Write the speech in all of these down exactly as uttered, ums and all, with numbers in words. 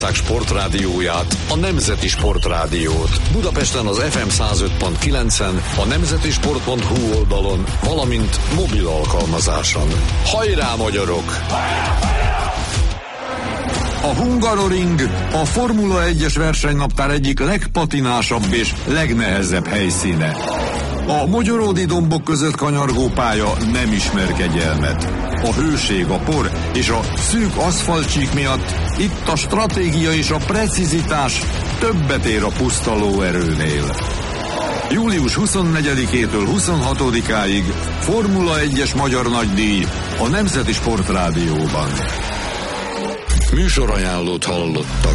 Sportrádióját, a Nemzeti Sportrádiót. Budapesten az ef em száz öt pont kilencen, a nemzeti sport pont hú oldalon, valamint mobil alkalmazáson. Hajrá, magyarok! A Hungaroring a Formula egyes versenynaptár egyik legpatinásabb és legnehezebb helyszíne. A mogyoródi dombok között kanyargó pálya nem ismer kegyelmet. A hőség, a por és a szűk aszfaltcsík miatt itt a stratégia és a precizitás többet ér a puszta lóerőnél. július huszonnegyedikétől huszonhatodikáig Formula egyes magyar nagydíj a Nemzeti Sportrádióban. Műsorajánlót hallottak.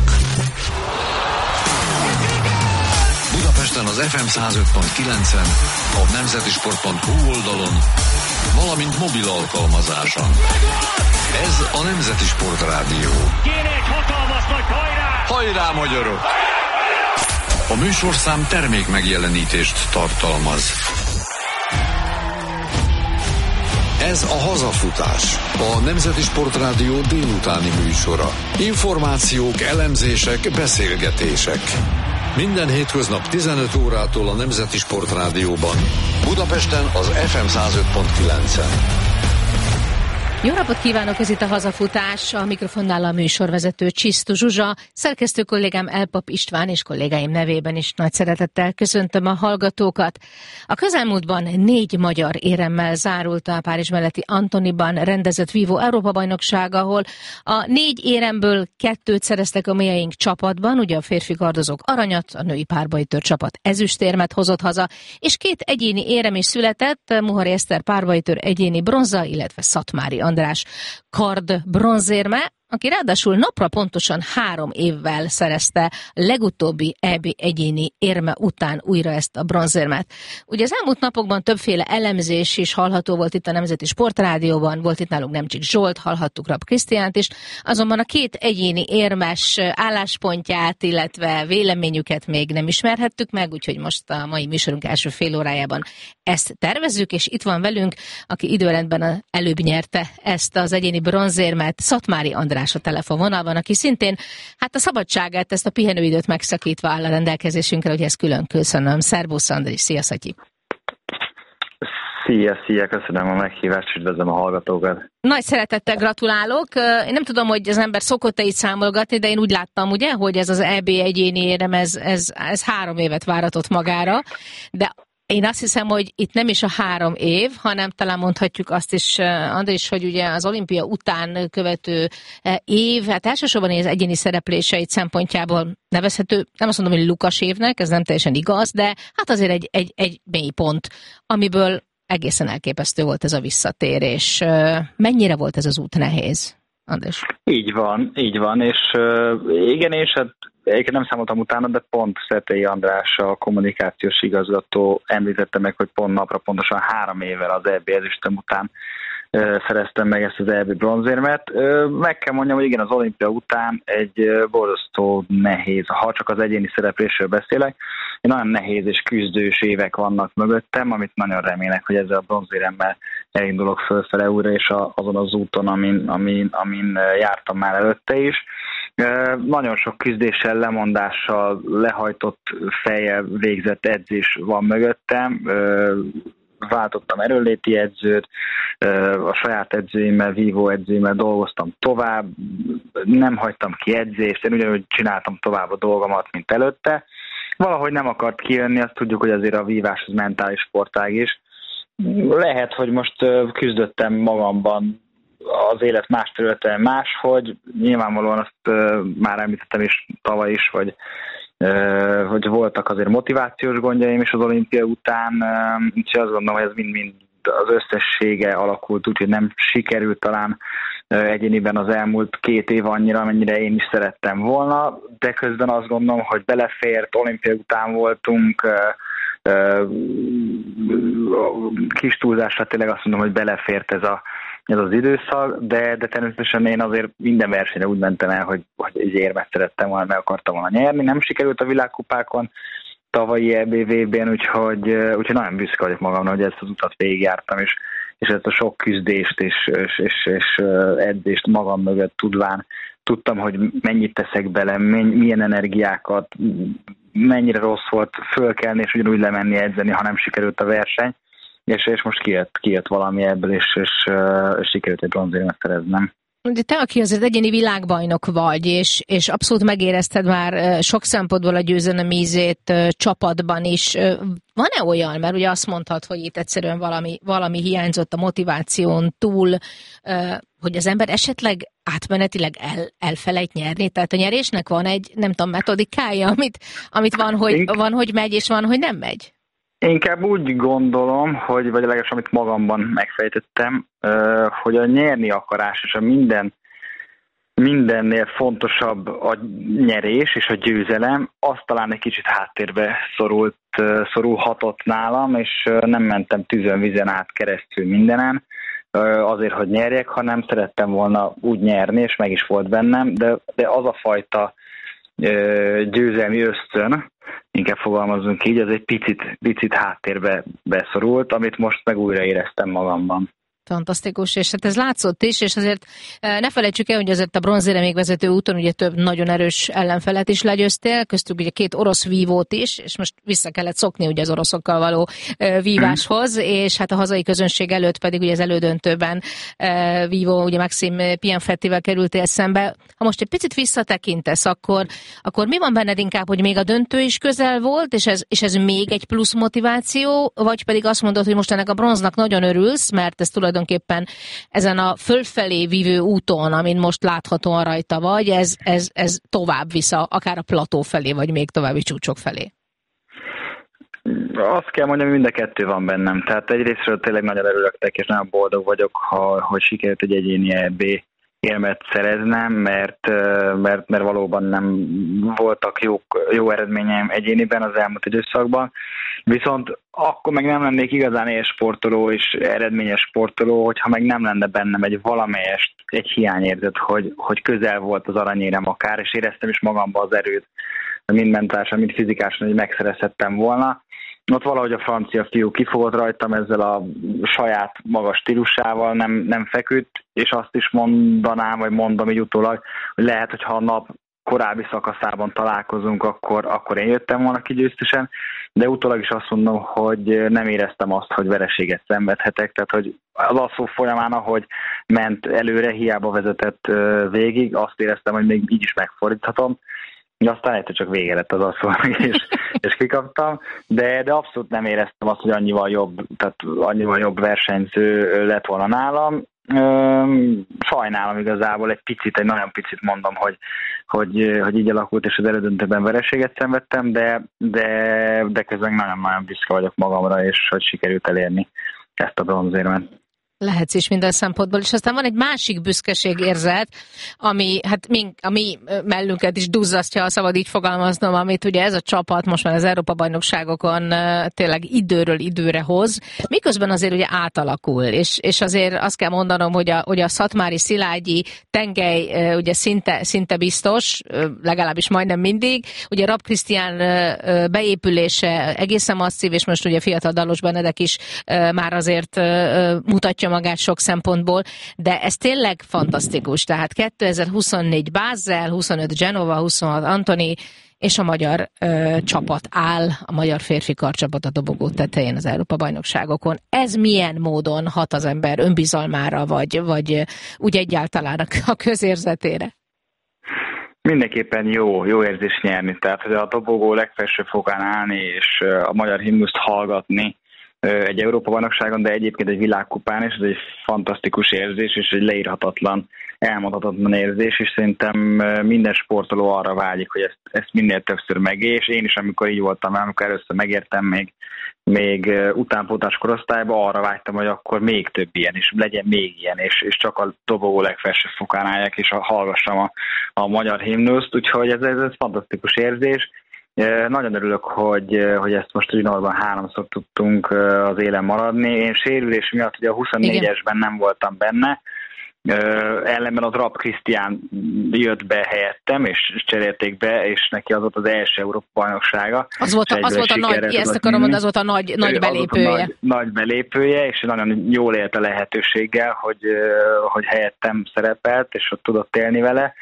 Budapesten az ef em száz öt pont kilencen, a nemzeti sport pont hú oldalon, valamint mobil alkalmazáson. Ez a Nemzeti Sportrádió. Kéne egy hatalmas nagy hajrá! Hajrá, magyarok! A műsorszám termék megjelenítést tartalmaz. Ez a Hazafutás, a Nemzeti Sportrádió délutáni műsora. Információk, elemzések, beszélgetések. Minden hétköznap tizenöt órától a Nemzeti Sportrádióban. Budapesten az ef em száz öt pont kilencen. Jó napot kívánok, ez itt a Hazafutás, a mikrofonnál a műsorvezető Csisztu Zsuzsa, szerkesztő kollégám Elpap István és kollégáim nevében is nagy szeretettel köszöntöm a hallgatókat. A közelmúltban négy magyar éremmel zárult a Párizs melletti Antoniban rendezett Vívó Európa-bajnokság, ahol a négy éremből kettőt szereztek a miaink csapatban, ugye a férfi kardozók aranyat, a női párbajtőr csapat ezüstérmet hozott haza, és két egyéni érem is született, Muhari Eszter párbajtőr egyéni bronza, illetve Szatmári András kard bronzérme, aki ráadásul napra pontosan három évvel szerezte legutóbbi é bé egyéni érme után újra ezt a bronzérmet. Ugye az elmúlt napokban többféle elemzés is hallható volt itt a Nemzeti Sportrádióban, volt itt nálunk Nemcsik Zsolt, hallhattuk Rab Krisztiánt is, azonban a két egyéni érmes álláspontját, illetve véleményüket még nem ismerhettük meg, úgyhogy most a mai műsorunk első fél órájában ezt tervezzük, és itt van velünk, aki időrendben előbb nyerte ezt az egyéni bronzérmet, Szatmári András a telefonvonalban, aki szintén hát a szabadságát, ezt a pihenőidőt megszakítva áll a rendelkezésünkre, hogy ezt külön köszönöm. Szerbusz Andris, szia Szatyi! Szia, szia, köszönöm a meghívást, üdvözlöm a hallgatókat! Nagy szeretettel gratulálok. Én nem tudom, hogy az ember szokott-e így számolgatni, de én úgy láttam, ugye, hogy ez az é bé egyéni érem, ez, ez, ez három évet váratott magára, de én azt hiszem, hogy itt nem is a három év, hanem talán mondhatjuk azt is, Andris, hogy ugye az olimpia után követő év, hát elsősorban az egyéni szerepléseit szempontjából nevezhető, nem azt mondom, hogy lukas évnek, ez nem teljesen igaz, de hát azért egy, egy, egy mély pont, amiből egészen elképesztő volt ez a visszatérés. Mennyire volt ez az út nehéz, Andris? Így van, így van, és igen, és hát egyébként nem számoltam utána, de pont Szetei András, a kommunikációs igazgató említette meg, hogy pont napra pontosan három évvel az é bé ezüstöm után szereztem meg ezt az é bé bronzérmet. Meg kell mondjam, hogy igen, az olimpia után egy borzasztó nehéz, ha csak az egyéni szereplésről beszélek, nagyon nehéz és küzdős évek vannak mögöttem, amit nagyon remélek, hogy ezzel a bronzéremmel elindulok fölfele újra, és azon az úton, amin, amin, amin jártam már előtte is. Nagyon sok küzdéssel, lemondással, lehajtott fejjel végzett edzés van mögöttem. Váltottam erőnléti edzőt, a saját edzőimmel, vívó edzőimmel dolgoztam tovább, nem hagytam ki edzést, én ugyanúgy csináltam tovább a dolgomat, mint előtte. Valahogy nem akart kijönni, azt tudjuk, hogy azért a vívás az mentális sportág is. Lehet, hogy most küzdöttem magamban az élet más területen máshogy. Nyilvánvalóan azt már említettem is tavaly is, hogy hogy voltak azért motivációs gondjaim is az olimpia után, úgyhogy azt gondolom, hogy ez mind-mind az összessége alakult, úgyhogy nem sikerült talán egyéniben az elmúlt két év annyira, amennyire én is szerettem volna, de közben azt gondolom, hogy belefért, olimpia után voltunk, kis túlzásra tényleg azt mondom, hogy belefért ez a ez az időszak, de, de természetesen én azért minden versenyre úgy mentem el, hogy, hogy egy érmet szerettem volna, meg akartam volna nyerni. Nem sikerült a világkupákon, tavalyi é bé vé bén, úgyhogy, úgyhogy nagyon büszke vagyok magamra, hogy ezt az utat végigjártam, és, és ezt a sok küzdést és, és, és, és edzést magam mögött tudván tudtam, hogy mennyit teszek bele, milyen energiákat, mennyire rossz volt fölkelni, és ugyanúgy lemenni edzeni, ha nem sikerült a verseny, és, és most kijött, kijött valami ebből, és, és, és sikerült egy bronzérmet szereznem. De te, aki azért egyéni világbajnok vagy, és, és abszolút megérezted már sok szempontból a győzelem ízét csapatban is, van-e olyan, mert ugye azt mondtad, hogy itt egyszerűen valami, valami hiányzott a motiváción túl, hogy az ember esetleg átmenetileg el, elfelejt nyerni? Tehát a nyerésnek van egy, nem tudom, metodikája, amit, amit van, hogy, van, hogy megy, és van, hogy nem megy? Inkább úgy gondolom, hogy, vagy legalábbis amit magamban megfejtettem, hogy a nyerni akarás és a minden, mindennél fontosabb a nyerés és a győzelem, az talán egy kicsit háttérbe szorult, szorulhatott nálam, és nem mentem tűzön vizen át keresztül mindenen, azért, hogy nyerjek, hanem szerettem volna úgy nyerni, és meg is volt bennem, de, de az a fajta győzelmi ösztön, inkább fogalmazunk így, az egy picit, picit háttérbe beszorult, amit most meg újra éreztem magamban. Fantasztikus, és hát ez látszott is, és azért ne felejtsük el, hogy azért a bronzéremig vezető úton ugye több nagyon erős ellenfelet is legyőztél, köztük ugye két orosz vívót is, és most vissza kellett szokni ugye az oroszokkal való víváshoz, hmm. és hát a hazai közönség előtt pedig ugye az elődöntőben vívó, ugye Maxim Pianfettivel kerültél szembe. Ha most egy picit visszatekintesz, akkor, akkor mi van benned inkább, hogy még a döntő is közel volt, és ez, és ez még egy plusz motiváció, vagy pedig azt mondod, hogy most ennek a bronznak nagyon örülsz, mert ez tulajdonképpen tulajdonképpen ezen a fölfelé vívő úton, amin most láthatóan rajta vagy, ez, ez, ez tovább vissza, akár a plató felé, vagy még további csúcsok felé? Azt kell mondjam, hogy mind a kettő van bennem. Tehát egyrésztről tényleg nagyon örülök, és nagyon boldog vagyok, ha, hogy sikerült egy egyéni é bé élmet szereznem, mert, mert, mert valóban nem voltak jó, jó eredményeim egyéniben az elmúlt időszakban. Viszont akkor meg nem lennék igazán élsportoló és eredményes sportoló, hogyha meg nem lenne bennem egy valamelyest, egy hiányérzet, hogy, hogy közel volt az aranyérem akár, és éreztem is magamba az erőt, mind mentálisan, mind fizikásan, hogy megszerezhettem volna. Ott valahogy a francia fiú kifogott rajtam ezzel a saját magas stílusával, nem, nem feküdt, és azt is mondanám, vagy mondom így utólag, hogy lehet, hogy ha a nap korábbi szakaszában találkozunk, akkor, akkor én jöttem volna ki győztesen, de utólag is azt mondom, hogy nem éreztem azt, hogy vereséget szenvedhetek, tehát hogy az asszó folyamán, ahogy ment előre, hiába vezetett végig, azt éreztem, hogy még így is megfordíthatom. Aztán egyszer csak vége lett az asszónak, és, és kikaptam, de, de abszolút nem éreztem azt, hogy annyival jobb, tehát annyival jobb versenyző lett volna nálam. Sajnálom igazából, egy picit, egy nagyon picit mondom, hogy, hogy, hogy így alakult, és az elődöntőben vereséget szenvedtem, de, de, de közben nagyon-nagyon büszke vagyok magamra, és hogy sikerült elérni ezt a bronzérmet. Lehetsz is minden szempontból, és aztán van egy másik büszkeségérzet, ami hát mink, a mi mellünket is duzzasztja, ha szabad így fogalmaznom, amit ugye ez a csapat most már az Európa-bajnokságokon tényleg időről időre hoz, miközben azért ugye átalakul, és, és azért azt kell mondanom, hogy a, hogy a szatmári szilágyi tengely ugye szinte, szinte biztos, legalábbis majdnem mindig, ugye Rapp Krisztián beépülése egészen masszív, és most ugye fiatal Dalos Benedek is már azért mutatja magát sok szempontból, de ez tényleg fantasztikus. Tehát kétezer-huszonnégy Basel, huszonöt Genova, huszonhat Antoni, és a magyar ö, csapat áll, a magyar férfi karcsapat a dobogó tetején az Európa-bajnokságokon. Ez milyen módon hat az ember önbizalmára, vagy, vagy úgy egyáltalán a közérzetére? Mindenképpen jó, jó érzés nyerni. Tehát, hogy a dobogó legfelső fokán állni, és a magyar himnuszt hallgatni, egy Európa-bajnokságon, de egyébként egy világkupán is, ez egy fantasztikus érzés, és egy leírhatatlan, elmondhatatlan érzés, és szerintem minden sportoló arra vágyik, hogy ezt, ezt minél többször megél, és én is, amikor így voltam, amikor először megértem még, még utánpótlás korosztályban, arra vágytam, hogy akkor még több ilyen, és legyen még ilyen, és, és csak a dobogó legfelső fokán álljak, és hallgassam a, a magyar himnuszt, úgyhogy ez, ez, ez fantasztikus érzés. Nagyon örülök, hogy, hogy ezt most ugyanolyan háromszor tudtunk az élen maradni. Én sérülés miatt ugye a huszonnégyesben nem voltam benne, ellenben az Rapp Krisztián jött be helyettem, és cserélték be, és neki az volt az első Európa-bajnoksága. Az volt a, az volt a nagy, ezt akarom mondani, az volt a nagy, nagy belépője. Nagy, nagy belépője, és nagyon jól élt a lehetőséggel, hogy, hogy helyettem szerepelt, és ott tudott élni vele.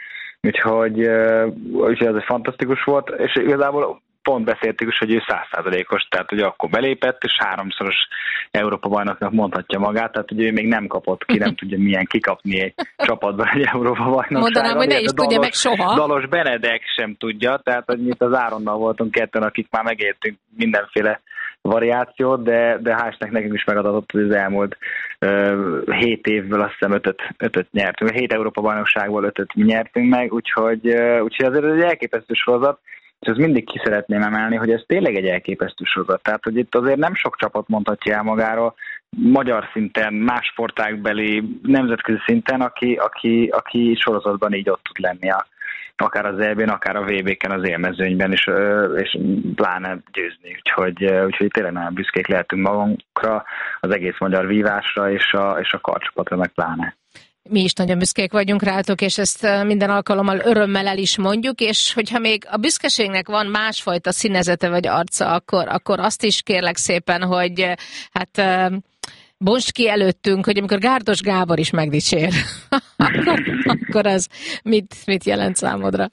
Úgyhogy, úgyhogy ez egy fantasztikus volt, és igazából pont beszéltük is, hogy ő száz százalékos, tehát hogy akkor belépett, és háromszoros Európa-bajnoknak mondhatja magát, tehát hogy ő még nem kapott ki, nem tudja milyen kikapni egy csapatban egy Európa-bajnokságon. Mondanám, hogy ne is tudja meg soha. Dalos Benedek sem tudja, tehát hogy mi az Áronnal voltunk ketten, akik már megértünk mindenféle variációt, de, de hálásnak nekünk is megadatott, hogy az elmúlt uh, hét évből azt hiszem ötöt, ötöt nyertünk, hét Európa-bajnokságból ötöt nyertünk meg, úgyhogy, uh, úgyhogy azért ez egy elképesztő sorozat, és ezt mindig ki szeretném emelni, hogy ez tényleg egy elképesztő sorozat. Tehát, hogy itt azért nem sok csapat mondhatja el magáról, magyar szinten, más sportágbeli, nemzetközi szinten, aki, aki, aki sorozatban így ott tud lenni, a, akár az é bén, akár a vé bé-ken, az élmezőnyben, és, és pláne győzni. Úgyhogy, úgyhogy tényleg nagyon büszkék lehetünk magunkra, az egész magyar vívásra, és a, és a karcsapatra meg pláne. Mi is nagyon büszkék vagyunk rátok, és ezt minden alkalommal örömmel el is mondjuk, és hogyha még a büszkeségnek van másfajta színezete vagy arca, akkor, akkor azt is kérlek szépen, hogy hát bontsd ki előttünk, hogy amikor Gárdos Gábor is megdicsér, akkor, akkor az mit, mit jelent számodra?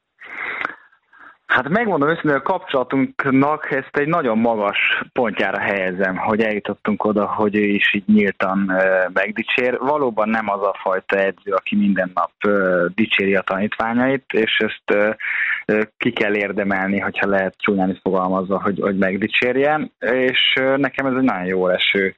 Hát megmondom őszintén, a kapcsolatunknak ezt egy nagyon magas pontjára helyezem, hogy eljutottunk oda, hogy ő is így nyíltan uh, megdicsér. Valóban nem az a fajta edző, aki minden nap uh, dicséri a tanítványait, és ezt uh, uh, ki kell érdemelni, hogyha lehet csúnyán is fogalmazva, hogy, hogy megdicsérjen, és uh, nekem ez egy nagyon jó eső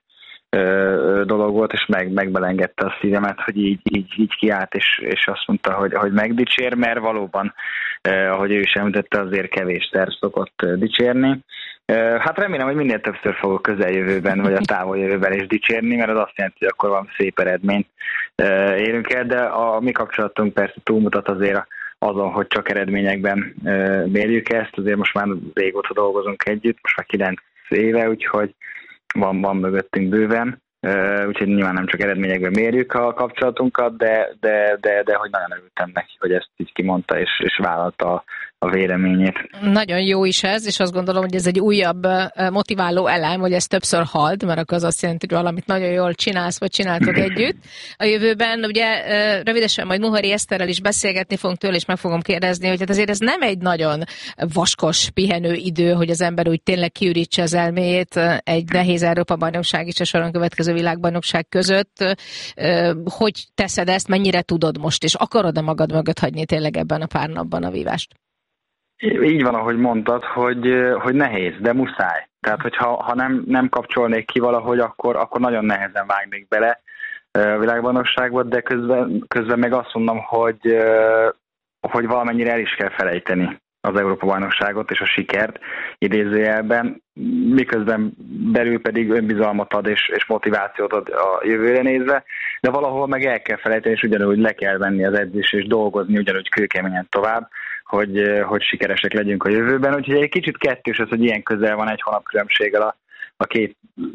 dolog volt, és meg, megbelengedte a szívemet, hogy így, így, így kiállt, és, és azt mondta, hogy, hogy megdicsér, mert valóban, eh, ahogy ő is említette, azért kevés terv szokott dicsérni. Eh, hát remélem, hogy minél többször fogok közeljövőben, vagy a távoljövőben is dicsérni, mert az azt jelenti, hogy akkor van szép eredményt eh, érünk el, de a mi kapcsolatunk persze túlmutat azért azon, hogy csak eredményekben eh, mérjük ezt, azért most már régóta dolgozunk együtt, most már kilenc éve, úgyhogy Van, van mögöttünk bőven, úgyhogy nyilván nem csak eredményekben mérjük a kapcsolatunkat, de, de, de, de hogy nagyon örültem neki, hogy ezt így kimondta, és, és vállalta a, a véleményét. Nagyon jó is ez, és azt gondolom, hogy ez egy újabb motiváló elem, hogy ez többször halld, mert akkor az azt jelenti, hogy valamit nagyon jól csinálsz, vagy csináltok együtt. A jövőben ugye rövidesen majd Muhari Eszterrel is beszélgetni fogunk tőle, és meg fogom kérdezni, hogy hát azért ez nem egy nagyon vaskos pihenő idő, hogy az ember úgy tényleg kiürítse az elméjét egy nehéz Európa-bajnokság és a soron következő világbajnokság között. Hogy teszed ezt, mennyire tudod most, és akarod-e magad mögött hagyni tényleg ebben a pár napban a vívást? Így van, ahogy mondtad, hogy, hogy nehéz, de muszáj. Tehát, hogyha ha nem, nem kapcsolnék ki valahogy, akkor, akkor nagyon nehezen vágnék bele a világbajnokságba, de közben, közben meg azt mondom, hogy, hogy valamennyire el is kell felejteni az Európa-bajnokságot és a sikert idézőjelben, miközben belül pedig önbizalmat ad és, és motivációt ad a jövőre nézve, de valahol meg el kell felejteni, és ugyanúgy le kell venni az edzést és dolgozni ugyanúgy kőkeményen tovább, hogy, hogy sikeresek legyünk a jövőben. Úgyhogy egy kicsit kettős az, hogy ilyen közel van egy hónap különbséggel a, a két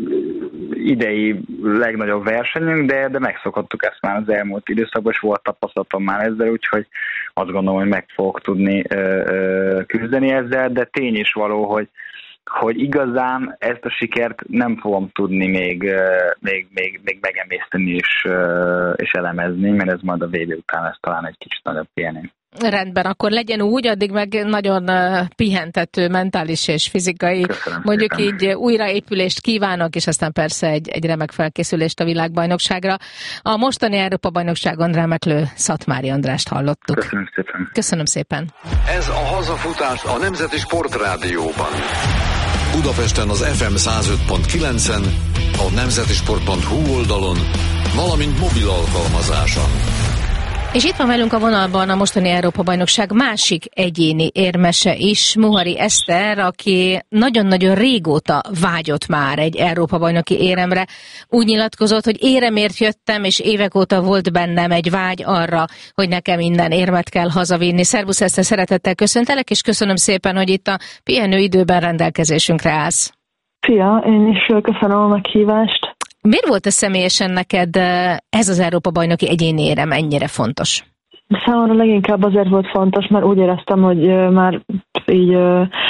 idei legnagyobb versenyünk, de, de megszokhattuk ezt már az elmúlt időszakban, és volt tapasztalatom már ezzel, úgyhogy azt gondolom, hogy meg fogok tudni ö, ö, küzdeni ezzel, de tény is való, hogy, hogy igazán ezt a sikert nem fogom tudni még, még, még, még megemészteni és, és elemezni, mert ez majd a vé bé után lesz talán egy kicsit nagyobb pihenés. Rendben, akkor legyen úgy, addig meg nagyon pihentető, mentális és fizikai, Köszönöm mondjuk szépen. így újraépülést kívánok, és aztán persze egy, egy remek felkészülést a világbajnokságra. A mostani Európa-bajnokságon remeklő Szatmári Andrást hallottuk. Köszönöm szépen. Köszönöm szépen. Ez a hazafutás a Nemzeti Sportrádióban. Budapesten az ef em száz öt pont kilencen, a nemzetisport pont hu oldalon, valamint mobil alkalmazáson. És itt van velünk a vonalban a mostani Európa-bajnokság másik egyéni érmese is, Muhari Eszter, aki nagyon-nagyon régóta vágyott már egy Európa-bajnoki éremre. Úgy nyilatkozott, hogy éremért jöttem, és évek óta volt bennem egy vágy arra, hogy nekem minden érmet kell hazavinni. Szervusz Eszter, szeretettel köszöntelek, és köszönöm szépen, hogy itt a pihenő időben rendelkezésünkre állsz. Szia, én is köszönöm a meghívást. Miért volt ez személyesen neked ez az Európa-bajnoki egyéni érem ennyire fontos? Számomra leginkább azért volt fontos, mert úgy éreztem, hogy már így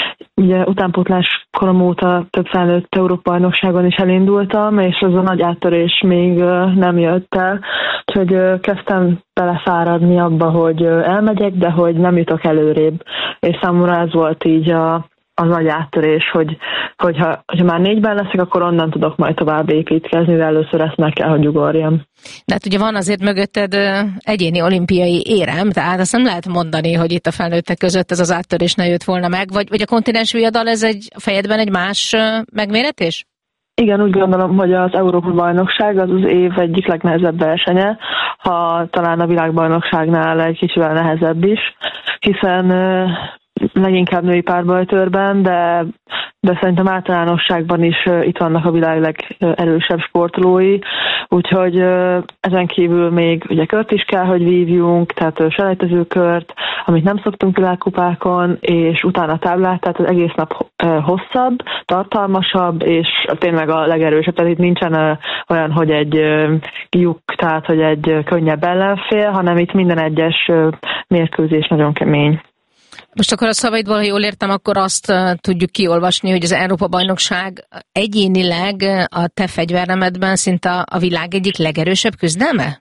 ugye utánpótlás korom óta több felnőtt Európa-bajnokságon is elindultam, és az a nagy áttörés még nem jött el. Úgyhogy kezdtem belefáradni abba, hogy elmegyek, de hogy nem jutok előrébb. És számomra ez volt így a az nagy áttörés, hogy, hogyha, hogyha már négyben leszek, akkor onnan tudok majd tovább építkezni, de először ezt meg kell, hogy ugorjam. De hát ugye van azért mögötted egyéni olimpiai érem, tehát azt nem lehet mondani, hogy itt a felnőttek között ez az áttörés ne jött volna meg, vagy, vagy a kontinens viadal ez egy a fejedben egy más megméretés? Igen, úgy gondolom, hogy az Európa-bajnokság az az év egyik legnehezebb versenye, ha talán a világbajnokságnál egy kicsivel nehezebb is, hiszen leginkább női párbajtőrben, de, de szerintem általánosságban is itt vannak a világ legerősebb sportolói, úgyhogy ezen kívül még ugye kört is kell, hogy vívjunk, tehát selejtezőkört, amit nem szoktunk világkupákon, és utána táblát, tehát az egész nap hosszabb, tartalmasabb, és tényleg a legerősebb, tehát itt nincsen olyan, hogy egy lyuk, tehát hogy egy könnyebb ellenfél, hanem itt minden egyes mérkőzés nagyon kemény. Most akkor a szavaidból, ha jól értem, akkor azt uh, tudjuk kiolvasni, hogy az Európa-bajnokság egyénileg a te fegyvernemedben szinte a, a világ egyik legerősebb küzdelme?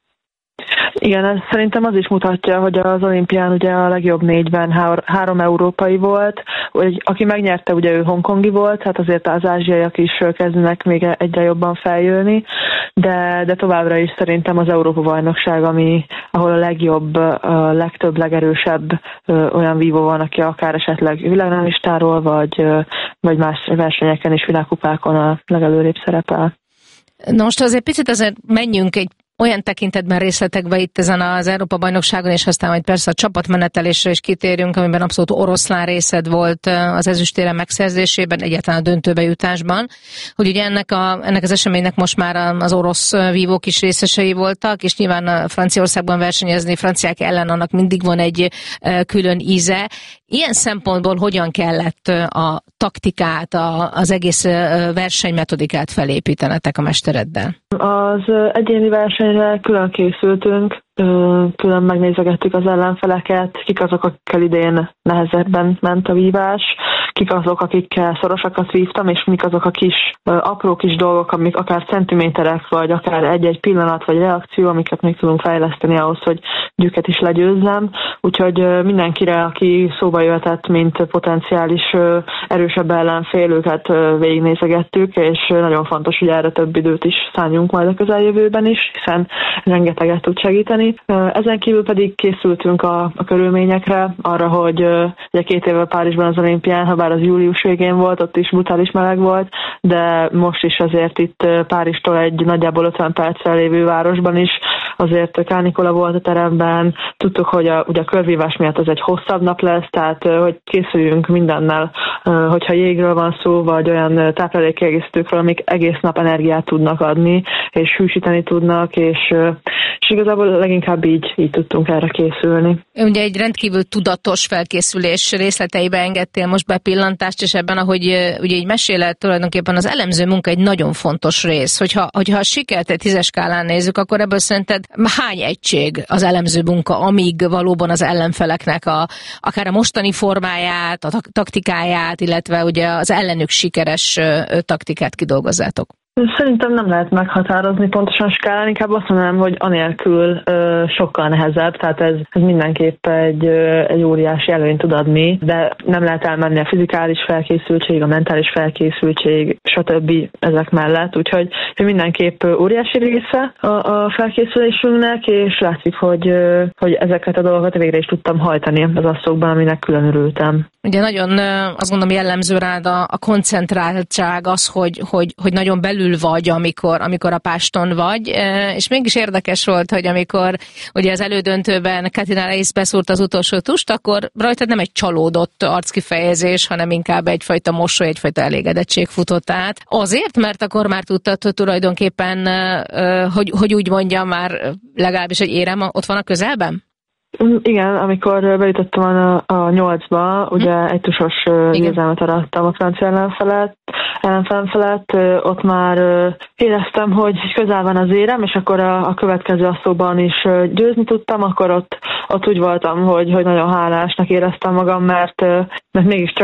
Igen, ez szerintem az is mutatja, hogy az olimpián ugye a legjobb négyben há- három európai volt, hogy aki megnyerte, ugye ő hongkongi volt, hát azért az ázsiaiak is kezdenek még egyre jobban feljönni, de, de továbbra is szerintem az Európa-bajnokság, ami, ahol a legjobb, a legtöbb, legerősebb olyan vívó van, aki akár esetleg világrangistáról, vagy, vagy más versenyeken és világkupákon a legelőrébb szerepel. Na most azért picit azért menjünk egy olyan tekintetben részletekbe itt ezen az Európa-bajnokságon, és aztán majd persze a csapatmenetelésre is kitérünk, amiben abszolút oroszlán részed volt az ezüstérem megszerzésében, egyáltalán a döntőbe jutásban, hogy ugye ennek, a, ennek az eseménynek most már az orosz vívók is részesei voltak, és nyilván Franciaországban versenyezni franciák ellen annak mindig van egy külön íze. Ilyen szempontból hogyan kellett a taktikát, a, az egész versenymetodikát felépítenetek a mestereddel? Az egyéni versenyre külön készültünk, külön megnézegettük az ellenfeleket, kik azok, akikkel idén nehezebben ment a vívás, kik azok, akikkel szorosakat vívtam, és mik azok a kis, apró kis dolgok, amik akár centiméterek, vagy akár egy-egy pillanat, vagy reakció, amiket még tudunk fejleszteni ahhoz, hogy gyüket is legyőzzem. Úgyhogy mindenkire, aki szóba jöhetett, mint potenciális erősebb ellenfél, őket végignézegettük, és nagyon fontos, hogy erre több időt is szálljunk majd a közeljövőben is, hiszen rengeteget tud segíteni. Ezen kívül pedig készültünk a, a körülményekre, arra, hogy ugye két éve Párizsban az olimpián, ha bár az július végén volt, ott is brutális meleg volt, de most is azért itt Párizstól egy nagyjából ötven perccel lévő városban is azért kánikula volt a teremben, tudtuk, hogy a, ugye a körvívás miatt ez egy hosszabb nap lesz, tehát hogy készüljünk mindennel, hogyha jégről van szó, vagy olyan táplálékkiegészítőkről, amik egész nap energiát tudnak adni, és hűsíteni tudnak, és, és igazából leginkább így, így tudtunk erre készülni. Ugye egy rendkívül tudatos felkészülés részleteibe engedtél most bepillantást, és ebben, ahogy ugye így meséled, tulajdonképpen az elemző munka egy nagyon fontos rész. Hogyha, hogyha a sikert egy tízes skálán nézzük, akkor ebből szerinted hány egység az elemző munka, amíg valóban az ellenfeleknek a, akár a mostani formáját, a taktikáját, illetve ugye az ellenük sikeres taktikát kidolgozzátok? Szerintem nem lehet meghatározni pontosan skálán, inkább azt mondanám, hogy anélkül ö, sokkal nehezebb, tehát ez, ez mindenképp egy, ö, egy óriási előnyt tud adni, de nem lehet elmenni a fizikális felkészültség, a mentális felkészültség, stb. Ezek mellett, úgyhogy mindenképp óriási része a, a felkészülésünknek, és látszik, hogy, ö, hogy ezeket a dolgokat végre is tudtam hajtani az asszokban, aminek külön örültem. Ugye nagyon azt gondolom jellemző rád a, a koncentráltság, az, hogy, hogy, hogy nagyon belül vagy, amikor, amikor a páston vagy, és mégis érdekes volt, hogy amikor ugye az elődöntőben Katina Reis beszúrt az utolsó tust, akkor rajtad nem egy csalódott arckifejezés, hanem inkább egyfajta mosoly, egyfajta elégedettség futott át. Azért, mert akkor már tudtad, hogy tulajdonképpen, hogy, hogy úgy mondjam, már legalábbis egy érem ott van a közelben? Igen, amikor bejutottam a, a nyolcba, ugye hm. egy tusos győzelmet arattam a francia ellenfelet, ellenfelem felett, ott már éreztem, hogy közel van az érem, és akkor a, a következő asszóban is győzni tudtam, akkor ott, ott úgy voltam, hogy, hogy nagyon hálásnak éreztem magam, mert, mert mégiscsak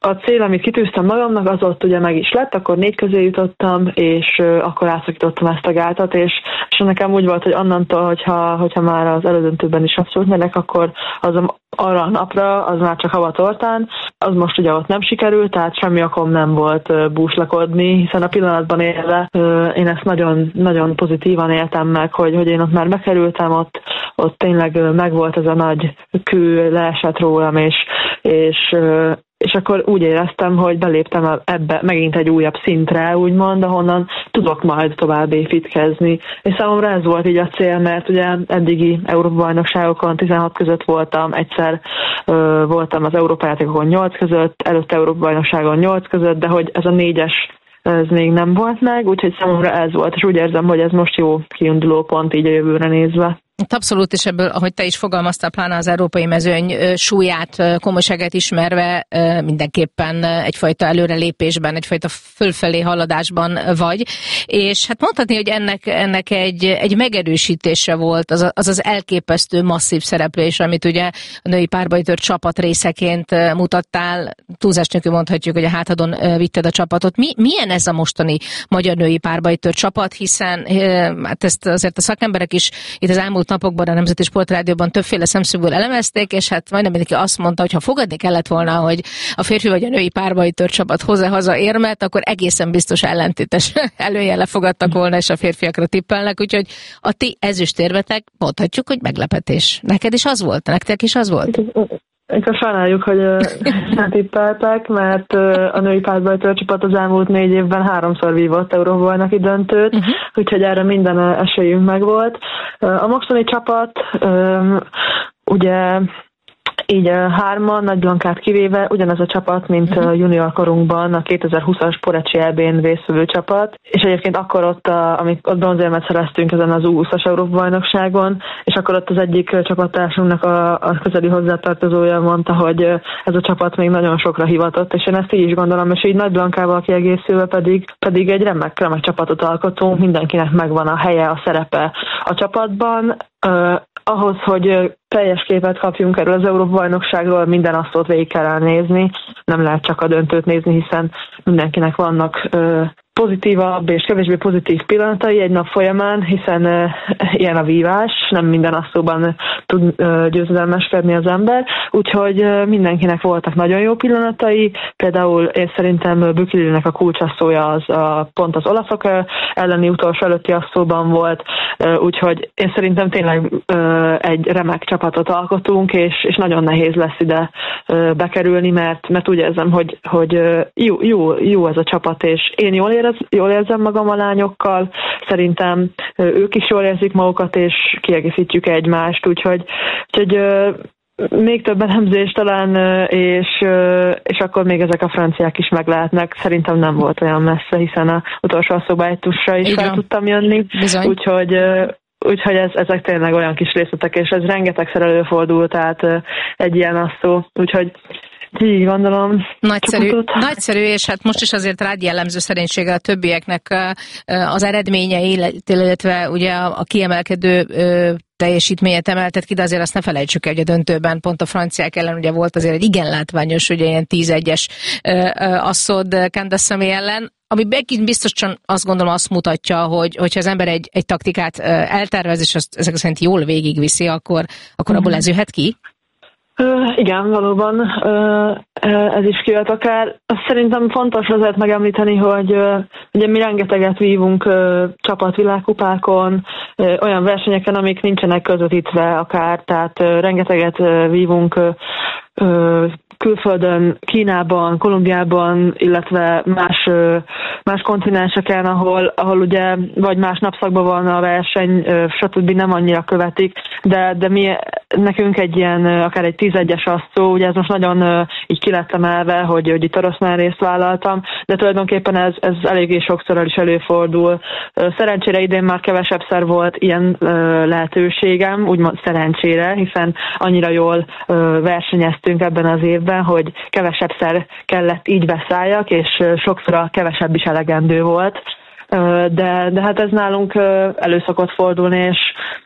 a cél, amit kitűztem magamnak, az ott ugye meg is lett, akkor négy közé jutottam, és akkor átszakítottam ezt a gátat, és, és nekem úgy volt, hogy annantól, hogyha, hogyha már az elődöntőben is abszolút megyek, akkor az arra a napra, az már csak havatortán, az most ugye ott nem sikerült, tehát semmi okom nem volt búslakodni, hiszen a pillanatban élve én ezt nagyon, nagyon pozitívan éltem meg, hogy, hogy én ott már bekerültem, ott, ott tényleg megvolt ez a nagy kő, leesett rólam, és, és és akkor úgy éreztem, hogy beléptem ebbe megint egy újabb szintre, úgymond, ahonnan tudok majd tovább építkezni. És számomra ez volt így a cél, mert ugye eddigi Európa-bajnokságokon tizenhat között voltam, egyszer ö, voltam az Európa-játékokon nyolc között, előtte Európa-bajnokságon nyolc között, de hogy ez a négyes ez még nem volt meg, úgyhogy számomra ez volt, és úgy érzem, hogy ez most jó kiinduló pont így a jövőre nézve. Abszolút, és ebből, ahogy te is fogalmaztál, pláne az európai mezőny súlyát, komolyságát ismerve mindenképpen egyfajta előrelépésben, egyfajta fölfelé haladásban vagy, és hát mondhatni, hogy ennek, ennek egy, egy megerősítése volt az, az az elképesztő masszív szereplés, amit ugye a női párbajtőr csapat részeként mutattál, túlzás nélkül mondhatjuk, hogy a hátadon vitted a csapatot. Mi, milyen ez a mostani magyar női párbajtőr csapat, hiszen hát ezt azért a szakemberek is itt az elmúlt napokban a Nemzeti Sportrádióban többféle szemszögből elemezték, és hát majdnem mindenki azt mondta, hogy ha fogadni kellett volna, hogy a férfi vagy a női párbajtőr csapat hozzá-haza érmet, akkor egészen biztos ellentétes előjele fogadtak volna, és a férfiakra tippelnek, úgyhogy a ti ezüstérmetek mondhatjuk, hogy meglepetés. Neked is az volt? Nektek is az volt? Akkor sajnáljuk, hogy nem tippeltek, mert a női párbajtőr csapat az elmúlt négy évben háromszor vívott Európa-bajnoki döntőt, uh-huh. úgyhogy erre minden esélyünk megvolt. A mostani csapat ugye így hárman, Nagy Blankát kivéve, ugyanaz a csapat, mint uh-huh. junior korunkban a kétezer-húszas Porecsi é bén résztvevő csapat, és egyébként akkor ott, a, amit ott bronzérmet szereztünk ezen az U húszas Európa-bajnokságon, és akkor ott az egyik csapattársunknak a, a közeli hozzátartozója mondta, hogy ez a csapat még nagyon sokra hivatott, és én ezt így is gondolom, és így Nagy Blankával kiegészülve pedig, pedig egy remek, remek csapatot alkotunk, mindenkinek megvan a helye, a szerepe a csapatban. Uh, ahhoz, hogy teljes képet kapjunk erről az Európa-bajnokságról, minden asztalt végig kell nézni, nem lehet csak a döntőt nézni, hiszen mindenkinek vannak uh, pozitívabb és kevésbé pozitív pillanatai egy nap folyamán, hiszen uh, ilyen a vívás, nem minden asztóban tud uh, győzedelmeskedni az ember, úgyhogy uh, mindenkinek voltak nagyon jó pillanatai, például én szerintem Bükilinek a kulcsasszója az a, pont az olaszok uh, elleni utolsó előtti asztóban volt, uh, úgyhogy én szerintem tényleg uh, egy remek csapatot alkotunk, és, és nagyon nehéz lesz ide uh, bekerülni, mert, mert úgy érzem, hogy, hogy uh, jó, jó, jó ez a csapat, és én jól érez, jól érzem magam a lányokkal, szerintem ők is jól érzik magukat, és kiegészítjük egymást, úgyhogy, úgyhogy még több elemzés talán, és, és akkor még ezek a franciák is meg lehetnek. Szerintem nem volt olyan messze, hiszen a utolsó szobájtusra is fel tudtam jönni, Bizony. úgyhogy Úgyhogy ez, ezek tényleg olyan kis részletek, és ez rengetegszer előfordul, tehát egy ilyen asszó, úgyhogy így gondolom. Nagyszerű, nagyszerű, és hát most is azért rád jellemző szerénységgel a többieknek az eredményei, illetve ugye a kiemelkedő teljesítményet emeltet ki, de azért azt ne felejtsük el, hogy a döntőben pont a franciák ellen ugye volt azért egy igen látványos, ugye ilyen tíz egyes asszod Candace Samé ellen, ami megint biztosan azt gondolom azt mutatja, hogy hogyha az ember egy, egy taktikát eltervez, és azt ezek szerint jól végigviszi, akkor, akkor abból ez jöhet ki? Uh, igen, valóban uh, ez is kijött akár. Azt szerintem fontos azért megemlíteni, hogy uh, ugye mi rengeteget vívunk uh, csapatvilágkupákon, uh, olyan versenyeken, amik nincsenek közvetítve akár, tehát uh, rengeteget uh, vívunk uh, uh, külföldön, Kínában, Kolumbiában, illetve más, más kontinenseken, ahol, ahol ugye vagy más napszakban van a verseny, stb. Nem annyira követik, de, de mi, nekünk egy ilyen, akár egy tízegyes asszó, ugye ez most nagyon így ki lett emelve, hogy, hogy itt orosznál részt vállaltam, de tulajdonképpen ez, ez eléggé sokszor el is előfordul. Szerencsére idén már kevesebbszer volt ilyen lehetőségem, úgymond szerencsére, hiszen annyira jól versenyeztünk ebben az évben, hogy kevesebbszer kellett így beszálljak, és sokszor a kevesebb is elegendő volt. De, de hát ez nálunk elő szokott fordulni, és,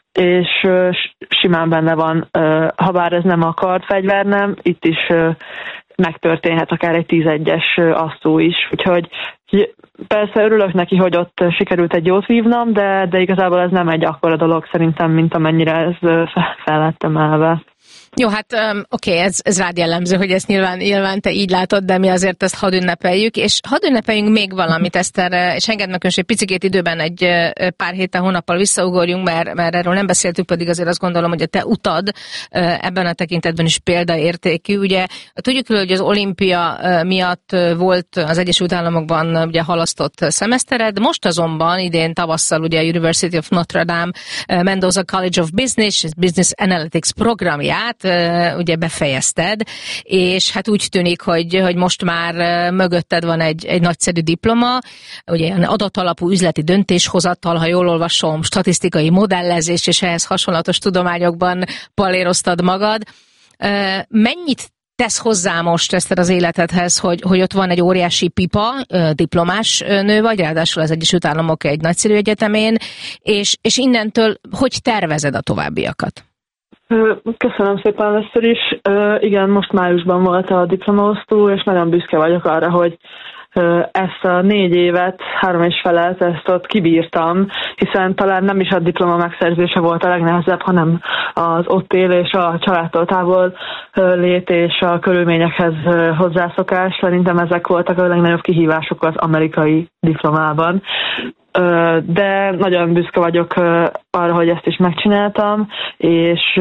és simán benne van, ha bár ez nem a kardfegyver, nem, itt is megtörténhet akár egy tíz egyes asztó is. Úgyhogy persze örülök neki, hogy ott sikerült egy jót vívnom, de, de igazából ez nem egy akkora dolog szerintem, mint amennyire ez fel lett emelve. Jó, hát um, oké, okay, ez, ez rád jellemző, hogy ezt nyilván, nyilván te így látod, de mi azért ezt hadd ünnepeljük, és hadd ünnepeljünk még valamit, Eszter, és engedd meg egy picikét időben egy pár héten, hónappal visszaugorjunk, mert, mert erről nem beszéltük, pedig azért azt gondolom, hogy a te utad ebben a tekintetben is példaértékű. Ugye tudjuk, hogy az olimpia miatt volt az Egyesült Államokban ugye halasztott szemesztered, most azonban idén tavasszal ugye a University of Notre Dame Mendoza College of Business, Business Analytics programját ugye befejezted, és hát úgy tűnik, hogy, hogy most már mögötted van egy, egy nagyszerű diploma, ugye adatalapú üzleti döntéshozattal, ha jól olvasom, statisztikai modellezés, és ehhez hasonlatos tudományokban paléroztad magad. Mennyit tesz hozzá most ezt az életedhez, hogy, hogy ott van egy óriási pipa, diplomás nő vagy, ráadásul az Egyesült Államok egy nagyszerű egyetemén, és, és innentől hogy tervezed a továbbiakat? Köszönöm szépen először is. Igen, most májusban volt a diplomaosztó, és nagyon büszke vagyok arra, hogy ezt a négy évet, három és felet, ezt ott kibírtam, hiszen talán nem is a diploma megszerzése volt a legnehezebb, hanem az ott élés, a családtól távol lét és a körülményekhez hozzászokás. Szerintem ezek voltak a legnagyobb kihívások az amerikai diplomában. De nagyon büszke vagyok arra, hogy ezt is megcsináltam, és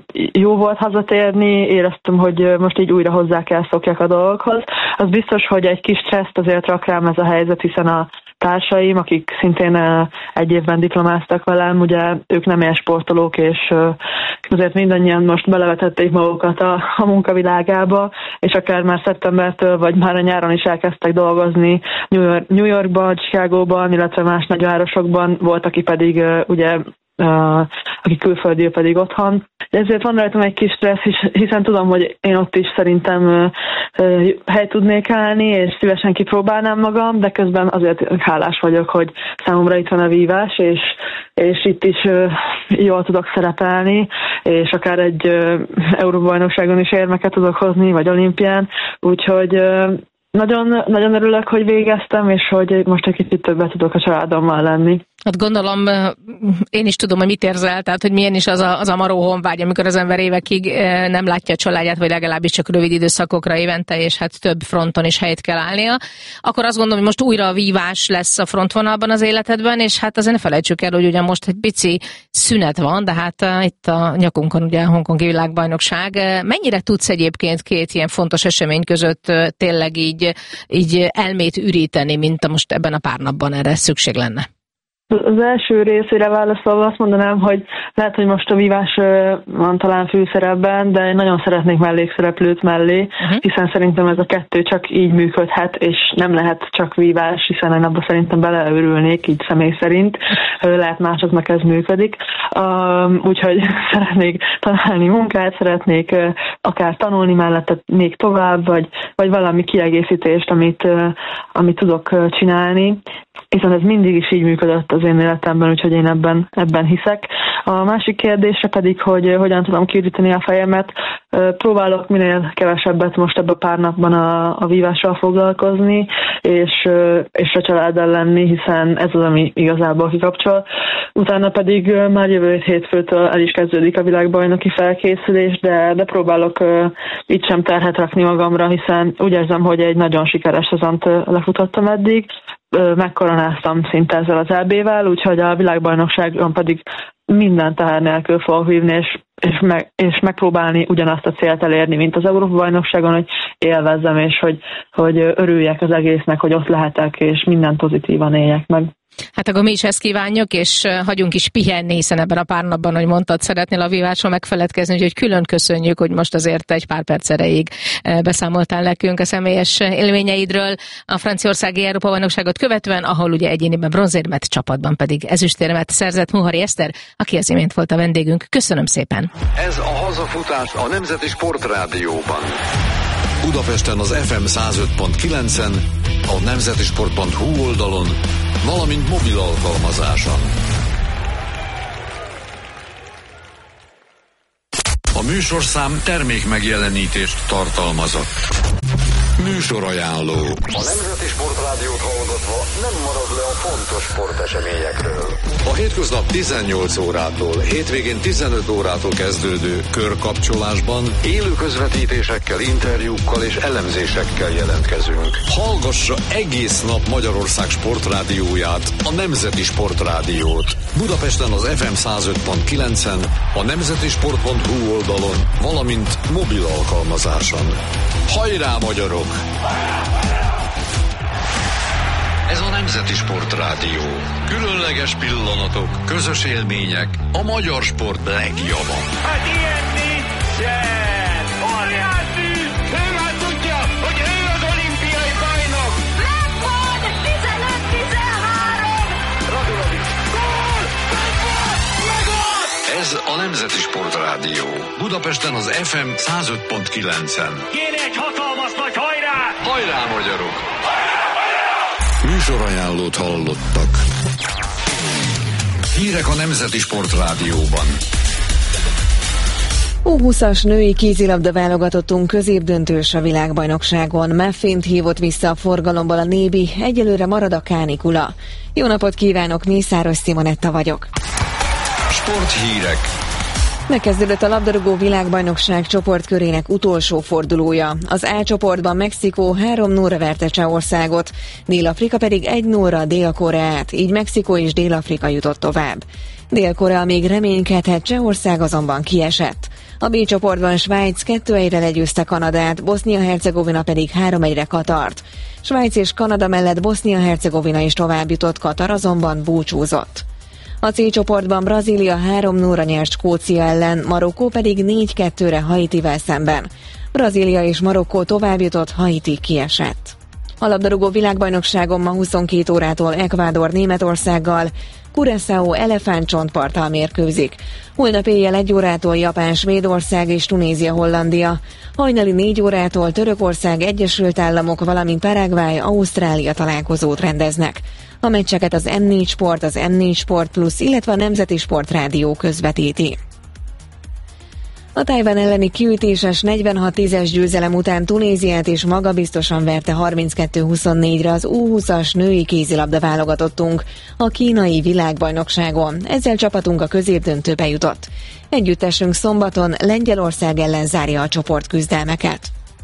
jó volt hazatérni, éreztem, hogy most így újra hozzá kell szokjak a dolgokhoz. Az biztos, hogy egy kis stresszt azért rak rám ez a helyzet, hiszen a társaim, akik szintén egy évben diplomáztak velem, ugye ők nem ilyen sportolók, és azért mindannyian most belevetették magukat a, a munkavilágába, és akár már szeptembertől, vagy már a nyáron is elkezdtek dolgozni New, York, New Yorkban, Chicagóban, illetve más nagyvárosokban, volt, aki pedig ugye Uh, aki külföldi, pedig otthon. Ezért van rajtam egy kis stressz, hiszen tudom, hogy én ott is szerintem uh, uh, helyt tudnék állni, és szívesen kipróbálnám magam, de közben azért hálás vagyok, hogy számomra itt van a vívás, és, és itt is uh, jól tudok szerepelni, és akár egy uh, Európa-bajnokságon is érmeket tudok hozni, vagy olimpián, úgyhogy uh, Nagyon, nagyon örülök, hogy végeztem, és hogy most egy kicsit többet tudok a családommal lenni. Hát gondolom, én is tudom, hogy mit érzel, tehát hogy milyen is az a, az a maró honvágy, amikor az ember évekig nem látja a családját, vagy legalábbis csak rövid időszakokra évente, és hát több fronton is helyt kell állnia. Akkor azt gondolom, hogy most újra a vívás lesz a frontvonalban az életedben, és hát azért ne felejtsük el, hogy ugye most egy pici szünet van, de hát uh, itt a nyakunkon ugye a hongkongi világbajnokság. Mennyire tudsz egyébként két ilyen fontos esemény között uh, tényleg így, így elmét üríteni, mint most ebben a pár napban erre szükség lenne? Az első részére válaszolva azt mondanám, hogy lehet, hogy most a vívás van talán főszerepben, de nagyon szeretnék mellékszereplőt mellé, uh-huh. hiszen szerintem ez a kettő csak így működhet, és nem lehet csak vívás, hiszen én abban szerintem beleörülnék, így személy szerint. Lehet másoknak ez működik. Úgyhogy szeretnék találni munkát, szeretnék akár tanulni mellette még tovább, vagy, vagy valami kiegészítést, amit, amit tudok csinálni, hiszen ez mindig is így működött az én életemben, úgyhogy én ebben, ebben hiszek. A másik kérdése pedig, hogy hogyan tudom kiüríteni a fejemet. Próbálok minél kevesebbet most ebben a pár napban a, a vívással foglalkozni, és, és a családdal lenni, hiszen ez az, ami igazából kikapcsol. Utána pedig már jövő hétfőtől el is kezdődik a világbajnoki felkészülés, de, de próbálok itt sem terhet rakni magamra, hiszen úgy érzem, hogy egy nagyon sikeres szezont lefutottam eddig, megkoronáztam szinte ezzel az é bé-vel, úgyhogy a világbajnokságon pedig minden teher nélkül fogok vívni, és, és, meg, és megpróbálni ugyanazt a célt elérni, mint az Európa-bajnokságon, hogy élvezzem, és hogy, hogy örüljek az egésznek, hogy ott lehetek, és mindent pozitívan éljek meg. Hát akkor mi is ezt kívánjuk, és hagyjunk is pihenni, hiszen ebben a pár napban, hogy mondtad, szeretnél a vívásról megfeledkezni, úgyhogy külön köszönjük, hogy most azért egy pár perc erejéig beszámoltál nekünk a személyes élményeidről a franciaországi Európa-bajnokságot követően, ahol ugye egyéniben bronzérmet, csapatban pedig ezüstérmet szerzett Muhari Eszter, aki az imént volt a vendégünk. Köszönöm szépen! Ez a hazafutás a Nemzeti Sportrádióban. Budapesten az ef em száz öt pont kilencen, a nemzetisport pont hu oldalon, valamint mobil alkalmazáson. A műsorszám termék megjelenítést tartalmazott. Műsorajánló. A Nemzeti Sportrádiót hallgatva nem marad le a fontos sporteseményekről. A hétköznap tizennyolc órától, hétvégén tizenöt órától kezdődő körkapcsolásban Élő közvetítésekkel, interjúkkal és elemzésekkel jelentkezünk. hallgassa egész nap Magyarország sportrádióját, a Nemzeti Sportrádiót. Budapesten az ef em száz öt pont kilencen, a nemzetisport pont hu oldalon, valamint mobil alkalmazáson. Hajrá, magyarok! Ez a Nemzeti Sportrádió. Különleges pillanatok, közös élmények, a magyar sport legjava. Hát ilyen nincsen! Óriási! Ő már tudja, hogy ő az olimpiai bajnok! Megvan! tizenöt tizenhárom! Radulowicz! Gól! Megvan! Megvan! Ez a Nemzeti Sportrádió. Budapesten az ef em száz öt pont kilencen. Kéne egy hatalmas nagy hajrá! Hajrá, magyarok! Műsorajánlót hallottak. Hírek a Nemzeti Sportrádióban. U húszas női kézilabda válogatottunk középdöntős a világbajnokságon. Meffint hívott vissza a forgalomból a Nébi, egyelőre marad a kánikula. Jó napot kívánok, Mészáros Simonetta vagyok. Sporthírek. Megkezdődött a labdarúgó világbajnokság csoportkörének utolsó fordulója. Az A csoportban Mexikó három nullra verte Csehországot, Dél-Afrika pedig egy nullra Dél-Koreát, így Mexikó és Dél-Afrika jutott tovább. Dél-Korea még reménykedhet, Csehország azonban kiesett. A B csoportban Svájc kettő egyre legyőzte Kanadát, Bosznia-Hercegovina pedig három egyre Katart. Svájc és Kanada mellett Bosznia-Hercegovina is tovább jutott, Katar azonban búcsúzott. A C csoportban Brazília három nullra nyert Skócia ellen, Marokkó pedig négy kettőre Haitivel szemben. Brazília és Marokkó továbbjutott, Haiti kiesett. A labdarúgó világbajnokságon ma huszonkét órától Ecuador Németországgal, Curaçao elefántcsontparttal mérkőzik. Holnap éjjel egy órától Japán Svédország és Tunézia Hollandia. Hajnali négy órától Törökország Egyesült Államok, valamint Paraguay Ausztrália találkozót rendeznek. A meccseket az em négy Sport, az em négy Sport Plus, illetve a Nemzeti Sportrádió közvetíti. A Tajvan elleni kiütéses negyvenhat tízes győzelem után Tunéziát is magabiztosan verte harminckettő huszonnégyre az U húszas női kézilabda válogatottunk a kínai világbajnokságon. Ezzel csapatunk a középdöntőbe jutott. Együttesünk szombaton Lengyelország ellen zárja a csoportküzdelmeket.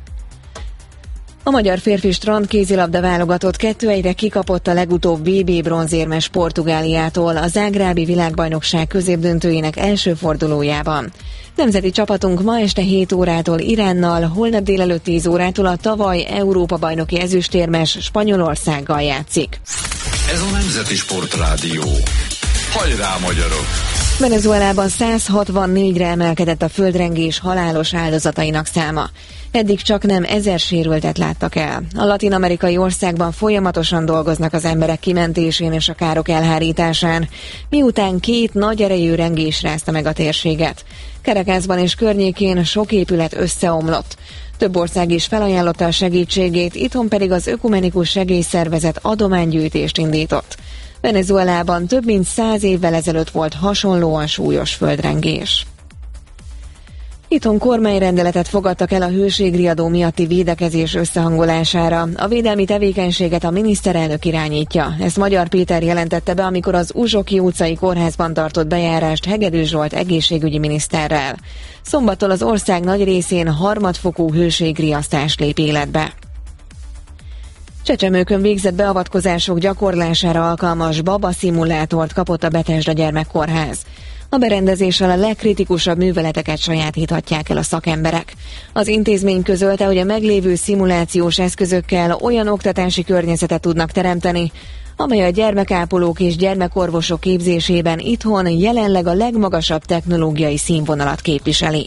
A magyar férfi strand kézilabda válogatott kettő egyre kikapott a legutóbb vé bé bronzérmes Portugáliától a zágrábi világbajnokság középdöntőjének első fordulójában. Nemzeti csapatunk ma este hét órától Iránnal, holnap délelőtt tíz órától a tavaly Európa-bajnoki ezüstérmes Spanyolországgal játszik. Ez a Nemzeti Sportrádió. Hajrá, magyarok! Venezuelában száz hatvannégyre emelkedett a földrengés halálos áldozatainak száma. Eddig csak nem ezer sérültet láttak el. A latin-amerikai országban folyamatosan dolgoznak az emberek kimentésén és a károk elhárításán, miután két nagy erejű rengés rázta meg a térséget. Caracasban és környékén sok épület összeomlott. Több ország is felajánlotta a segítségét, itthon pedig az ökumenikus segélyszervezet adománygyűjtést indított. Venezuelában több mint száz évvel ezelőtt volt hasonlóan súlyos földrengés. Itthon kormányrendeletet fogadtak el a hőségriadó miatti védekezés összehangolására. A védelmi tevékenységet a miniszterelnök irányítja. Ezt Magyar Péter jelentette be, amikor az Uzsoki utcai kórházban tartott bejárást Hegedűs Zsolt egészségügyi miniszterrel. Szombattól az ország nagy részén harmadfokú hőségriasztás lép életbe. Csecsemőkön végzett beavatkozások gyakorlására alkalmas babaszimulátort kapott a Betesda Gyermekkórház. A berendezéssel a legkritikusabb műveleteket sajátíthatják el a szakemberek. Az intézmény közölte, hogy a meglévő szimulációs eszközökkel olyan oktatási környezetet tudnak teremteni, amely a gyermekápolók és gyermekorvosok képzésében itthon jelenleg a legmagasabb technológiai színvonalat képviseli.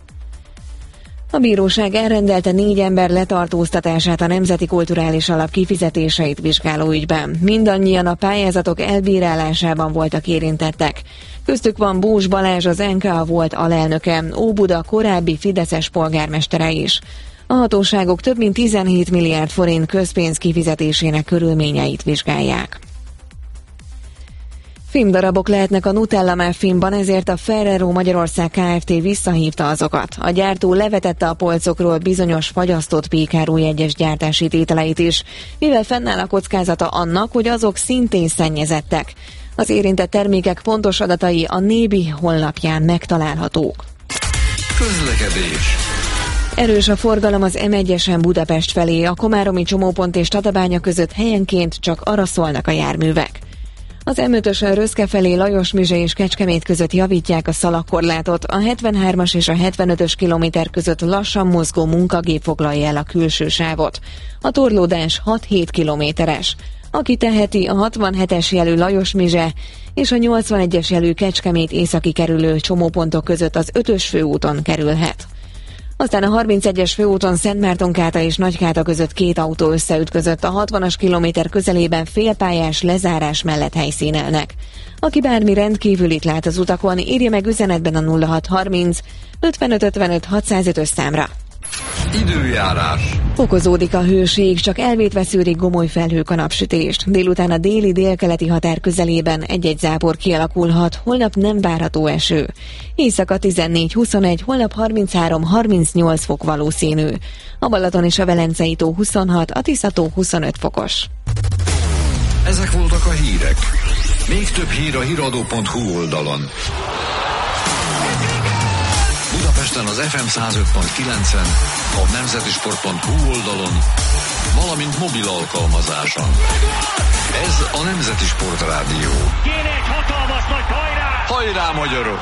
A bíróság elrendelte négy ember letartóztatását a Nemzeti Kulturális Alap kifizetéseit vizsgáló ügyben. Mindannyian a pályázatok elbírálásában voltak érintettek. Köztük van Bós Balázs, az en ká á volt alelnöke, Óbuda korábbi fideszes polgármestere is. A hatóságok több mint tizenhét milliárd forint közpénz kifizetésének körülményeit vizsgálják. Filmdarabok lehetnek a Nutella Muffinban, ezért a Ferrero Magyarország Kft. Visszahívta azokat. A gyártó levetette a polcokról bizonyos fagyasztott pékárujegyes gyártási tételeit is, mivel fennáll a kockázata annak, hogy azok szintén szennyezettek. Az érintett termékek pontos adatai a Nébi honlapján megtalálhatók. Közlekedés. Erős a forgalom az em egyesen Budapest felé, a komáromi csomópont és Tatabánya között helyenként csak arra szólnak a járművek. Az em ötösen Röszke felé Lajosmizse és Kecskemét között javítják a szalagkorlátot, a hetvenhármas és a hetvenötös kilométer között lassan mozgó munkagép foglalja el a külső sávot. A torlódás hat-hét kilométeres. Aki teheti, a hatvanhetes jelű Lajosmizse és a nyolcvanegyes jelű Kecskemét északi kerülő csomópontok között az ötös főúton kerülhet. Aztán a harmincegyes főúton Szentmártonkáta és Nagykáta között két autó összeütközött, a hatvanas kilométer közelében félpályás lezárás mellett helyszínelnek. Aki bármi rendkívülit lát az utakon, írja meg üzenetben a nulla hat harminc ötvenöt ötvenöt hatszázötös számra. Időjárás. Fokozódik a hőség, csak elvétve szűrik gomoly felhők a napsütést. Délután a déli délkeleti határ közelében egy-egy zápor kialakulhat, holnap nem várható eső. Éjszaka tizennégy-huszonegy, holnap harminchárom-harmincnyolc fok valószínű. A Balaton és a Velencei tó huszonhat, a Tisza-tó huszonöt fokos. Ezek voltak a hírek. Még több hír a híradó pont hu oldalon. Budapesten az ef em száz öt pont kilencen, a nemzetisport pont hu oldalon, valamint mobil alkalmazáson. Ez a Nemzeti Sport Rádió. Kéne egy hatalmas nagy hajrá! Hajrá, magyarok!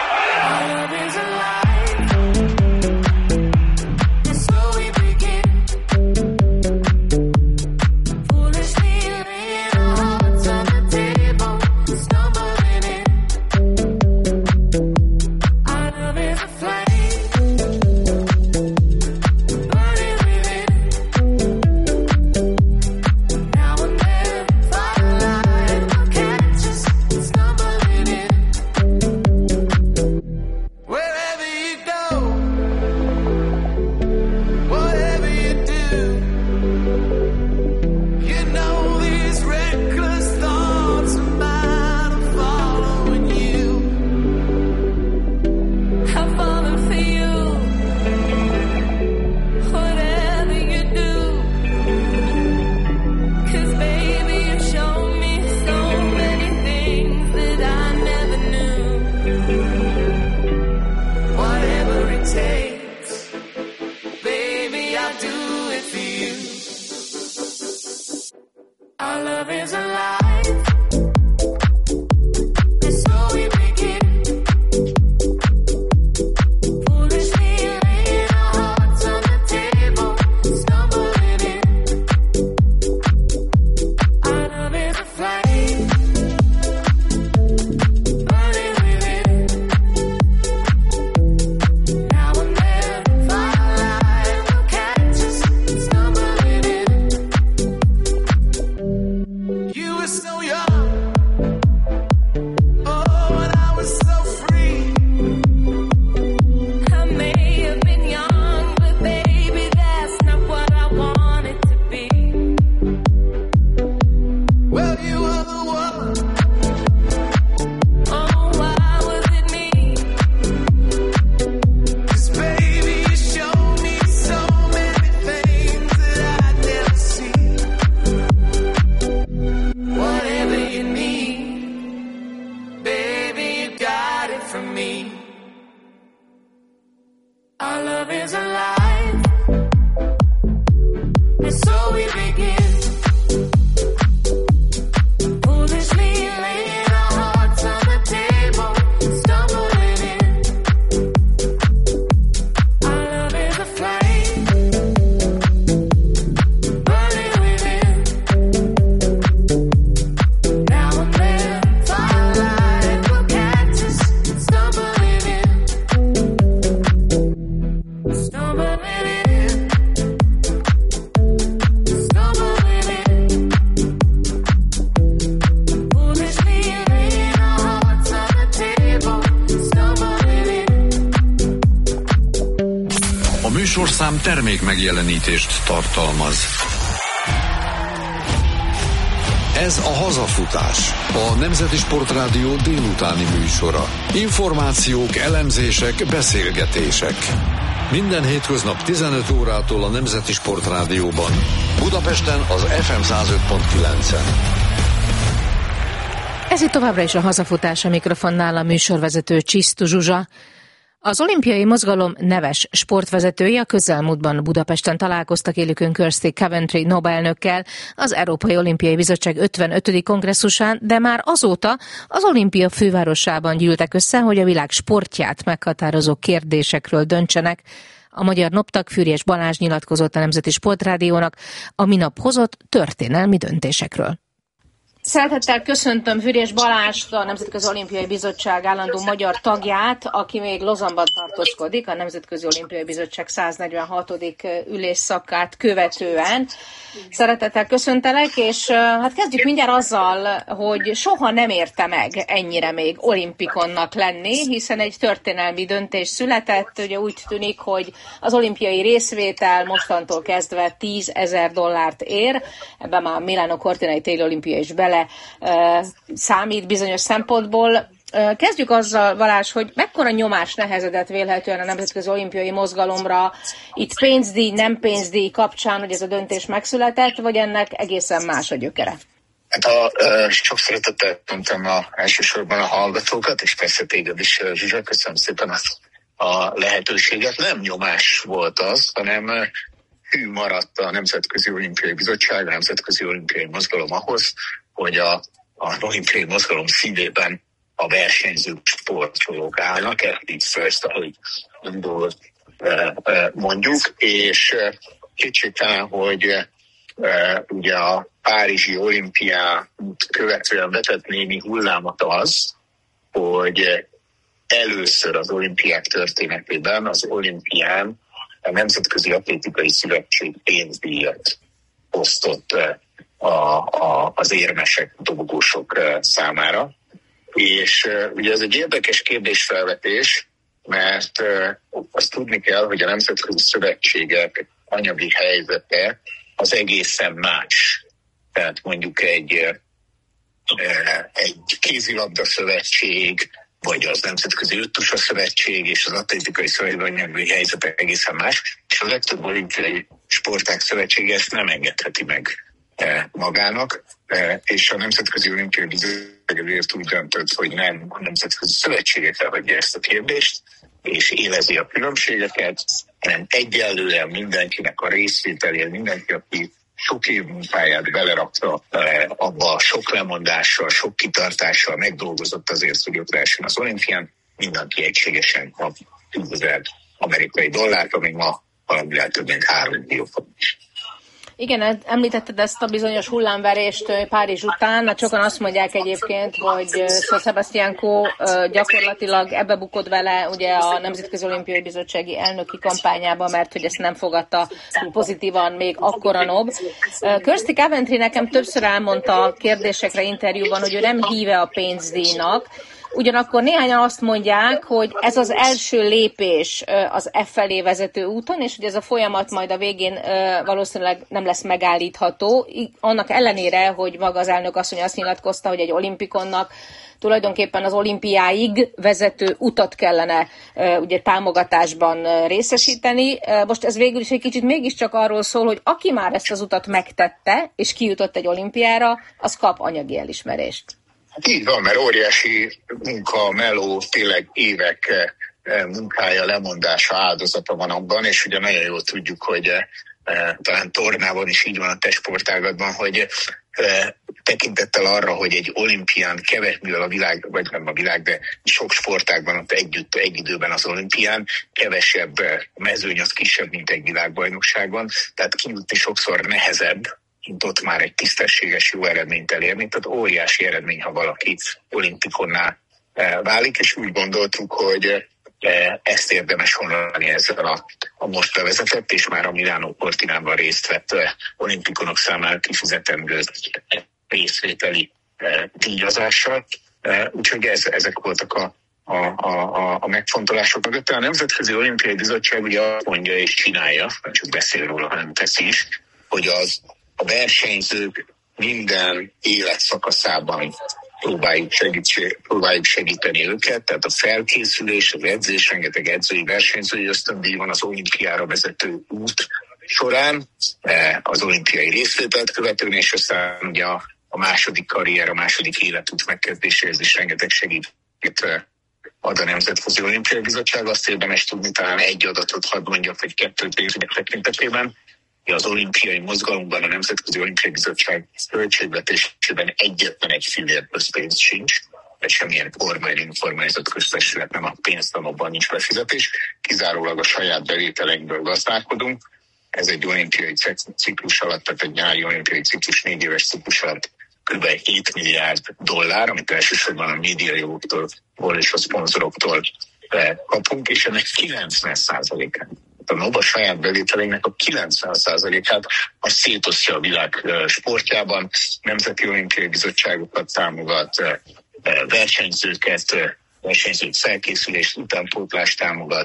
Műsorszám termék megjelenítést tartalmaz. Ez a Hazafutás, a Nemzeti Sportrádió délutáni műsora. Információk, elemzések, beszélgetések. Minden hétköznap tizenöt órától a Nemzeti Sportrádióban. Budapesten az ef em száz öt pont kilencen. Ez itt továbbra is a Hazafutás, a mikrofonnál a műsorvezető Csisztu Zsuzsa. Az olimpiai mozgalom neves sportvezetői a közelmúltban Budapesten találkoztak élükön Kirsty Coventry Nobelnökkel az Európai Olimpiai Bizottság ötvenötödik kongresszusán, de már azóta az olimpia fővárosában gyűltek össze, hogy a világ sportját meghatározó kérdésekről döntsenek. A magyar noptag Füriyes Balázs nyilatkozott a Nemzeti Sportrádiónak a minap hozott történelmi döntésekről. Szeretettel köszöntöm Füriyes Balást, a Nemzetközi Olimpiai Bizottság állandó magyar tagját, aki még Lausanne-ban tartózkodik, a Nemzetközi Olimpiai Bizottság száznegyvenhatodik ülésszakát követően. Szeretettel köszöntelek, és hát kezdjük mindjárt azzal, hogy soha nem érte meg ennyire még olimpikonnak lenni, hiszen egy történelmi döntés született, ugye úgy tűnik, hogy az olimpiai részvétel mostantól kezdve tízezer dollárt ér, ebben már Milano Cortinai téli olimpia is bele számít bizonyos szempontból. Kezdjük azzal, Balázs, hogy mekkora nyomás nehezedett vélhetően a nemzetközi olimpiai mozgalomra itt pénzdíj, nem pénzdíj kapcsán, hogy ez a döntés megszületett, vagy ennek egészen más a gyökere? Hát a, uh, sok szeretettel köszöntöm a, elsősorban a hallgatókat, és persze téged is, Zsuzsa, köszönöm szépen azt a lehetőséget. Nem nyomás volt az, hanem uh, hű maradt a Nemzetközi Olimpiai Bizottság, a Nemzetközi Olimpiai Mozgalom ahhoz, hogy a, a olimpiai mozgalom szívében a versenyzők, sportolók állnak, athletes first, ahogy indul mondjuk, és kétségtelen, hogy ugye a párizsi olimpiát követően vetett némi hullámot az, hogy először az olimpiák történetében az olimpián a Nemzetközi Atlétikai Szövetség pénzdíjat osztott A, a, az érmesek, dobogósok számára. És uh, ugye ez egy érdekes kérdésfelvetés, mert uh, azt tudni kell, hogy a nemzetközi szövetségek anyagi helyzete az egészen más. Tehát mondjuk egy, uh, egy kézilabda szövetség, vagy az Nemzetközi Öttusa Szövetség és az Atlétikai Szövetség anyagi helyzete egészen más, és a legtöbb olimpiai sportág szövetsége ezt nem engedheti meg magának, és a Nemzetközi Olimpiai Bizottság úgy döntött, hogy nem a nemzetközi szövetségekre hagyja ezt a kérdést, és élezi a különbségeket, hanem egyenlően mindenkinek a részvételén, mindenki, aki sok év munkáját belerakta abba, sok lemondással, sok kitartással megdolgozott azért, hogy ott versen az olimpián, mindenki egységesen kap tízezer amerikai dollárt, ami ma valamivel több mint három millió forint. Igen, említetted ezt a bizonyos hullámverést Párizs után. Sokan azt mondják egyébként, hogy Sir Sebastian Coe gyakorlatilag ebbe bukott vele ugye a Nemzetközi Olimpiai Bizottsági elnöki kampányába, mert hogy ezt nem fogadta pozitívan még akkora nob. Kirsty Coventry nekem többször elmondta a kérdésekre interjúban, hogy ő nem híve a pénzdíjnak. Ugyanakkor néhányan azt mondják, hogy ez az első lépés az e felé vezető úton, és hogy ez a folyamat majd a végén valószínűleg nem lesz megállítható. Annak ellenére, hogy maga az elnök asszony azt nyilatkozta, hogy egy olimpikonnak tulajdonképpen az olimpiáig vezető utat kellene ugye támogatásban részesíteni. Most ez végül is egy kicsit mégiscsak arról szól, hogy aki már ezt az utat megtette, és kijutott egy olimpiára, az kap anyagi elismerést. Hát így van, mert óriási munka, meló, tényleg évek munkája, lemondása, áldozata van abban, és ugye nagyon jól tudjuk, hogy e, talán tornában is így van a testsportágatban, hogy e, tekintettel arra, hogy egy olimpián keves, mivel a világ, vagy nem a világ, de sok sportágban ott együtt, egy időben az olimpián, kevesebb mezőny, az kisebb, mint egy világbajnokságban, tehát kijutni sokszor nehezebb, mint ott már egy tisztességes jó eredményt elérni. Tehát óriási eredmény, ha valaki olimpikonná válik, és úgy gondoltuk, hogy ezt érdemes honlani ezzel a, a most bevezetett, és már a Milano Cortinában részt vett olimpikonok számára kifizetendő részvételi díjazással. Úgyhogy ez, ezek voltak a, a, a, a megfontolások mögött. A Nemzetközi Olimpiai Bizottság ugye azt mondja és csinálja, nem csak beszél róla, hanem teszi is, hogy az a versenyzők minden életszakaszában próbáljuk, segítség, próbáljuk segíteni őket, tehát a felkészülés, az edzés, rengeteg edzői versenyzői ösztöndíj van az olimpiára vezető út során, az olimpiai részvételt követően, és aztán ugye a, a második karrier, a második életút megkezdéséhez is rengeteg segítséget ad a Nemzetközi Olimpiai Bizottság. Azt érdemes tudni, talán egy adatot hadd mondjak, vagy kettőt pénzügyek tekintetében. Az olimpiai mozgalomban a Nemzetközi Olimpiai Bizottság költségvetésében egyetlen egy fillér közpénz sincs, vagy semmilyen kormány, informálizott köztesület nem a pénzt, abban nincs befizetés, kizárólag a saját bevételekből gazdálkodunk. Ez egy olimpiai ciklus alatt, tehát egy nyári olimpiai ciklus, négy éves ciklus alatt kb. hét milliárd dollár, amit elsősorban a médiajogoktól és a szponzoroktól kapunk, és ennek kilencven százalékát. A NOBA saját bevételeinek a kilencven százalékát azt szétosztja a világ sportjában, Nemzeti Olimpiai Bizottságokat támogat, versenyzőket, versenyzők felkészülést, utánpótlást támogat,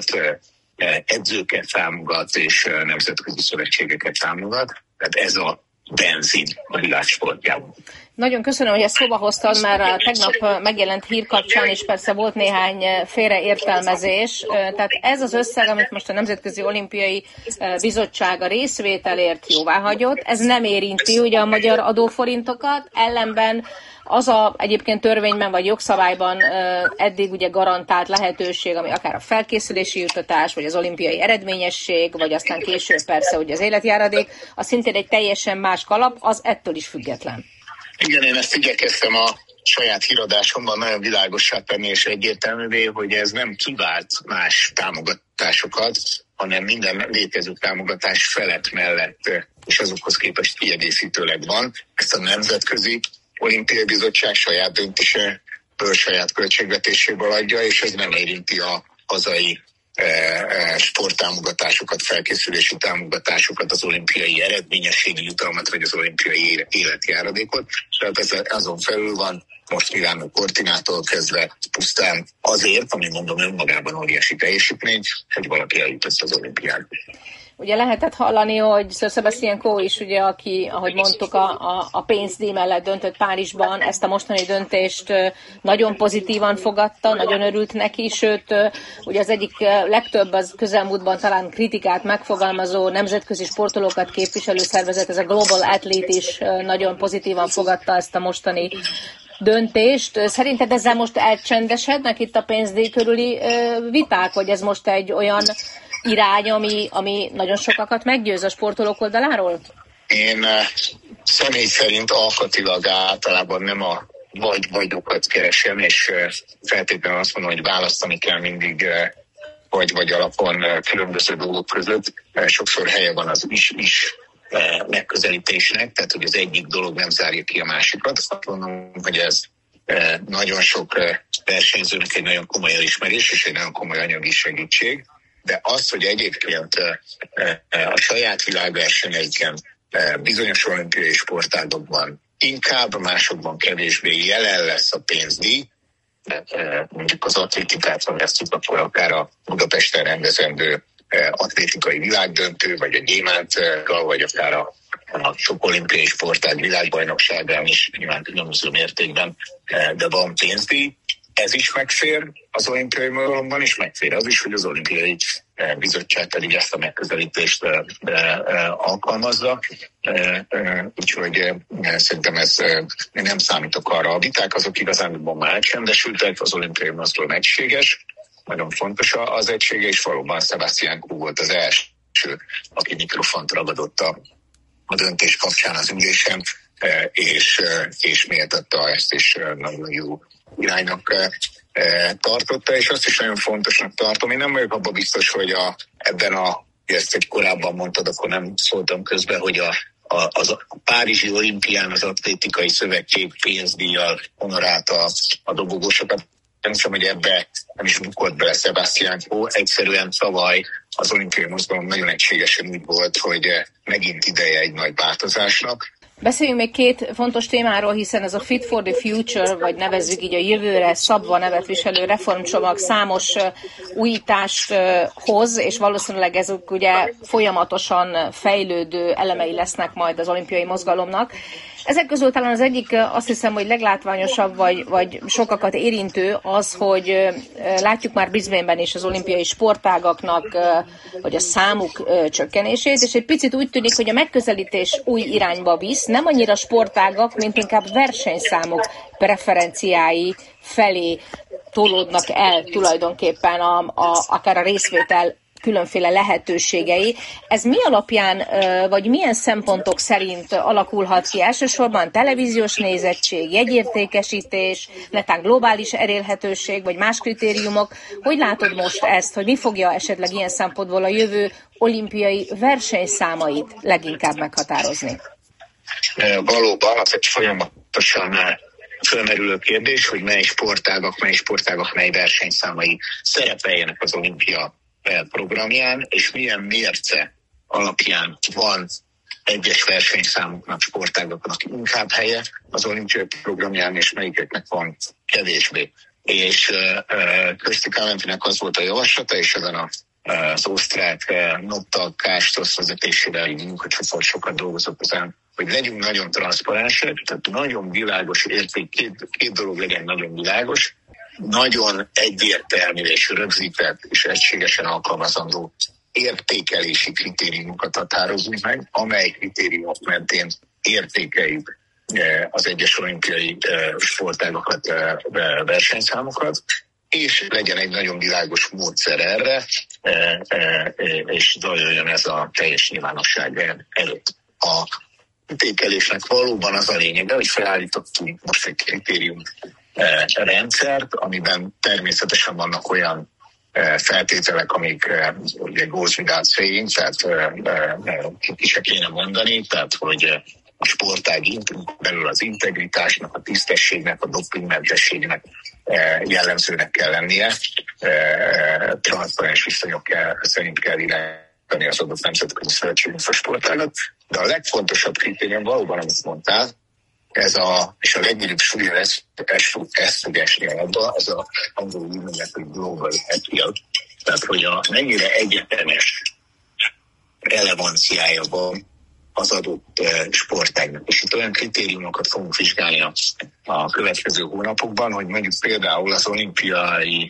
edzőket támogat, és nemzetközi szövetségeket támogat. Tehát ez a benzin a világ sportjában. Nagyon köszönöm, hogy ezt szóba hoztad, mert a tegnap megjelent hír kapcsán is persze volt néhány félreértelmezés. Tehát ez az összeg, amit most a Nemzetközi Olimpiai Bizottság a részvételért jóváhagyott, ez nem érinti ugye a magyar adóforintokat, ellenben az a egyébként törvényben vagy jogszabályban eddig ugye garantált lehetőség, ami akár a felkészülési juttatás, vagy az olimpiai eredményesség, vagy aztán később persze ugye az életjáradék, az szintén egy teljesen más kalap, az ettől is független. Igen, én ezt igyekeztem a saját híradásomban nagyon világossá tenni és egyértelművé, hogy ez nem kivált más támogatásokat, hanem minden létező támogatás felett mellett, és azokhoz képest kiegészítőleg van. Ezt a Nemzetközi Olimpiai Bizottság saját döntéséből, saját költségvetéséből adja, és ez nem érinti a hazai sporttámogatásokat, felkészülési támogatásokat, az olimpiai eredményességi jutalmat, vagy az olimpiai életjáradékot. Tehát ez azon felül van most Milánó Cortinától kezdve pusztán azért, ami mondom önmagában óriási teljesítmény, hogy valaki eljutott az olimpiára. Ugye lehetett hallani, hogy Sir Sebastian Coe is, ugye, aki, ahogy mondtuk, a, a, a pénzdíj mellett döntött Párizsban, ezt a mostani döntést nagyon pozitívan fogadta, nagyon örült neki, sőt, ugye az egyik legtöbb az közelmúltban talán kritikát megfogalmazó nemzetközi sportolókat képviselő szervezet, ez a Global Athlete is nagyon pozitívan fogadta ezt a mostani döntést. Szerinted ezzel most elcsendesednek itt a pénzdíj körüli viták, vagy ez most egy olyan irány, ami, ami nagyon sokakat meggyőz a sportolók oldaláról? Én uh, személy szerint alkatilag általában nem a vagy-vagyokat keresem, és uh, feltétlenül azt mondom, hogy választani kell mindig uh, vagy-vagy alapon uh, különböző dolgok között. Uh, sokszor helye van az is-is uh, megközelítésnek, tehát hogy az egyik dolog nem zárja ki a másikat. Azt mondom, hogy ez uh, nagyon sok uh, versenyzőnek egy nagyon komoly elismerés, és egy nagyon komoly anyagi segítség. De az, hogy egyébként a saját világversenyeiken bizonyos olimpiai sportágokban inkább, másokban kevésbé jelen lesz a pénzdíj, mondjuk az atlétikát, ha vesztük, akkor akár a Budapesten rendezendő atlétikai világdöntő, vagy a gyémántgal, vagy akár a, a sok olimpiai sportág világbajnokságán is nyilván különböző mértékben, de van pénzdíj. Ez is megfér az olimpiai mozgalomban, és megfér az is, hogy az olimpiai bizottság pedig ezt a megközelítést alkalmazza. Úgyhogy szerintem ez nem számítok arra. A viták azok igazánból már elcsendesültek, az olimpiai mozgalom egységes, nagyon fontos az egysége, és valóban Sebastian Coe volt az első, aki mikrofont ragadott a, a döntés kapcsán az ülésen, és, és méltatta ezt, és nagyon jó iránynak tartotta, és azt is nagyon fontosnak tartom. Én nem vagyok abban biztos, hogy a, ebben a, ezt egy korábban mondtad, akkor nem szóltam közben, hogy a, a, az a Párizsi olimpián az atlétikai szövetség pénzdíjjal honorálta a dobogósokat. Nem hiszem, hogy ebbe nem is bukott bele Sebastian Coe. Egyszerűen tavaly az olimpiai mozgalom nagyon egységesen úgy volt, hogy megint ideje egy nagy változásnak, Beszéljünk még két fontos témáról, hiszen ez a Fit for the Future, vagy nevezzük így a jövőre szabva nevet viselő reformcsomag számos újítást hoz, és valószínűleg ezek ugye folyamatosan fejlődő elemei lesznek majd az olimpiai mozgalomnak. Ezek közül talán az egyik, azt hiszem, hogy leglátványosabb, vagy, vagy sokakat érintő az, hogy látjuk már Brisbaneben is az olimpiai sportágaknak, vagy a számuk csökkenését, és egy picit úgy tűnik, hogy a megközelítés új irányba visz, nem annyira sportágak, mint inkább versenyszámok preferenciái felé tolódnak el tulajdonképpen a, a, akár a részvétel különféle lehetőségei. Ez mi alapján, vagy milyen szempontok szerint alakulhat ki? Elsősorban televíziós nézettség, jegyértékesítés, netán globális elérhetőség, vagy más kritériumok. Hogy látod most ezt, hogy mi fogja esetleg ilyen szempontból a jövő olimpiai versenyszámait leginkább meghatározni? Valóban, az egy folyamatosan fölmerülő kérdés, hogy mely sportágak, mely sportágak, mely versenyszámai szerepeljenek az olimpia programján, és milyen mérce alapján van egyes versenyszámoknak, sportágoknak inkább helye az olimpiai programján, és melyikeknek van kevésbé. És uh, Közti Kálemfinek az volt a javaslata, és ezen a, uh, az osztrák uh, Notta Kástos vezetésével egy munkacsoport sokat dolgozott ezen, hogy legyünk nagyon transzparensek, tehát nagyon világos érték, két, két dolog legyen nagyon világos, nagyon egyértelmű és rögzített és egységesen alkalmazandó értékelési kritériumokat határozunk meg, amely kritériumok mentén értékeljük az egyes olimpiai sportágokat, versenyszámokat, és legyen egy nagyon világos módszer erre, és zajoljon ez a teljes nyilvánosság előtt. A értékelésnek valóban az a lényege, hogy felállítottunk most egy kritérium rendszert, amiben természetesen vannak olyan feltételek, amik ugye goes without saying, tehát ki se kéne mondani, tehát hogy a sportág belül az integritásnak, a tisztességnek, a dopingmentességnek jellemzőnek kell lennie, transzparens viszonyok kell, szerint kell irányítani az adott nemzetközi szövetségünk a sportágat, de a legfontosabb kritérium valóban, amit mondtál, ez a, és a legnagyobb súlya lesz, ezt fog esni alapba, ez a angolul úgynevezett global appeal, tehát hogy a mennyire egyetemes relevanciája van az adott sportágnak. És itt olyan kritériumokat fogunk vizsgálni a, a következő hónapokban, hogy mondjuk például az olimpiai,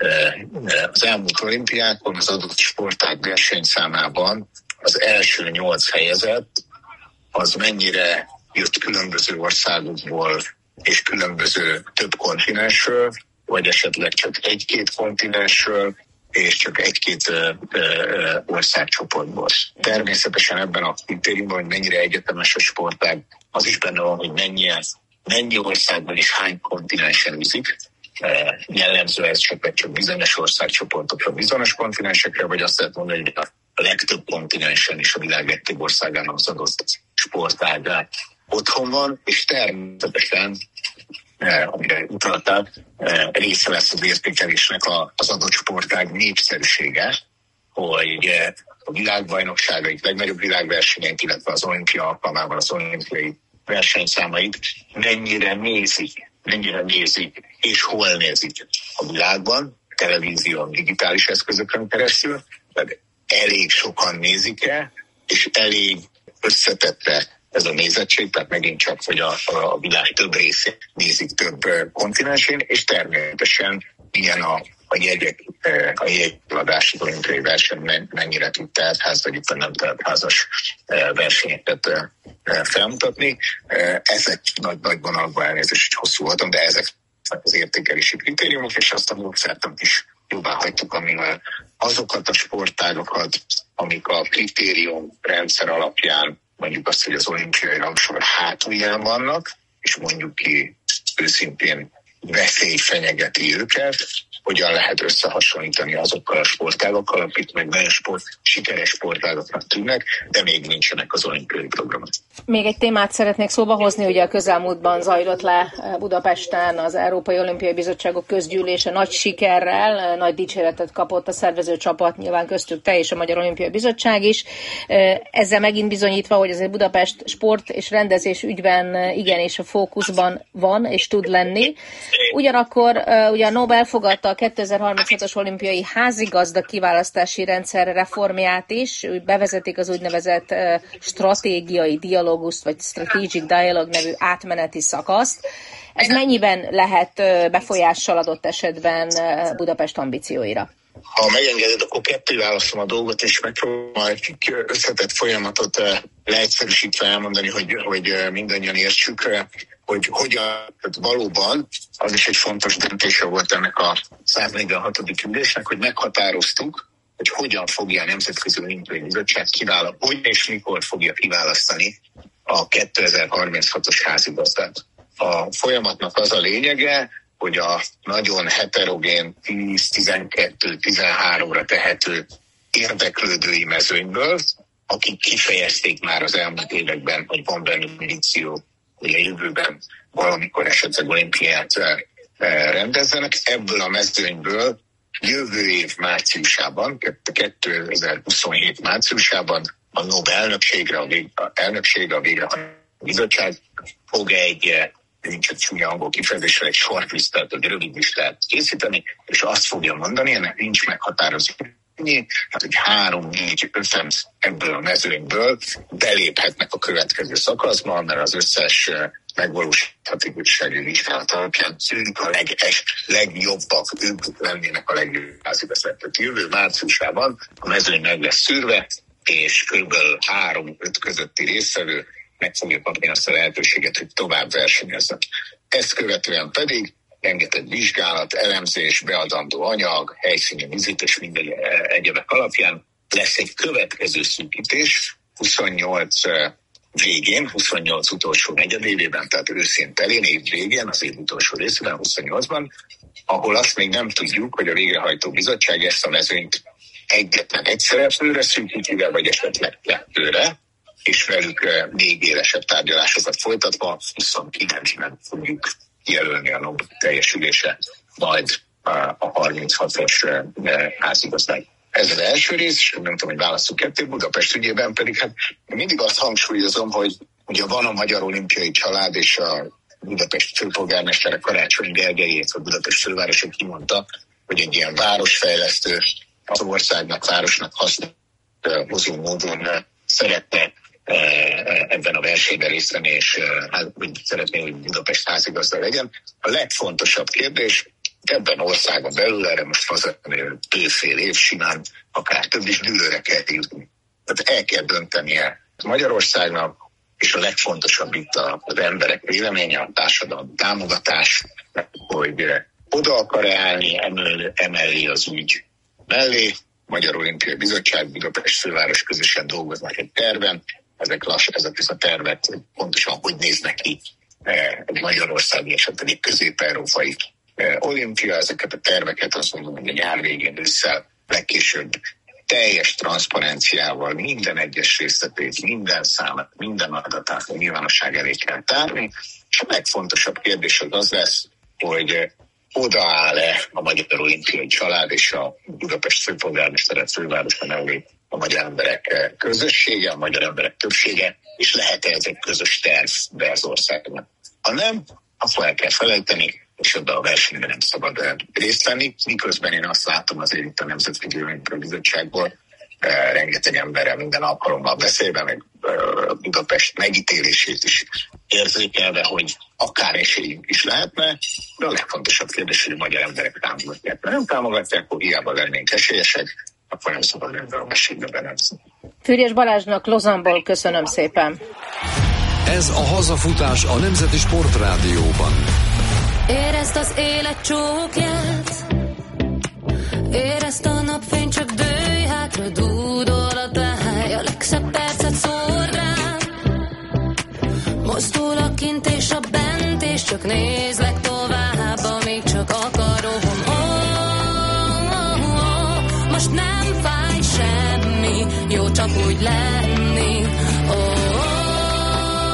az elmúlt olimpiákon az adott sportág versenyszámában az első nyolc helyezett, az mennyire jött különböző országokból és különböző több kontinensről, vagy esetleg csak egy-két kontinensről, és csak egy-két ö, ö, országcsoportból. Természetesen ebben a kritériumban, hogy mennyire egyetemes a sportág, az is benne van, hogy mennyi, mennyi országban és hány kontinensen űzik. E, jellemző ez csak, csak bizonyos országcsoportokra, bizonyos kontinensekre, vagy azt lehet mondani, hogy a legtöbb kontinensen is a világ legtöbb országának az adott sportág otthon van, és természetesen, eh, amire utaltál, eh, része lesz az értékelésnek a, az adott sportág népszerűsége, hogy eh, a világbajnokságait, legnagyobb világversenyeit, illetve az olimpia alkalmával az olimpiai versenyszámait mennyire nézik, mennyire nézik, és hol nézik a világban, televízión, digitális eszközökön keresztül, tehát elég sokan nézik-e, és elég összetette ez a nézettség, tehát megint csak, hogy a, a világ több részén nézik több kontinensén, és természetesen milyen a, a jegyek, a jegyeladási olimpiai verseny mennyire tud teltház, vagy éppen nem teltházas versenyeket felmutatni. Ezek nagy, nagy vonalakban elnézést, hogy hosszú voltam, de ezek az értékelési kritériumok, és azt a módszertant is jóvá hagytuk, amivel azokat a sportágokat, amik a kritérium rendszer alapján mondjuk azt, hogy az olimpiai rangsor hátulján vannak, és mondjuk ki őszintén veszély fenyegeti őket, hogyan lehet összehasonlítani azokkal a sportágokkal, akik meg nagyon sport, sikeres sportágoknak tűnnek, de még nincsenek az olimpiai programon. Még egy témát szeretnék szóba hozni, ugye a közelmúltban zajlott le Budapesten az Európai Olimpiai Bizottságok közgyűlése nagy sikerrel, nagy dicséretet kapott a szervező csapat, nyilván köztük te és a Magyar Olimpiai Bizottság is. Ezzel megint bizonyítva, hogy azért Budapest sport és rendezés ügyben igenis a fókuszban van és tud lenni. Ugyanakkor ugye a NOB elfogadta a kétezer-harminchatos olimpiai házigazda kiválasztási rendszer reformját is, bevezetik az úgynevezett stratégiai dialógust, vagy Strategic Dialogue nevű átmeneti szakaszt. Ez mennyiben lehet befolyással adott esetben Budapest ambícióira? Ha megengeded, akkor ketté választom a dolgot, és megpróbálom egy összetett folyamatot leegyszerűsítve elmondani, hogy, hogy mindannyian értsük, hogy hogyan, valóban az is egy fontos döntése volt ennek a száznegyvenhatodik ülésnek, hogy meghatároztuk, hogy hogyan fogja a Nemzetközi Olimpiai Bizottság kiválasztani, hogy és mikor fogja kiválasztani a kétezer-harminchatos házigazdát. A folyamatnak az a lényege, hogy a nagyon heterogén tíz, tizenkettő, tizenháromra tehető érdeklődői mezőnyből, akik kifejezték már az elmúlt években, hogy van bennük ambíció, hogy a jövőben valamikor esetleg olimpiát rendezzenek, ebből a mezőnyből jövő év márciusában, kétezer-huszonhét márciusában a NOB elnökségre, a, vég, a elnökségre, a végrehajtó bizottság fog egy, nincs egy csúnya angol kifejezésre, egy shortlistát, egy rövid listát készíteni, és azt fogja mondani, ennek nincs meghatározó, hát hogy három, négy, öten ebből a mezőnyből beléphetnek a következő szakaszban, mert az összes megvalósíthatósági vizsgálat alapján szűnik a leges, legjobbak, ők lennének a legjobb házigazdatok. Jövő márciusában a mezőny meg lesz szűrve, és kb. három-öt közötti résztvevő meg fogja kapni azt a lehetőséget, hogy tovább versenyezzen. Ezt követően pedig rengeteg vizsgálat, elemzés, beadandó anyag, helyszíni vizit és minden egyebek alapján lesz egy következő szűkítés huszonnyolc végén, huszonnyolc utolsó negyedévében, tehát őszén telén, év végén, az év utolsó részében, huszonnyolcban, ahol azt még nem tudjuk, hogy a végrehajtó bizottság ezt a mezőnyt egyetlen egy szereplőre szűkíti, vagy esetleg kettőre, és velük még élesebb tárgyalásokat folytatva huszonkilencben fogjuk jelölni a NOB teljesülése, majd a harminchatos házigazdály. Ez az első rész, és nem tudom, hogy válaszol kettő, Budapest ügyében pedig hát mindig azt hangsúlyozom, hogy ugye van a Magyar Olimpiai Család és a Budapest főpolgármestere Karácsony Gergelyét, a Budapest fővárosa kimondta, hogy egy ilyen városfejlesztő, az országnak, városnak használhozó módon szeretne ebben a versenyben részt venni, és hát, szeretné, hogy Budapest házigazda legyen. A legfontosabb kérdés, ebben országon belül, erre most hazamenő bőfél év simán, akár több is dűlőre kell jutni. Tehát el kell döntenie Magyarországnak, és a legfontosabb itt az emberek véleménye, a társadalmi támogatás, hogy oda akar állni emellé az ügy mellé. Magyar Olimpiai Bizottság, Budapest főváros közösen dolgoznak egy terven, ezek lass, ezek a tervek pontosan hogy néznek ki egy magyarországi és pedig közép-európai olimpia, ezeket a terveket azt mondom, hogy a nyár végén ősszel legkésőbb teljes transzparenciával minden egyes részletét, minden számát, minden adatát a nyilvánosság elé kell tárni, és a legfontosabb kérdés az az lesz, hogy odaáll-e a Magyar Olimpiai Család és a Budapest főpolgármestere fővárosa mellé a magyar emberek közössége, a magyar emberek többsége, és lehet-e ez egy közös terv be az országban. Ha nem, akkor el kell felejteni, és ebben a versenyben nem szabad részt venni, miközben én azt látom azért itt a Nemzetközi Olimpiai Bizottságból, rengeteg emberrel minden alkalommal beszélve, meg Budapest megítélését is érzékelve, hogy akár esélyünk is lehetne, de a legfontosabb kérdés, hogy a magyar emberek támogatják. Ha nem támogatják, akkor hiába lennénk esélyesek, akkor nem szabad ebben a versenyben benevezni. Füriyes Balázsnak Lozanból köszönöm szépen. Ez a hazafutás a Nemzeti Sportrádióban. Érezd az élet csókját, érezd a napfény, csak dőj hátra, dúdol a táj, a legszebb percet szórd rám. Mozdul kint és a bent, és csak nézlek tovább, amíg csak akarom. Oh, oh, oh, most nem fáj semmi, jó csak úgy lenni. Oh, oh,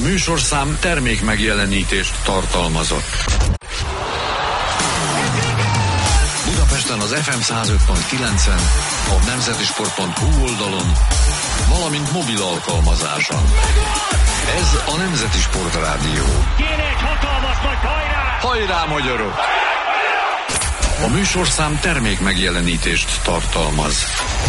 műsorszám termék megjelenítést tartalmazott. Budapesten az ef em száz öt pont kilencen, a nemzetisport pont hu oldalon, valamint mobil alkalmazáson. Ez a Nemzeti Sport Rádió. Kéne egy hatalmas nagy hajrá! Hajrá, magyarok! A műsorszám termék megjelenítést tartalmaz.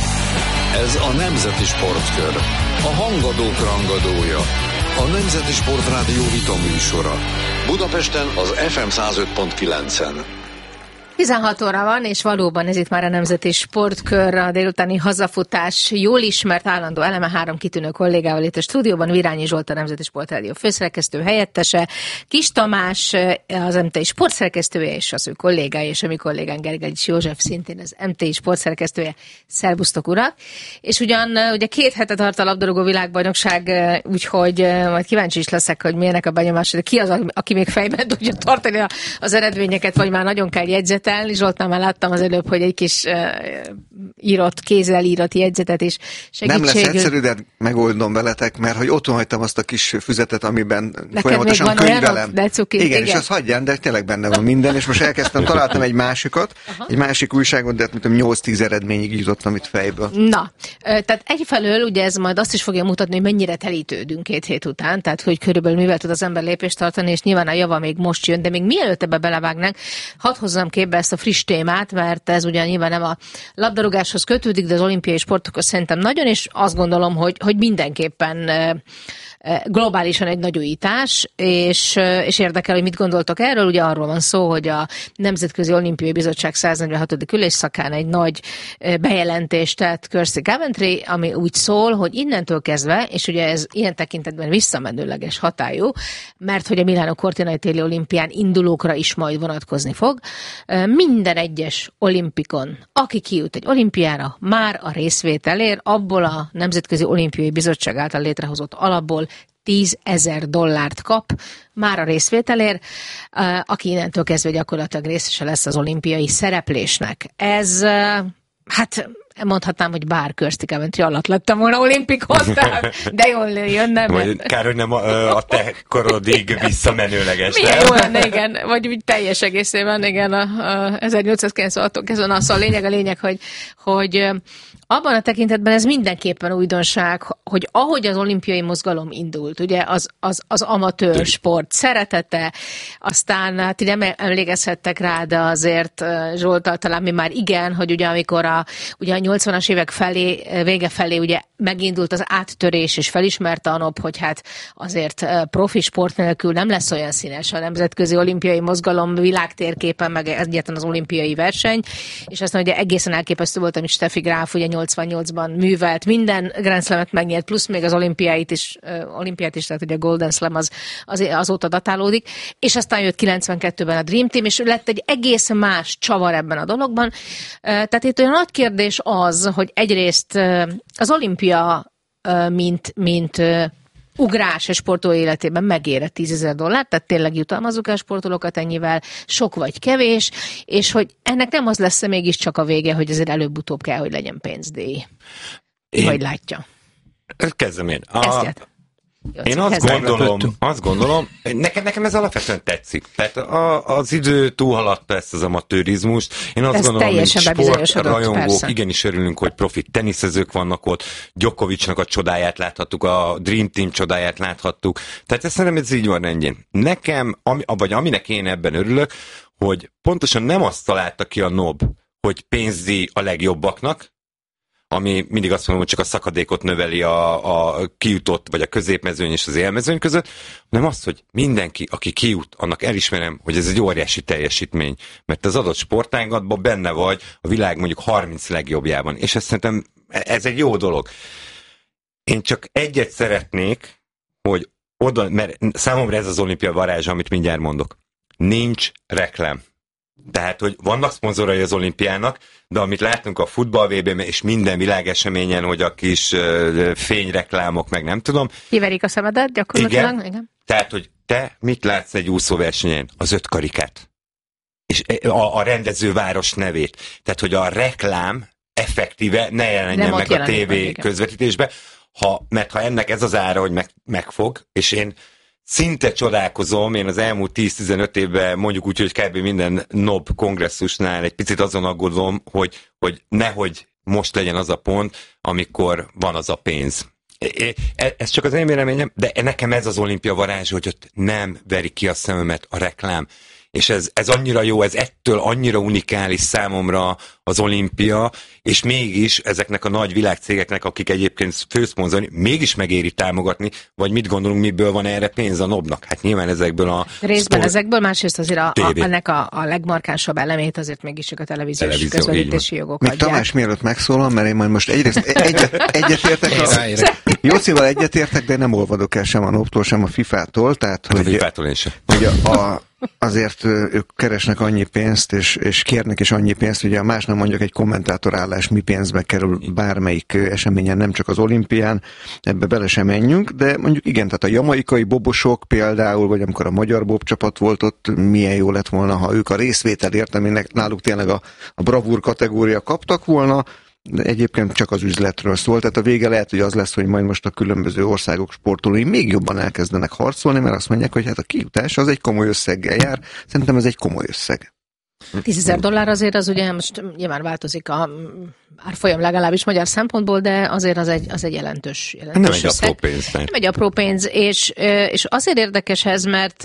Ez a Nemzeti Sportkör. A hangadók rangadója. A Nemzeti Sport Rádió vitaműsora. Budapesten az ef em száz öt pont kilencen. tizenhat óra van, és valóban ez itt már a Nemzeti Sportkör, a délutáni hazafutás jól ismert állandó eleme, három kitűnő kollégával itt a stúdióban, Virányi Zsolt, a Nemzeti Sportrádió főszerkesztő helyettese, Kis Tamás, az em té i sportszerkesztője, és az ő kollégája, és a mi kollégánk Gergelycs József, szintén az em té i sportszerkesztője. Szerbusztok, urak! És ugyan ugye két hete tart a labdarúgó világbajnokság, úgyhogy majd kíváncsi is leszek, hogy milyenek a benyomás, de ki az, aki még fejben tudja tartani az eredményeket, vagy már nagyon kell jegyzet. Zsoltnál már láttam az előbb, hogy egy kis uh, írott, kézzel írott jegyzetet is segítségül. Nem lesz egyszerű, de megoldom veletek, mert hogy otthon hagytam azt a kis füzetet, amiben neked folyamatosan könyvelem. De cuki, igen, igen, és azt hagyján, de tényleg benne van minden, és most elkezdtem, találtam egy másikat, aha, egy másik újságot, de mint nyolc-tíz eredményig jutottam itt fejből. Na, tehát egyfelől ugye ez majd azt is fogja mutatni, hogy mennyire telítődünk két hét után, tehát hogy körülbelül mivel tud az ember lépést tartani, és nyilván a java még most jön, de még mielőtt ebbe belevágnánk, hadd hozzam képbe ezt a friss témát, mert ez ugye nyilván nem a labdarúgáshoz kötődik, de az olimpiai sportokhoz szerintem nagyon, és azt gondolom, hogy, hogy mindenképpen globálisan egy nagy újítás, és, és érdekel, hogy mit gondoltok erről. Ugye arról van szó, hogy a Nemzetközi Olimpiai Bizottság száznegyvenhatodik ülésszakán egy nagy bejelentést tett Kirsty Coventry, ami úgy szól, hogy innentől kezdve, és ugye ez ilyen tekintetben visszamenőleges hatályú, mert hogy a Milánó Cortinai téli olimpián indulókra is majd vonatkozni fog, minden egyes olimpikon, aki kijut egy olimpiára, már a részvételér abból a Nemzetközi Olimpiai Bizottság által létrehozott alapból tízezer dollárt kap már a részvételért, aki innentől kezdve gyakorlatilag részese lesz az olimpiai szereplésnek. Ez, hát mondhatnám, hogy bár Kirsty Coventry alatt lettem volna olimpikon, de jól jönne. Vagy mert... kár, hogy nem a, a te korodig visszamenőleges. Milyen jó lenne, igen, vagy úgy teljes egészében, igen, a, a ezernyolcszázkilencvenhattól kezdve. Na, szóval a lényeg a lényeg, hogy, hogy abban a tekintetben ez mindenképpen újdonság, hogy ahogy az olimpiai mozgalom indult, ugye az, az, az amatőr sport szeretete, aztán hát így emlékezhettek rá, de azért Zsolttal talán mi már igen, hogy ugye amikor a, ugye a nyolcvanas évek felé, vége felé ugye megindult az áttörés, és felismerte a nop, hogy hát azért profi sport nélkül nem lesz olyan színes a nemzetközi olimpiai mozgalom világtérképen, meg egyáltalán az olimpiai verseny, és aztán ugye egészen elképesztő volt, amit Steffi Graf ugye nyolcvannyolcban művelt, minden Grand Slamet megnyert, plusz még az olimpiáit is, olimpiát is, tehát ugye a Golden Slam az, az azóta datálódik, és aztán jött kilencvenkettőben a Dream Team, és lett egy egész más csavar ebben a dologban. Tehát itt olyan nagy kérdés az, hogy egyrészt az olimpia, mint, mint ugrás a sportoló életében megére tízezer dollár, tehát tényleg jutalmazzuk el sportolókat ennyivel, sok vagy kevés, és hogy ennek nem az lesz mégiscsak a vége, hogy ezért előbb-utóbb kell, hogy legyen pénzdíj. Én... Hogy látja? Kezdem én. A... Én azt gondolom, azt gondolom, nekem, nekem ez alapvetően tetszik. Tehát a, az idő túlhaladt ezt az amatőrizmust. Én azt ez gondolom, hogy sportrajongók, igenis örülünk, hogy profi teniszezők vannak ott, Djokovicnak a csodáját láthattuk, a Dream Team csodáját láthattuk. Tehát ezt szerintem ez így van rendjén. Nekem, ami, vagy aminek én ebben örülök, hogy pontosan nem azt találta ki a nob, hogy pénzdíj a legjobbaknak, ami mindig azt mondom, hogy csak a szakadékot növeli a, a kijutott, vagy a középmezőny és az élmezőny között, hanem azt, hogy mindenki, aki kijut, annak elismerem, hogy ez egy óriási teljesítmény, mert az adott sportágatban benne vagy a világ mondjuk harminc legjobbjában, és ezt szerintem ez egy jó dolog. Én csak egyet szeretnék, hogy oda, mert számomra ez az olimpia varázsa, amit mindjárt mondok. Nincs reklám. Tehát, hogy vannak szponzorai az olimpiának, de amit látunk a futball vé bén és minden világeseményen, hogy a kis uh, fényreklámok, meg nem tudom. Kiverik a szemedet gyakorlatilag. Igen. Igen. Tehát, hogy te mit látsz egy úszóversenyen? Az öt karikát. És a, a rendezőváros nevét. Tehát, hogy a reklám effektíve ne jelenjen meg a tévé közvetítésbe, ha, mert ha ennek ez az ára, hogy meg, megfog, és én szinte csodálkozom, én az elmúlt tíz-tizenöt évben mondjuk úgy, hogy kb. Minden NOB kongresszusnál egy picit azon aggódom, hogy, hogy nehogy most legyen az a pont, amikor van az a pénz. Ez csak az én véleményem, de nekem ez az olimpia varázs, hogy ott nem veri ki a szememet a reklám. És ez, ez annyira jó, ez ettől annyira unikális számomra az olimpia, és mégis ezeknek a nagy világcégeknek, akik egyébként főszponzorni, mégis megéri támogatni, vagy mit gondolunk, miből van erre pénz a nobnak? Hát nyilván ezekből a... Részben sztor... ezekből, másrészt azért a, a, ennek a, a legmarkánsabb elemét azért mégis csak a televíziós Televízió, közvetítési jogok adják. Még Tamás mielőtt megszólal, mert én majd most egyrészt egyet, egyetértek a... Jócival egyetértek, de nem olvadok el sem a nobtól, sem a fifától, tehát hogy... A fifától én sem. Hogy a, a azért ők keresnek annyi pénzt, és, és kérnek is annyi pénzt, ugye más nem mondjuk egy kommentátorállás mi pénzbe kerül bármelyik eseményen, nem csak az olimpián, ebbe bele sem menjünk, de mondjuk igen, tehát a jamaikai bobosok például, vagy amikor a magyar bobcsapat volt ott, milyen jó lett volna, ha ők a részvételért, aminek náluk tényleg a, a bravúr kategória kaptak volna, de egyébként csak az üzletről szól, tehát a vége lehet, hogy az lesz, hogy majd most a különböző országok sportolói még jobban elkezdenek harcolni, mert azt mondják, hogy hát a kijutás az egy komoly összeggel jár, szerintem ez egy komoly összeg. tízezer dollár azért az ugye most nyilván változik a árfolyam legalábbis magyar szempontból, de azért az egy, az egy jelentős, jelentős nem egy apró pénz. Nem egy apró pénz, és, és azért érdekes ez, mert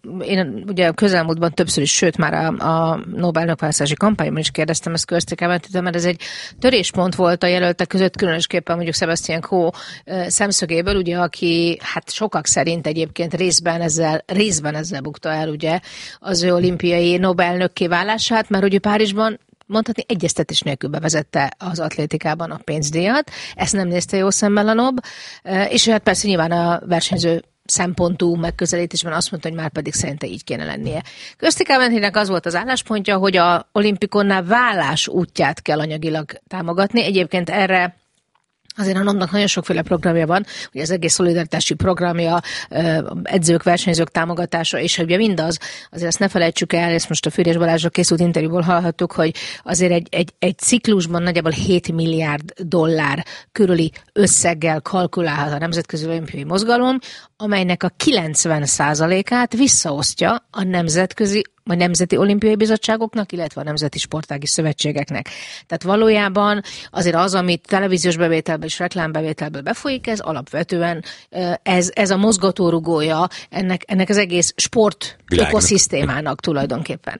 én ugye közelmúltban többször is, sőt már a, a Nobel-elnökválasztási kampányban is kérdeztem ezt Köztékámentől, mert ez egy töréspont volt a jelöltek között, különösképpen mondjuk Sebastian Coe szemszögéből, ugye, aki hát sokak szerint egyébként részben ezzel, részben ezzel bukta el ugye az ő olimpiai Nobel-elnökké válását, mert ugye Párizsban mondhatni egyeztetés nélkül bevezette az atlétikában a pénzdíjat, ezt nem nézte jó szemmel a NOB, és hát persze nyilván a versenyző szempontú megközelítésben azt mondta, hogy már pedig szerinte így kéne lennie. Köztikámentének az volt az álláspontja, hogy a olimpikonnál válás útját kell anyagilag támogatni. Egyébként erre azért a NOB-nak nagyon sokféle programja van, ugye az egész szolidaritási programja, edzők, versenyzők támogatása, és ugye mindaz, azért ezt ne felejtsük el, ezt most a Fűrjes Balázsra készült interjúból hallhattuk, hogy azért egy, egy, egy ciklusban nagyjából hét milliárd dollár körüli összeggel kalkulálhat a Nemzetközi Olimpiai Mozgalom, amelynek a kilencven százalékát visszaosztja a nemzetközi a nemzeti olimpiai bizottságoknak, illetve a nemzeti sportági szövetségeknek. Tehát valójában azért az, amit televíziós bevételből és reklámbevételből befolyik, ez alapvetően ez, ez a mozgatórugója ennek, ennek az egész sport ökoszisztémának tulajdonképpen.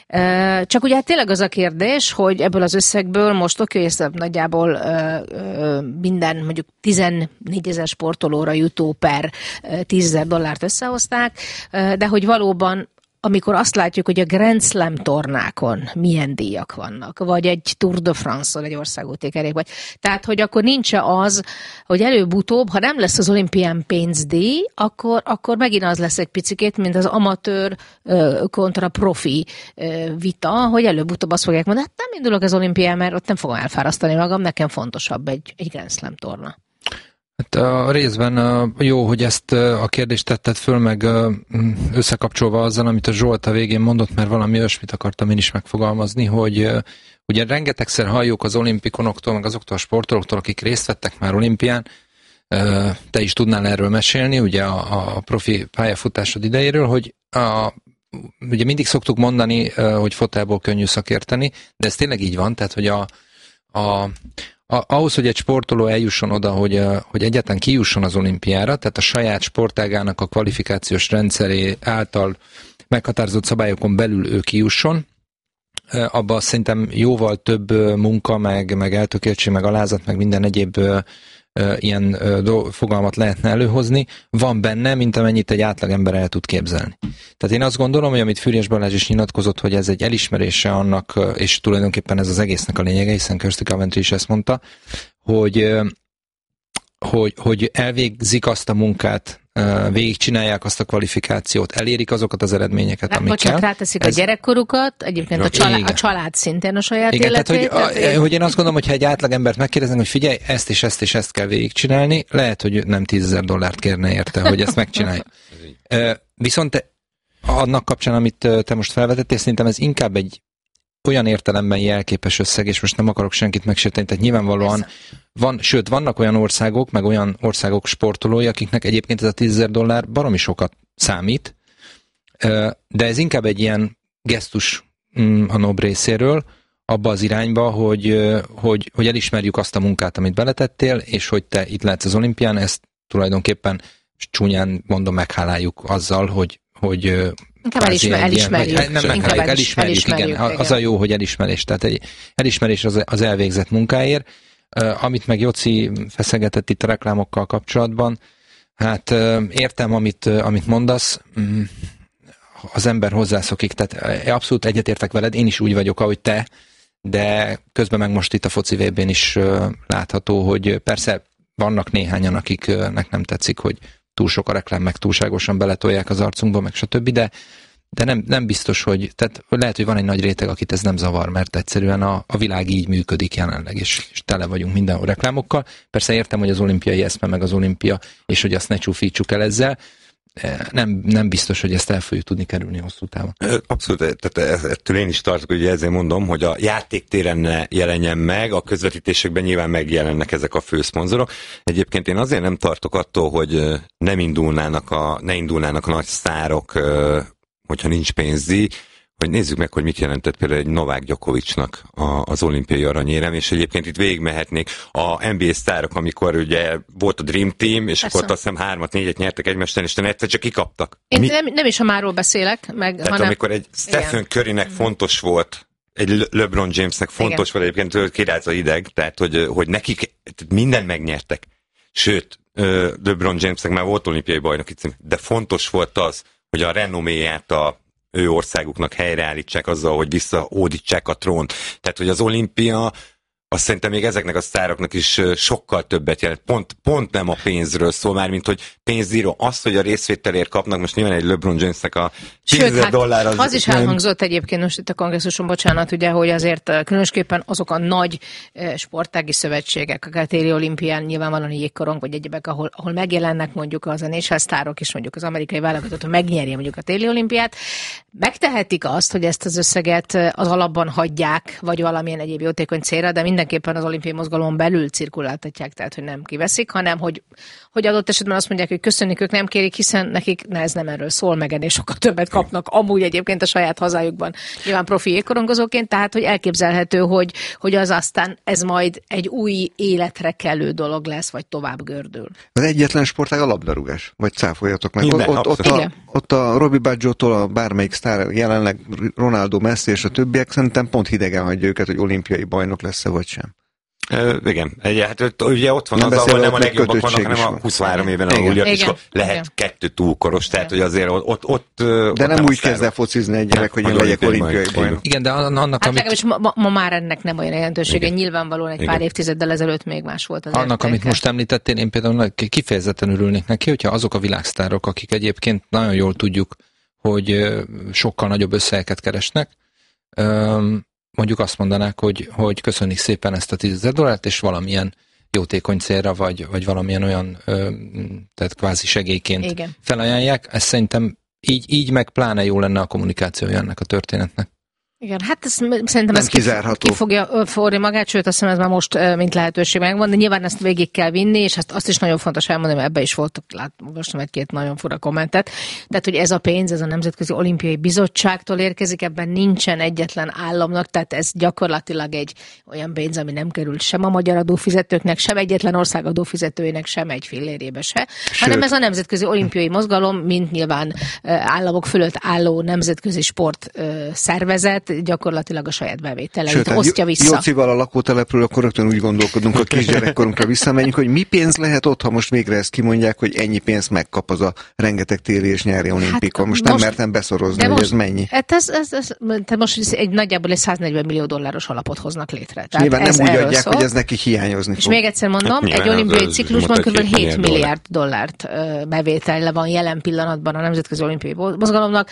Csak ugye hát tényleg az a kérdés, hogy ebből az összegből most oké, hogy ezt nagyjából minden mondjuk tizennégyezer sportolóra jutó per tízezer dollárt összehozták, de hogy valóban amikor azt látjuk, hogy a Grand Slam tornákon milyen díjak vannak, vagy egy Tour de France-on, egy országúti kerék, vagy. Tehát, hogy akkor nincs az, hogy előbb-utóbb, ha nem lesz az olimpián pénzdíj, akkor, akkor megint az lesz egy picikét, mint az amatőr kontra profi vita, hogy előbb-utóbb azt fogják mondani, hát nem indulok az olimpián, mert ott nem fogom elfárasztani magam, nekem fontosabb egy, egy Grand Slam torna. Hát a részben jó, hogy ezt a kérdést tetted föl, meg összekapcsolva azzal, amit a Zsolt a végén mondott, mert valami olyasmit akartam én is megfogalmazni, hogy ugye rengetegszer halljuk az olimpikonoktól, meg azoktól a sportolóktól, akik részt vettek már olimpián, te is tudnál erről mesélni, ugye a, a profi pályafutásod idejéről, hogy a, ugye mindig szoktuk mondani, hogy fotelból könnyű szakérteni, de ez tényleg így van, tehát hogy a, a ahhoz, hogy egy sportoló eljusson oda, hogy, hogy egyáltalán kijusson az olimpiára, tehát a saját sportágának a kvalifikációs rendszeré által meghatározott szabályokon belül ő kijusson, abban szerintem jóval több munka, meg, meg eltökéltség, meg alázat, meg minden egyéb ilyen fogalmat lehetne előhozni, van benne, mint amennyit egy átlagember el tud képzelni. Tehát én azt gondolom, hogy amit Fűrjes Balázs is nyilatkozott, hogy ez egy elismerése annak, és tulajdonképpen ez az egésznek a lényege, hiszen Kirsty Coventry is ezt mondta, hogy, hogy, hogy elvégzik azt a munkát, végigcsinálják azt a kvalifikációt, elérik azokat az eredményeket, hát, amikkel. Bocsánat, ráteszik ez... a gyerekkorukat, egyébként a család, a család szintén a saját igen, életét. Tehát, hogy, tehát, a, hogy én azt gondolom, hogy ha egy átlagembert megkérdeznek, hogy figyelj, ezt és ezt és ezt kell végigcsinálni, lehet, hogy nem tízezer dollárt kérne érte, hogy ezt megcsinálja. Viszont te, annak kapcsán, amit te most felvetettél, szerintem ez inkább egy olyan értelemben jelképes összeg, és most nem akarok senkit megsérteni, tehát nyilvánvalóan van, sőt, vannak olyan országok, meg olyan országok sportolói, akiknek egyébként ez a tízezer dollár baromi sokat számít, de ez inkább egy ilyen gesztus a NOB részéről, abba az irányba, hogy, hogy, hogy elismerjük azt a munkát, amit beletettél, és hogy te itt lehetsz az olimpián, ezt tulajdonképpen csúnyán mondom, megháláljuk azzal, hogy, hogy inkább elismer, ilyen, elismerjük. Vagy, nem megháláljuk, elismerjük, elismerjük, igen. igen. Az a jó, hogy elismerés. Tehát egy elismerés az, az elvégzett munkáért. Uh, amit meg Joci feszegetett itt a reklámokkal kapcsolatban, hát uh, értem, amit, uh, amit mondasz, um, az ember hozzászokik, tehát abszolút egyetértek veled, én is úgy vagyok, ahogy te, de közben meg most itt a foci vé bén is uh, látható, hogy persze vannak néhányan, akiknek nem tetszik, hogy túl sok a reklám, meg túlságosan beletolják az arcunkba, meg stb., de, de nem, nem biztos, hogy, tehát lehet, hogy van egy nagy réteg, akit ez nem zavar, mert egyszerűen a, a világ így működik jelenleg, és, és tele vagyunk mindenhol reklámokkal. Persze értem, hogy az olimpiai eszme, meg az olimpia, és hogy azt ne csúfítsuk el ezzel, nem, nem biztos, hogy ezt el fogjuk tudni kerülni hosszú távon. Abszolút, tehát ettől én is tartok, hogy ezért mondom, hogy a játéktéren ne jelenjen meg, a közvetítésekben nyilván megjelennek ezek a főszponzorok. Egyébként én azért nem tartok attól, hogy nem indulnának a, ne indulnának a nagy sztárok, hogyha nincs pénzdíj, hogy nézzük meg, hogy mit jelentett például egy Novák Djokovicnak az olimpiai aranyérem, és egyébként itt végigmehetnék a en bé á sztárok, amikor ugye volt a Dream Team, és Persze. akkor azt hiszem hármat, négyet nyertek egymástán, és egyszer csak kikaptak. Én nem, nem is a máról beszélek, meg, Tehát hanem... amikor egy Stephen Currynek fontos volt, egy LeBron Jamesnek fontos Igen. volt egyébként, hogy kirázza ideg, tehát hogy, hogy nekik mindent megnyertek. Sőt, LeBron Jamesnek már volt olimpiai bajnoki cím, de fontos volt az, hogy a renoméját a ő országuknak helyreállítsák azzal, hogy visszaódítsák a trónt. Tehát, hogy az olimpia, azt szerintem még ezeknek a sztároknak is sokkal többet jelent. Pont, pont nem a pénzről szól már, mint hogy pénzíró. Az, hogy a részvételért kapnak, most nyilván egy LeBron Jamesnek a tízezer dollár az... az is nem... elhangzott egyébként most itt a kongresszuson, bocsánat, ugye, hogy azért különösképpen azok a nagy sportági szövetségek, a téli olimpián nyilvánvalóan jégkorong, vagy egyebek, ahol, ahol megjelennek mondjuk az en há el sztárok, és mondjuk az amerikai válogatott, megnyerje mondjuk a téli olimpiát, megtehetik azt, hogy ezt az összeget az alapban hagyják, vagy valamilyen egyéb jótékony célra, de mindenképpen az olimpiai mozgalomon belül cirkuláltatják, tehát hogy nem kiveszik, hanem hogy, hogy adott esetben azt mondják, hogy köszönjük, ők nem kérik, hiszen nekik ne, ez nem erről szól, meg ennél sokkal többet kapnak amúgy egyébként a saját hazájukban, nyilván profi jégkorongozóként, tehát hogy elképzelhető, hogy, hogy az aztán ez majd egy új életre kelő dolog lesz, vagy tovább gördül. Az egyetlen sportág a labdarúgás, vagy cáfoljatok meg. Minden, ott, ott, a, ott a Robbie Baggio-tól a bármelyik sztár, jelenleg Ronaldo, Messi és a többiek szerintem pont hidegen hagyja őket, hogy olimpiai bajnok lesz-e vagy sem. Uh, igen, egy, hát ugye ott van nem az, ahol nem a legjobbak vannak, hanem a huszonhárom éven alulja, és lehet igen. kettő túlkoros, tehát hogy azért ott... ott, ott de ott nem, nem úgy kezd el focizni egy gyerek, hogy én legyek olimpiai bajnok. Igen, de annak, hát amit... Hát ma, ma már ennek nem olyan jelentősége, igen. nyilvánvalóan egy igen. pár évtizeddel ezelőtt még más volt az annak, értéke. Amit most említettél, én például kifejezetten örülnék neki, hogyha azok a világsztárok, akik egyébként nagyon jól tudjuk, hogy sokkal nagyobb összegeket keresnek, mondjuk azt mondanák, hogy, hogy köszönjük szépen ezt a tízezer dollárt, és valamilyen jótékony célra, vagy, vagy valamilyen olyan, tehát kvázi segélyként Igen. felajánlják. Ez szerintem így, így meg pláne jó lenne a kommunikációja ennek a történetnek. Igen, hát ez, szerintem ez ki, ki fogja forni magát, sőt azt hiszem ez már most mint lehetőség megvan, de nyilván ezt végig kell vinni, és azt, azt is nagyon fontos elmondani, mert ebbe is voltak, most egy-két nagyon fura kommentet, tehát hogy ez a pénz, ez a Nemzetközi Olimpiai Bizottságtól érkezik, ebben nincsen egyetlen államnak, tehát ez gyakorlatilag egy olyan pénz, ami nem került sem a magyar adófizetőknek, sem egyetlen ország adófizetőjének, sem egy fillérébe se, sőt. hanem ez a Nemzetközi Olimpiai Mozgalom, mint nyilván államok fölött álló nemzetközi sport szervezet, gyakorlatilag a saját bevételeit Sőt, osztja vissza. Jócival a lakótelepről akkor rögtön úgy gondolkodunk, a kisgyerekkorunkra visszamegyünk, hogy mi pénz lehet ott, ha most végre ezt kimondják, hogy ennyi pénzt megkap az a rengeteg téli és nyári olimpikon. Most, most nem mertem beszorozni, hogy most, ez mennyi. Hát ez, ez, ez, tehát most egy nagyjából egy száznegyven millió dolláros alapot hoznak létre. Tehát nyilván nem úgy adják, szól. Hogy ez neki hiányozni és fog. És még egyszer mondom, hát egy olimpiai ciklusban kb. hét milliárd dollárt bevételre van jelen pillanatban a Nemzetközi Olimpiai Mozgalomnak.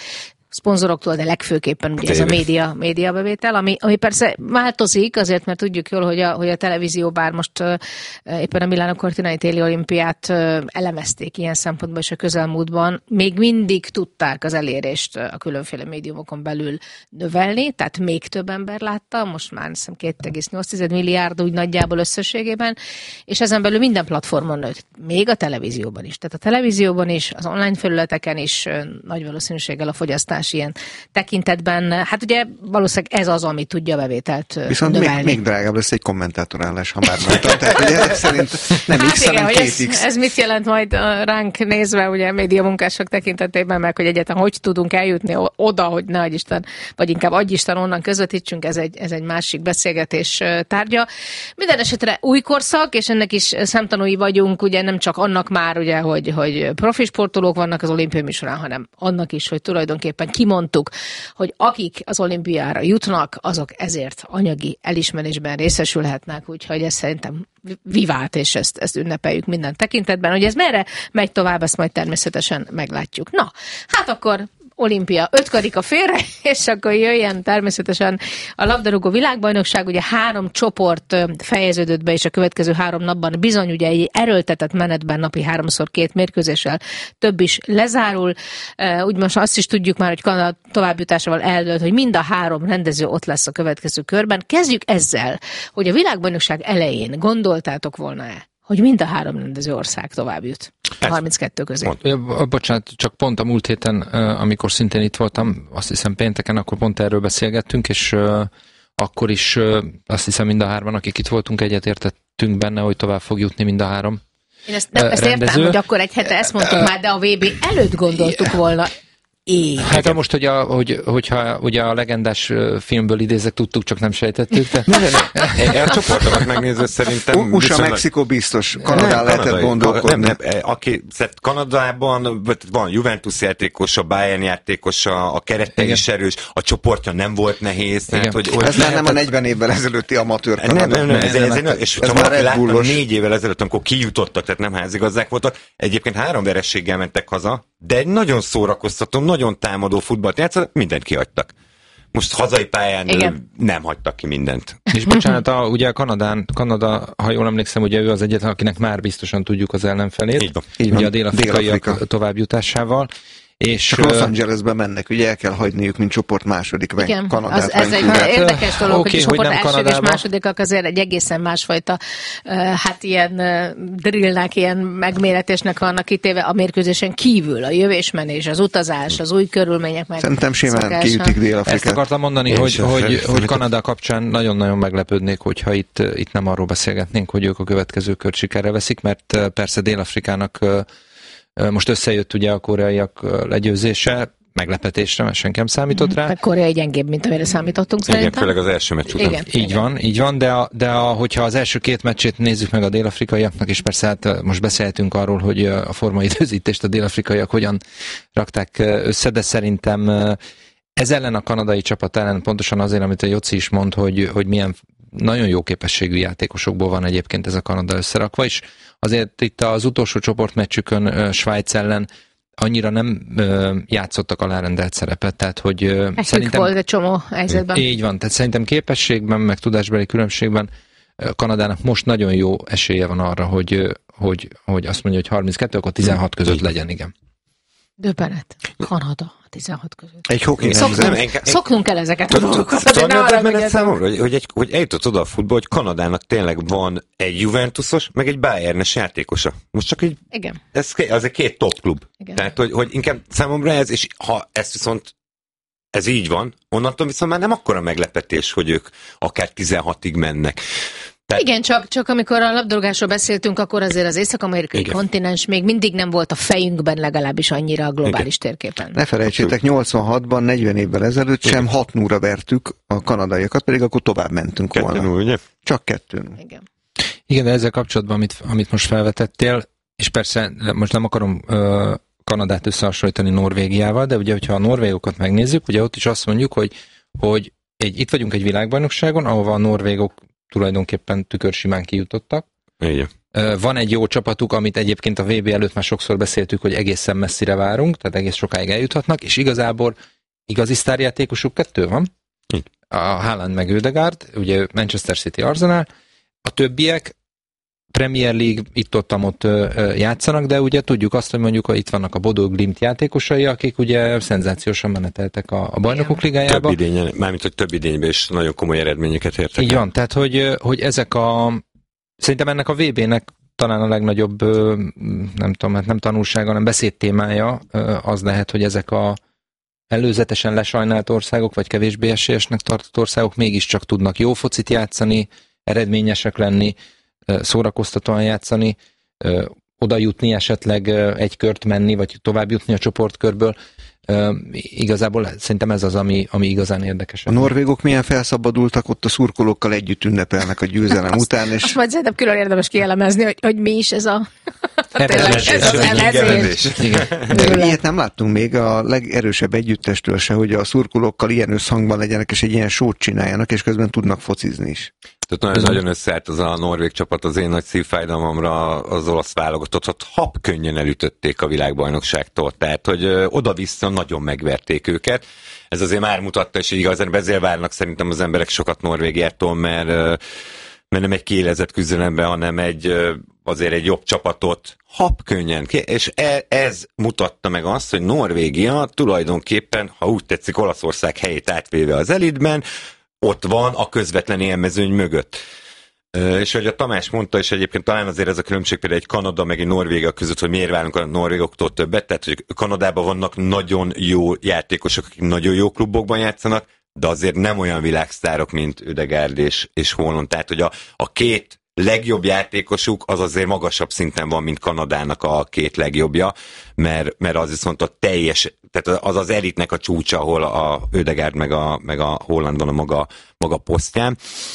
szponzoroktól, de legfőképpen ugye ez a média, média bevétel, ami, ami persze változik, azért, mert tudjuk jól, hogy a, hogy a televízió, bár most uh, éppen a Milano Cortinai téli olimpiát uh, elemezték ilyen szempontból, és a közelmúltban még mindig tudták az elérést a különféle médiumokon belül növelni, tehát még több ember látta, most már hiszem két egész nyolc milliárd úgy nagyjából összességében, és ezen belül minden platformon nőtt, még a televízióban is. Tehát a televízióban is, az online felületeken is uh, nagy valószínűséggel a fogyasztás ilyen tekintetben, hát ugye valószínűleg ez az, ami tudja a bevételt viszont növelni. Még, még drágább lesz egy kommentátorállás, ha már mondtam. Tehát ugye szerint nem hát X, hanem két X. Ez, ez mit jelent majd ránk nézve, ugye média munkások tekintetében, meg hogy egyáltalán hogy tudunk eljutni oda, hogy ne adj Isten, vagy inkább adj Isten onnan közvetítsünk, ez egy, ez egy másik beszélgetés tárgya. Minden esetre új korszak, és ennek is szemtanúi vagyunk, ugye nem csak annak már, ugye, hogy, hogy profi sportolók vannak az olimpiai műsorán, hanem annak is, hogy tulajdonképpen kimondtuk, hogy akik az olimpiára jutnak, azok ezért anyagi elismerésben részesülhetnek, úgyhogy ez szerintem vivált, és ezt, ezt ünnepeljük minden tekintetben. Hogy ez merre megy tovább, ezt majd természetesen meglátjuk. Na, hát akkor olimpia, öt karika félre, és akkor jöjjön természetesen a labdarúgó világbajnokság, ugye három csoport fejeződött be, és a következő három napban bizony ugye egy erőltetett menetben napi háromszor két mérkőzéssel több is lezárul. Úgy most azt is tudjuk már, hogy Kanada továbbjutásával eldőlt, hogy mind a három rendező ott lesz a következő körben. Kezdjük ezzel, hogy a világbajnokság elején gondoltátok volna-e, hogy mind a három rendező ország tovább jut a harminckettő közé. Bocsánat, csak pont a múlt héten, amikor szintén itt voltam, azt hiszem pénteken, akkor pont erről beszélgettünk, és akkor is azt hiszem mind a hárman, akik itt voltunk, egyetértettünk benne, hogy tovább fog jutni mind a három. Én ezt, nem, ezt értem, hogy akkor egy hete ezt mondtuk már, de a vé bé előtt gondoltuk volna. Én. Hát de most, hogy a, hogy, hogyha ugye a legendás filmből idézek, tudtuk, csak nem sejtettük. De... nem, nem, nem. A csoportokat megnézve szerintem... u es á, Mexikó biztos. Kanadán lehetett gondolkodni. Nem, nem, aki, Kanadában van Juventus játékos, a Bayern játékos, a, a kerete is erős, a csoportja nem volt nehéz. Tehát, hogy, ez már nem a negyven évvel ezelőtti amatőr Kanada. Nem, nem, nem, ez, ez, ez, és ez már láttam négy évvel ezelőtt, amikor kijutottak, tehát nem házigazdák voltak. Egyébként három verességgel mentek haza, de egy nagyon szórakoztató, nagyon támadó futballt játszott, mindent kihagytak. Most hazai pályán Igen. nem hagytak ki mindent. És bocsánat, a, ugye Kanadán, Kanada, ha jól emlékszem, ugye ő az egyetlen, akinek már biztosan tudjuk az ellenfelét. Így van. Így ugye a dél-afrikaiak Dél-Afrika. továbbjutásával. És csak Los Angelesbe mennek, ugye el kell hagyniuk, mint csoport második, meg Kanadát. Az, ez egy érdekes dolog, okay, hogy a csoport elsők Kanadában. És másodikak azért egy egészen másfajta, uh, hát ilyen uh, drillnek, ilyen megméretésnek vannak kitéve a mérkőzésen kívül, a jövésmenés, az utazás, az új körülmények meg. Szerintem simán kiütik Dél-Afrikát. Ezt akartam mondani, hogy, hogy, hogy Kanada kapcsán nagyon-nagyon meglepődnék, hogyha itt, itt nem arról beszélgetnénk, hogy ők a következő kört sikerre veszik, mert persze Dél-Afrikának most összejött ugye a koreaiak legyőzése, meglepetésre, mert senki nem számított rá. Meg Korea gyengébb, mint amire számítottunk Igen, szerintem. főleg az első meccs után. Igen, így igen. van, így van, de, a, de a, hogyha az első két meccsét nézzük meg a dél-afrikaiaknak, és persze hát most beszélhetünk arról, hogy a formaidőzítést a dél-afrikaiak hogyan rakták össze, de szerintem ez ellen a kanadai csapat ellen pontosan azért, amit a Joci is mond, hogy, hogy milyen nagyon jó képességű játékosokból van egyébként ez a Kanada összerakva, és azért itt az utolsó csoportmeccsükön Svájc ellen annyira nem ö, játszottak alárendelt szerepet, tehát hogy ö, szerintem... volt egy csomó helyzetben. Így van, tehát szerintem képességben, meg tudásbeli különbségben Kanadának most nagyon jó esélye van arra, hogy, hogy, hogy azt mondja, hogy harminckettő, akkor tizenhat között legyen, igen. Döbbenet. Kanada tizenhat között. Egy hoki Szoknunk, szoknunk el ezeket a dolgokat. Tudod, számomra, hogy, hogy, egy, hogy eljutott oda a futball, hogy Kanadának tényleg van egy Juventusos, meg egy Bayernes játékosa. Most csak egy... Igen. Ez, az egy két top klub. Igen. Tehát, hogy, hogy inkább számomra ez, és ha ez viszont ez így van, onnantól viszont már nem akkora meglepetés, hogy ők akár tizenhatig mennek. Tehát... Igen, csak, csak amikor a labdarúgásról beszéltünk, akkor azért az észak-amerikai Igen. kontinens még mindig nem volt a fejünkben legalábbis annyira a globális Igen. térképen. Ne felejtsétek, nyolcvanhatban, negyven évvel ezelőtt Igen. sem hat nulla vertük a kanadaiakat, pedig akkor tovább mentünk kettő volna. Null, ugye? Csak kettő. Igen. Igen, de ezzel kapcsolatban, amit, amit most felvetettél, és persze most nem akarom uh, Kanadát összehasonlítani Norvégiával, de ugye, hogyha a norvégokat megnézzük, ugye ott is azt mondjuk, hogy, hogy egy, itt vagyunk egy világbajnokságon, ahova a norvégok tulajdonképpen tükörsimán kijutottak. Igen. Van egy jó csapatuk, amit egyébként a vé bé előtt már sokszor beszéltük, hogy egészen messzire várunk, tehát egész sokáig eljuthatnak, és igazából igazi sztárjátékosuk kettő van. A Haaland meg Ödegaard, ugye Manchester City, Arsenal. A többiek Premier League itt-ott-ott játszanak, de ugye tudjuk azt, hogy mondjuk itt vannak a Bodø Glimt játékosai, akik ugye szenzációsan meneteltek a, a bajnokok ligájába. Több idényen, mármint, hogy több idényben is nagyon komoly eredményeket értek. Így van, tehát hogy, hogy ezek a, szerintem ennek a vé bének talán a legnagyobb, nem tudom, hát nem tanulsága, hanem beszédtémája az lehet, hogy ezek a előzetesen lesajnált országok, vagy kevésbé esélyesnek tartott országok mégiscsak tudnak jó focit játszani, eredményesek lenni, szórakoztatóan játszani, oda jutni, esetleg egy kört menni, vagy tovább jutni a csoportkörből. Igazából szerintem ez az, ami, ami igazán érdekes. A norvégok milyen felszabadultak, ott a szurkolókkal együtt ünnepelnek a győzelem azt, után. És... Azt majd szerintem külön érdemes kielemezni, hogy, hogy mi is ez a... Emelezés. Ilyet nem láttunk még a legerősebb együttestől se, hogy a szurkolókkal ilyen összhangban legyenek, és egy ilyen sót csináljanak, és közben tudnak focizni is. Tehát nagyon, nagyon összeállt az a norvég csapat, az én nagy szívfájdalmamra az olasz válogatottat habkönnyen elütötték a világbajnokságtól. Tehát, hogy oda-vissza nagyon megverték őket. Ez azért már mutatta, és igazán ezért várnak szerintem az emberek sokat Norvégiától, mert, mert nem egy kiélezett küzdelemben, hanem egy, azért egy jobb csapatot habkönnyen. És ez mutatta meg azt, hogy Norvégia tulajdonképpen, ha úgy tetszik, Olaszország helyét átvéve az elitben, ott van a közvetlen élmezőny mögött. És hogy a Tamás mondta, és egyébként talán azért ez a különbség például egy Kanada meg egy Norvégia között, hogy miért várunk a norvégoktól többet, tehát hogy Kanadában vannak nagyon jó játékosok, akik nagyon jó klubokban játszanak, de azért nem olyan világsztárok, mint Ödegaard és, és Haaland. Tehát, hogy a, a két legjobb játékosuk az azért magasabb szinten van, mint Kanadának a két legjobbja, mert, mert az viszont a teljes, tehát az az elitnek a csúcsa, ahol a Ödegaard meg a, meg a Haaland van a maga, maga posztján.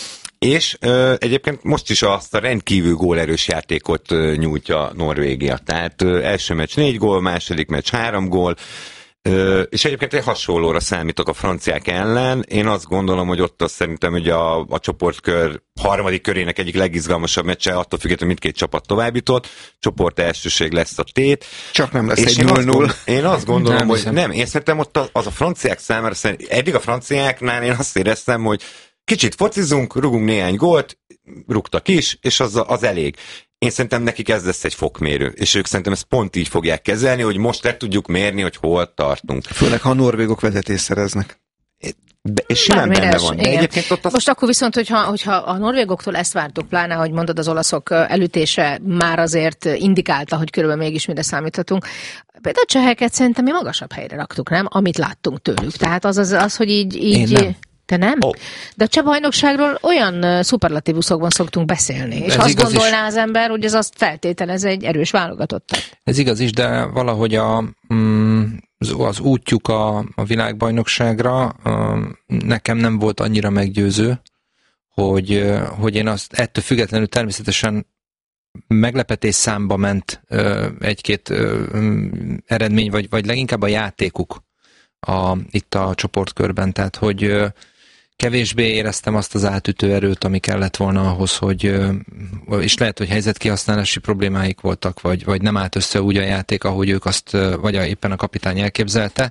És ö, egyébként most is azt a rendkívül gólerős játékot ö, nyújtja Norvégia. Tehát ö, első meccs négy gól, második meccs három gól, ö, és egyébként egy hasonlóra számítok a franciák ellen. Én azt gondolom, hogy ott azt szerintem hogy a, a csoportkör harmadik körének egyik legizgalmasabb meccse, attól függetlenül mindkét csapat továbbjutott. Csoport elsőség lesz a tét. Csak nem lesz és egy null null. Én azt gondolom, nem, hogy hiszem. nem. Én szerintem ott az, az a franciák számára, eddig a franciáknál én azt éreztem, hogy kicsit focizunk, rugunk néhány gólt, rúgtak is, és az, az elég. Én szerintem nekik ez lesz egy fokmérő, és ők szerintem ezt pont így fogják kezelni, hogy most le tudjuk mérni, hogy hol tartunk. Főleg, ha a norvégok vezetést szereznek. De, és simán Bármire benne is, van. De egyébként ott az... Most akkor viszont, hogyha, hogyha a norvégoktól ezt vártuk, pláne, hogy mondod, az olaszok elütése már azért indikálta, hogy körülbelül mégis mire számíthatunk. Például a cseheket szerintem mi magasabb helyre raktuk, nem? Amit láttunk tőlük. Tehát az, az, az hogy így... így Te nem? Oh. De a cseh bajnokságról olyan szuperlatívuszokban szoktunk beszélni, és ez azt gondolná is. Az ember, hogy ez azt feltételez egy erős válogatottat. Ez igaz is, de valahogy a, az útjuk a, a világbajnokságra nekem nem volt annyira meggyőző, hogy, hogy én azt ettől függetlenül természetesen meglepetés számba ment egy-két eredmény, vagy, vagy leginkább a játékuk a, itt a csoportkörben, tehát hogy kevésbé éreztem azt az átütő erőt, ami kellett volna ahhoz, hogy, és lehet, hogy helyzetkihasználási problémáik voltak, vagy, vagy nem állt össze úgy a játék, ahogy ők azt, vagy éppen a kapitány elképzelte,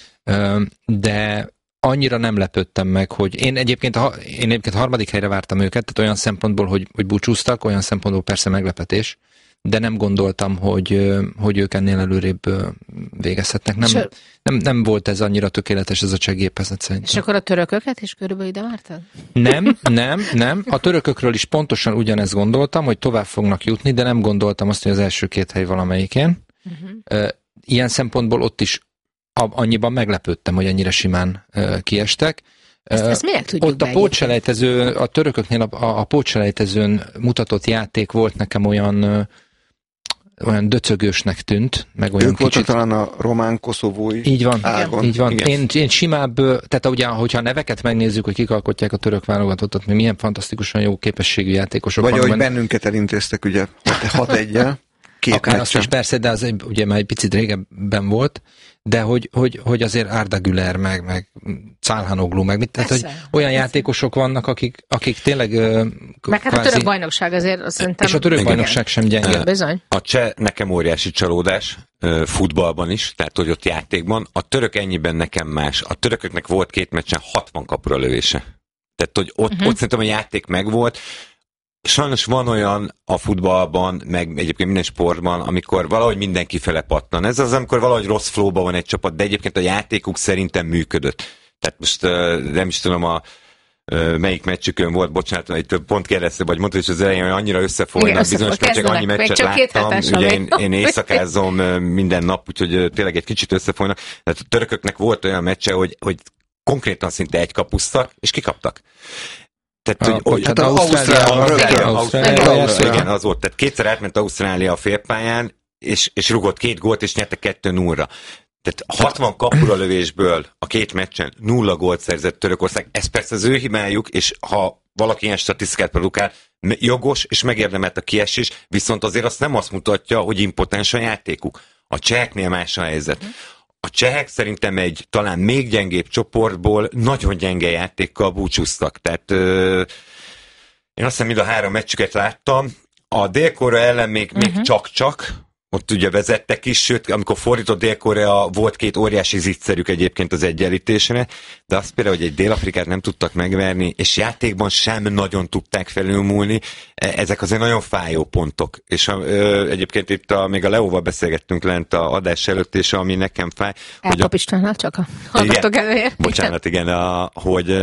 de annyira nem lepődtem meg, hogy én egyébként, én egyébként harmadik helyre vártam őket, tehát olyan szempontból, hogy, hogy búcsúztak, olyan szempontból persze meglepetés, de nem gondoltam, hogy, hogy ők ennél előrébb végezhetnek. Nem, nem, nem volt ez annyira tökéletes, ez a cseh gépezet szerintem. És akkor a törököket is körülbelül ide vártad? Nem, nem, nem. A törökökről is pontosan ugyanezt gondoltam, hogy tovább fognak jutni, de nem gondoltam azt, hogy az első két hely valamelyikén. Uh-huh. Ilyen szempontból ott is annyiban meglepődtem, hogy ennyire simán kiestek. Ezt, ezt miért tudjuk Ott a pótselejtező, a törököknél a, a pótselejtezőn mutatott játék volt nekem olyan olyan döcögősnek tűnt, meg olyan ők kicsit... talán a román-koszovói így van, ágon. Így van. Én, én simább, tehát ugye, hogyha a neveket megnézzük, hogy kik alkotják a török válogatottat, milyen fantasztikusan jó képességű játékosok vagy vannak. Vagy ahogy bennünket elintéztek, ugye hat egyel két akár azt is persze, de az ugye már egy picit régebben volt, de hogy, hogy, hogy azért Arda Güler, meg, meg Calhanoglu, meg mit, tehát, hogy olyan persze. játékosok vannak, akik, akik tényleg meg hát kvázi... a török bajnokság azért szerintem... És a török bajnokság sem gyenge. Bizony. A cseh nekem óriási csalódás, futballban is, tehát hogy ott játékban. A török ennyiben nekem más. A törököknek volt két meccsen hatvan kapura lövése. Tehát, hogy ott, uh-huh. ott szerintem a játék megvolt. Sajnos van olyan a futballban, meg egyébként minden sportban, amikor valahogy mindenki fele pattan. Ez az, amikor valahogy rossz flowban van egy csapat, de egyébként a játékuk szerintem működött. Tehát most nem is tudom, a melyik meccsükön volt, bocsánat, itt pont kérdezte, vagy mondta is az elején, hogy annyira összefolynak bizonyos meccsek, annyi meccset láttam, ugye én, én éjszakázom minden nap, úgyhogy tényleg egy kicsit összefolynak. Tehát a törököknek volt olyan meccse, hogy, hogy konkrétan szinte egy kapusztak, és kikaptak. Tehát, hogy, hát az Ausztrália, igen, az volt. Tehát kétszer átment Ausztrália a félpályán, és, és rugott két gólt, és nyerte kettő nullra. Tehát hatvan kapura lövésből a két meccsen nulla gólt szerzett Törökország. Ez persze az ő hibájuk, és ha valaki ilyen statisztikát produkál, jogos, és megérdemelt a kiesés, viszont azért azt nem azt mutatja, hogy impotens a játékuk. A cseheknél más a helyzet. A csehek szerintem egy talán még gyengébb csoportból nagyon gyenge játékkal búcsúztak. Tehát ö, én azt hiszem, mind a három meccsüket láttam. A Dél-Korea ellen még, uh-huh. még csak-csak, ott ugye vezettek is, sőt, amikor fordított Dél-Korea, volt két óriási zicserük egyébként az egyenlítésre, de azt például, hogy egy Dél-Afrikát nem tudtak megverni, és játékban sem nagyon tudták felülmúlni, ezek azért nagyon fájó pontok. És ö, egyébként itt a, még a Leóval beszélgettünk lent a adás előtt, és ami nekem fáj... Elkap Istvánnal csak a hallgatók előért. Bocsánat, igen, a, hogy...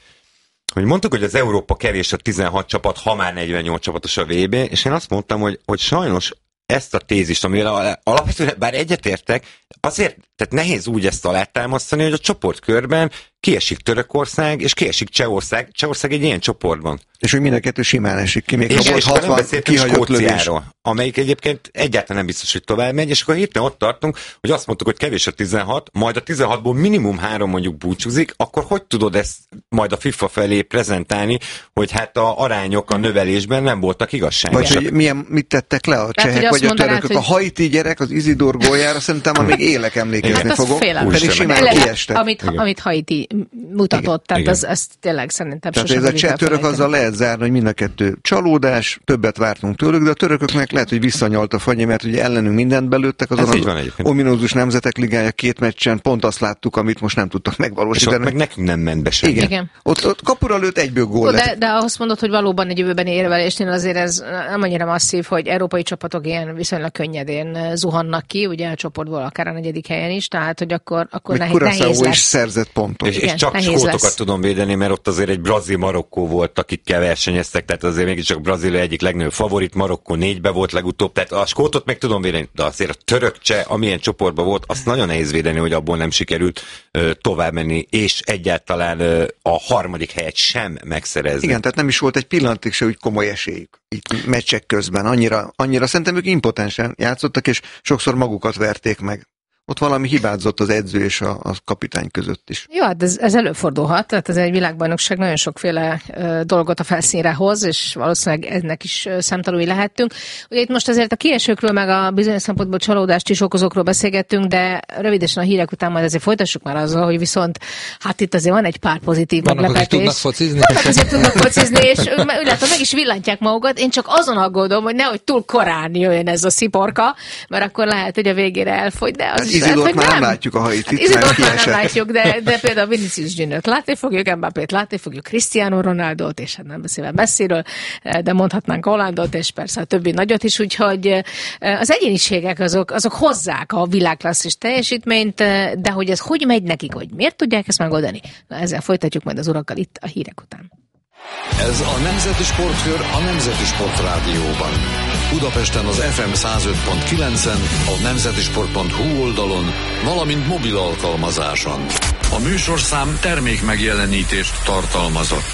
hogy mondtuk, hogy az Európa kevés a tizenhat csapat, ha már negyvennyolc csapatos a vé bé, és én azt mondtam, hogy, hogy sajnos ezt a tézist, amivel alapvetően bár egyetértek, azért, tehát nehéz úgy ezt alátámasztani, hogy a csoportkörben kiesik Törökország, és kiesik Csehország. Csehország egy ilyen csoportban. És hogy mind a kettő simán esik ki, még és, ha volt hatvan kihagyott lövés. Amelyik egyébként egyáltalán nem biztos, hogy tovább megy, és akkor hirtelen ott tartunk, hogy azt mondtuk, hogy kevés a tizenhat, majd a tizenhatból minimum három mondjuk búcsúzik, akkor hogy tudod ezt majd a FIFA felé prezentálni, hogy hát a arányok a növelésben nem voltak igazságosak. Vagy hogy milyen, mit tettek le a csehek, hát, vagy a törökök. Hogy... A haiti gyerek az Isidor góljára szerintem amíg élek emlékezni hát fogok, pedig simán kiestek. Amit, amit Haiti mutatott, tehát az, az tényleg szerintem tehát ez a cseh török azzal lehet zárni, hogy mind a kettő csalódás, többet vártunk tőlük, de a törököknek lehet, hogy visszanyalt a fagyi, mert ugye ellenünk mindent belőttek, azon az, az ominózus nemzetek ligája két meccsen pont azt láttuk, amit most nem tudtak megvalósítani. És ott meg nekünk nem ment be semmi. Igen. Igen. Ott, ott kapura lőtt egyből gól de, de ahhoz mondod, hogy valóban egy jövőbeni érvelésnél azért ez nem annyira masszív, hogy európai csapatok ilyen viszonylag könnyedén zuhannak ki, ugye a csoportból akár a negyedik helyen is, tehát hogy akkor, akkor nehéz, nehéz lesz. is szerzett pontot. És, és csak skótokat tudom védeni, mert ott azért egy Brazil-Marokkó volt, akikkel versenyeztek, tehát azért mégiscsak Brazília egyik legnagyobb favorit, Marokkó négybe volt legutóbb, tehát a skótot meg tudom védeni, de azért a török-cseh, amilyen csoportban volt, azt nagyon nehéz védeni, hogy abból nem sikerült uh, tovább menni, és egyáltalán uh, a harmadik helyet sem megszerezni. Igen, tehát nem is volt egy pillanatig se úgy komoly esélyük itt meccsek közben. Annyira, annyira szerintem ők impotensen játszottak, és sokszor magukat verték meg. Ott valami hibázott az edző és a, a kapitány között is. Jó, hát ez, ez előfordulhat, tehát ez egy világbajnokság nagyon sokféle ö, dolgot a felszínre hoz, és valószínűleg ennek is ö, számtalanul lehettünk. Ugye itt most azért a kiesőkről, meg a bizonyos szempontból csalódást is okozókról beszélgettünk, de rövidesen a hírek után majd azért folytassuk már azzal, hogy viszont hát itt azért van egy pár pozitív vannak, meglepetés. Vannak, akik tudnak focizni. Vannak, azért tudnak focizni, és úgy látom, meg is villantják magukat. Én csak azon aggódom, hogy nehogy túl korán jöjjön ez a sziporka, mert akkor lehet, hogy a végére elfogy, de az Izidort már nem látjuk a Haitit. Hát Izidort már nem látjuk, de, de például Vinicius Juniort látni fogjuk, Mbappét látni fogjuk, Cristiano Ronaldot, és hát nem beszélve Messiről, de mondhatnánk Hollandot, és persze a többi nagyot is, úgyhogy az egyéniségek azok, azok hozzák a világklasszis teljesítményt, de hogy ez hogy megy nekik, hogy miért tudják ezt megoldani? Na, ezzel folytatjuk majd az urakkal itt a hírek után. Ez a Nemzeti Sportkör a Nemzeti Sport Rádióban. Budapesten az ef em száz öt pont kilencen, a nemzetisport pont hu oldalon, valamint mobil alkalmazáson. A műsorszám termék megjelenítést tartalmazott.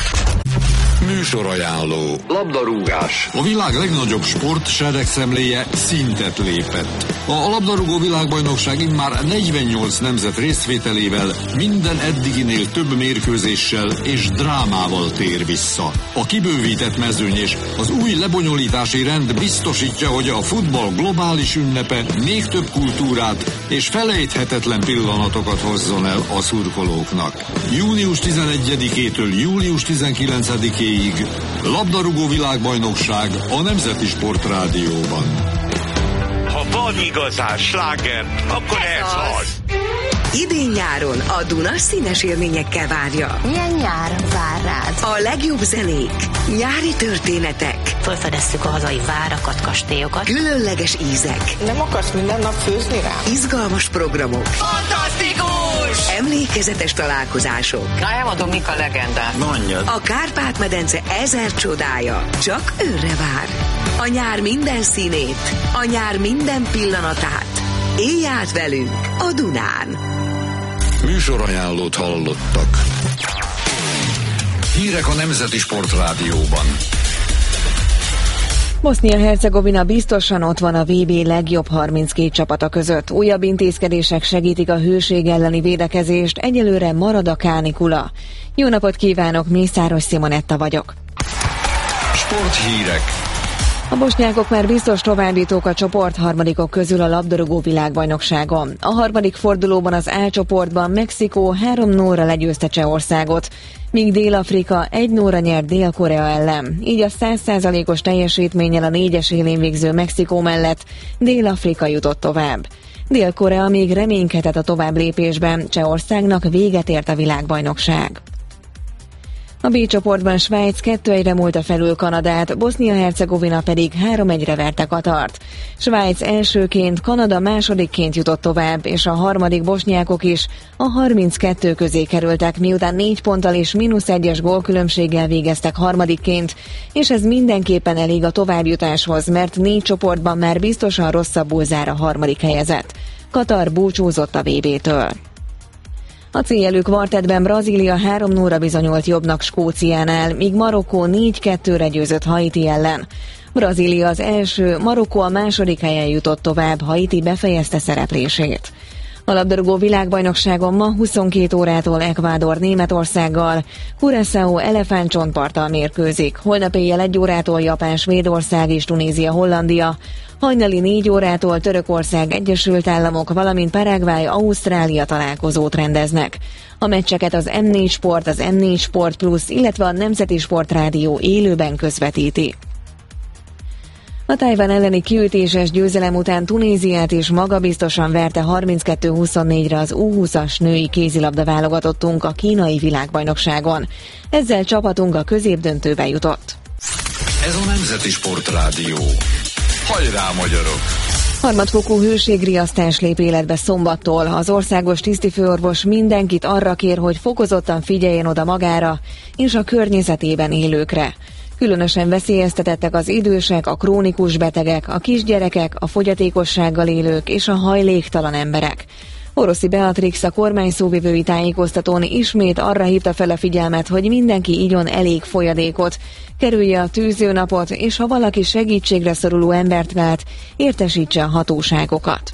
Műsorajánló. Labdarúgás. A világ legnagyobb sport seregszemléje szintet lépett. A labdarúgó világbajnokság immár negyvennyolc nemzet részvételével minden eddiginél több mérkőzéssel és drámával tér vissza. A kibővített mezőny és az új lebonyolítási rend biztosítja, hogy a futball globális ünnepe még több kultúrát és felejthetetlen pillanatokat hozzon el a szurkolóknak. június tizenegyedikétől július tizenkilencedikéig labdarúgó világbajnokság a Nemzeti Sportrádióban. Ha van igazán sláger, akkor ez, ez az. Idén-nyáron a Duna színes élményekkel várja. Milyen nyár vár rád? A legjobb zenék, nyári történetek. Felfedeztük a hazai várakat, kastélyokat. Különleges ízek. Nem akarsz minden nap főzni rá? Izgalmas programok. Fantasztikus! Emlékezetes találkozások. Na, elmondom, mik a legendák. Mondjad. A Kárpát-medence ezer csodája csak őre vár. A nyár minden színét, a nyár minden pillanatát. Élj át velünk a Dunán! Műsorajánlót hallottak. Hírek a Nemzeti Sportrádióban. Bosznia-Hercegovina biztosan ott van a vé bé legjobb harminckét csapata között. Újabb intézkedések segítik a hőség elleni védekezést, egyelőre marad a kánikula. Jó napot kívánok, Mészáros Simonetta vagyok. Sporthírek. A bosnyákok már biztos továbbjutók a csoport harmadikok közül a labdarúgó világbajnokságon. A harmadik fordulóban az A csoportban Mexikó három nullra legyőzte Csehországot, míg Dél-Afrika egy nullra nyert Dél-Korea ellen. Így a száz százalékos teljesítménnyel a négyes élén végző Mexikó mellett Dél-Afrika jutott tovább. Dél-Korea még reménykedett a tovább lépésben, Csehországnak véget ért a világbajnokság. A B csoportban Svájc kettő egyre múlta felül Kanadát, Bosznia-Hercegovina pedig három egyre verte Katart. Svájc elsőként, Kanada másodikként jutott tovább, és a harmadik bosnyákok is a harminckettő közé kerültek, miután négy ponttal és mínusz egyes gólkülönbséggel végeztek harmadikként, és ez mindenképpen elég a továbbjutáshoz, mert négy csoportban már biztosan rosszabbul zár a harmadik helyezett. Katar búcsúzott a vé bétől. A céljelű kvartettben Brazília három nullra bizonyult jobbnak Skóciánál, míg Marokkó négy kettőre győzött Haiti ellen. Brazília az első, Marokkó a második helyen jutott tovább, Haiti befejezte szereplését. A labdarúgó világbajnokságon ma huszonkét órától Ecuador Németországgal, Curaçao elefántcsontparttal mérkőzik, holnap éjjel egy órától Japán Svédország és Tunézia Hollandia, hajnali négy órától Törökország Egyesült Államok, valamint Paraguay Ausztrália találkozót rendeznek. A meccseket az em négy Sport, az em négy Sport Plus, illetve a Nemzeti Sportrádió élőben közvetíti. A Tajvan elleni kiütéses győzelem után Tunéziát is magabiztosan verte harminckettő huszonnégyre az U húszas női kézilabda válogatottunk a kínai világbajnokságon. Ezzel csapatunk a középdöntőbe jutott. Ez a Nemzeti Sportrádió. Hajrá, magyarok! Harmadfokú hőségriasztás lép életbe szombattól. Az országos tisztifőorvos mindenkit arra kér, hogy fokozottan figyeljen oda magára és a környezetében élőkre. Különösen veszélyeztetettek az idősek, a krónikus betegek, a kisgyerekek, a fogyatékossággal élők és a hajléktalan emberek. Oroszi Beatrix a kormány szóvivői tájékoztatón ismét arra hívta fel a figyelmet, hogy mindenki igyon elég folyadékot, kerülje a tűzőnapot, és ha valaki segítségre szoruló embert lát, értesítse a hatóságokat.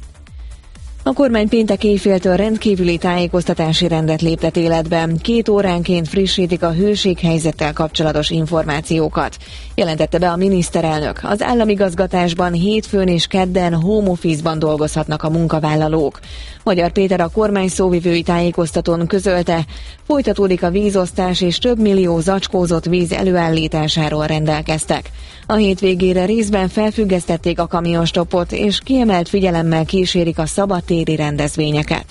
A kormány péntek éjféltől rendkívüli tájékoztatási rendet léptet életbe. Két óránként frissítik a hőséghelyzettel kapcsolatos információkat, jelentette be a miniszterelnök. Az államigazgatásban hétfőn és kedden home office-ban dolgozhatnak a munkavállalók. Magyar Péter a kormány szóvivői tájékoztatón közölte, folytatódik a vízosztás és több millió zacskózott víz előállításáról rendelkeztek. A hétvégére részben felfüggesztették a kamionstoppot, és kiemelt figyelemmel kísérik a szabadtéri rendezvényeket.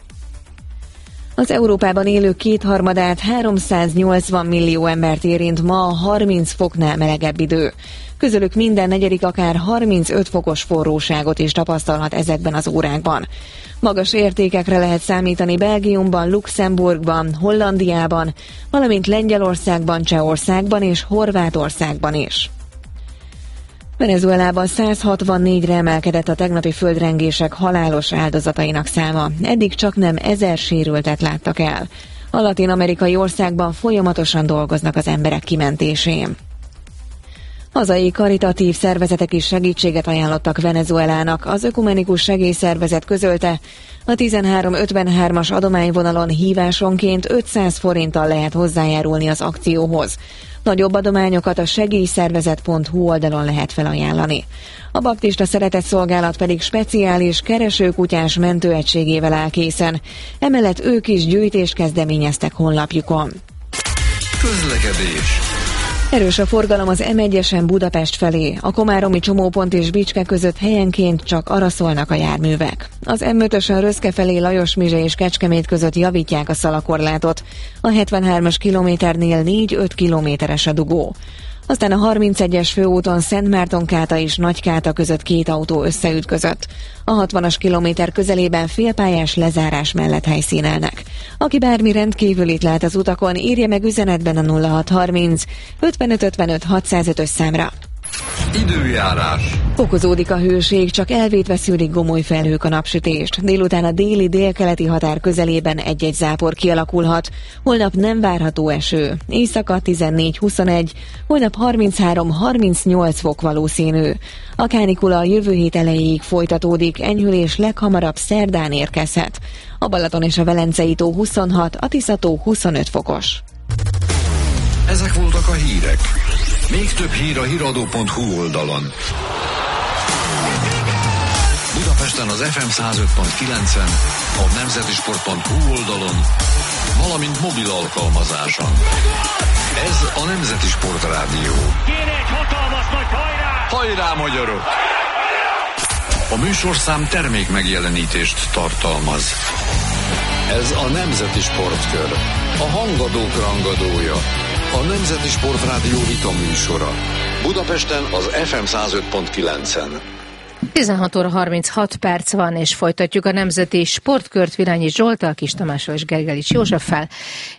Az Európában élők kétharmadát, háromszáznyolcvan millió embert érint ma a harminc foknál melegebb idő. Közülük minden negyedik akár harmincöt fokos forróságot is tapasztalhat ezekben az órákban. Magas értékekre lehet számítani Belgiumban, Luxemburgban, Hollandiában, valamint Lengyelországban, Csehországban és Horvátországban is. Venezuelában száz hatvannégyre emelkedett a tegnapi földrengések halálos áldozatainak száma. Eddig csak nem ezer sérültet láttak el. A latin-amerikai országban folyamatosan dolgoznak az emberek kimentésén. Hazai karitatív szervezetek is segítséget ajánlottak Venezuelának. Az Ökumenikus Segélyszervezet közölte, a tizenhárom ötvenhármas adományvonalon hívásonként ötszáz forinttal lehet hozzájárulni az akcióhoz. Nagyobb adományokat a segélyszervezet pont hu oldalon lehet felajánlani. A baptista szeretetszolgálat pedig speciális keresőkutyás mentőegységével áll készen. Emellett ők is gyűjtést kezdeményeztek honlapjukon. Közlekedés. Erős a forgalom az em egyesen Budapest felé. A komáromi csomópont és Bicske között helyenként csak arra szólnak a járművek. Az em ötösen Röszke felé Lajosmizse és Kecskemét között javítják a szalakorlátot. A hetvenhármas kilométernél négy-öt kilométeres a dugó. Aztán a harmincegyes főúton Szentmártonkáta és Nagykáta között két autó összeütközött. A hatvanas kilométer közelében félpályás lezárás mellett helyszínelnek. Aki bármi rendkívülit lát az utakon, írja meg üzenetben a nulla hat harminc ötvenöt ötvenöt hatszázötös számra. Időjárás. Fokozódik a hőség, csak elvétve szűrik gomoly felhők a napsütést. Délután a déli-délkeleti határ közelében egy-egy zápor kialakulhat. Holnap nem várható eső. Éjszaka tizennégy-huszonegy, holnap harminchárom-harmincnyolc fok valószínű. A kánikula a jövő hét elejéig folytatódik, enyhülés leghamarabb szerdán érkezhet. A Balaton és a Velencei tó huszonhat, a Tisza-tó huszonöt fokos. Ezek voltak a hírek. Még több hír a híradó pont hu oldalon. Budapesten az ef em száz öt pont kilencen, a nemzeti sport pont hu oldalon, valamint mobil alkalmazáson. Ez a Nemzeti Sport Rádió. Kéne egy hatalmas nagy hajrá! Hajrá, magyarok! A műsorszám termék megjelenítést tartalmaz. Ez a Nemzeti Sportkör. A hangadók rangadója. A Nemzeti Sport Rádió vita műsora. Budapesten az ef em száz öt pont kilencen. tizenhat óra harminchat perc van, és folytatjuk a Nemzeti Sportkört Virányi Zsolttal, Kis Tamással és Gergelics Józseffel.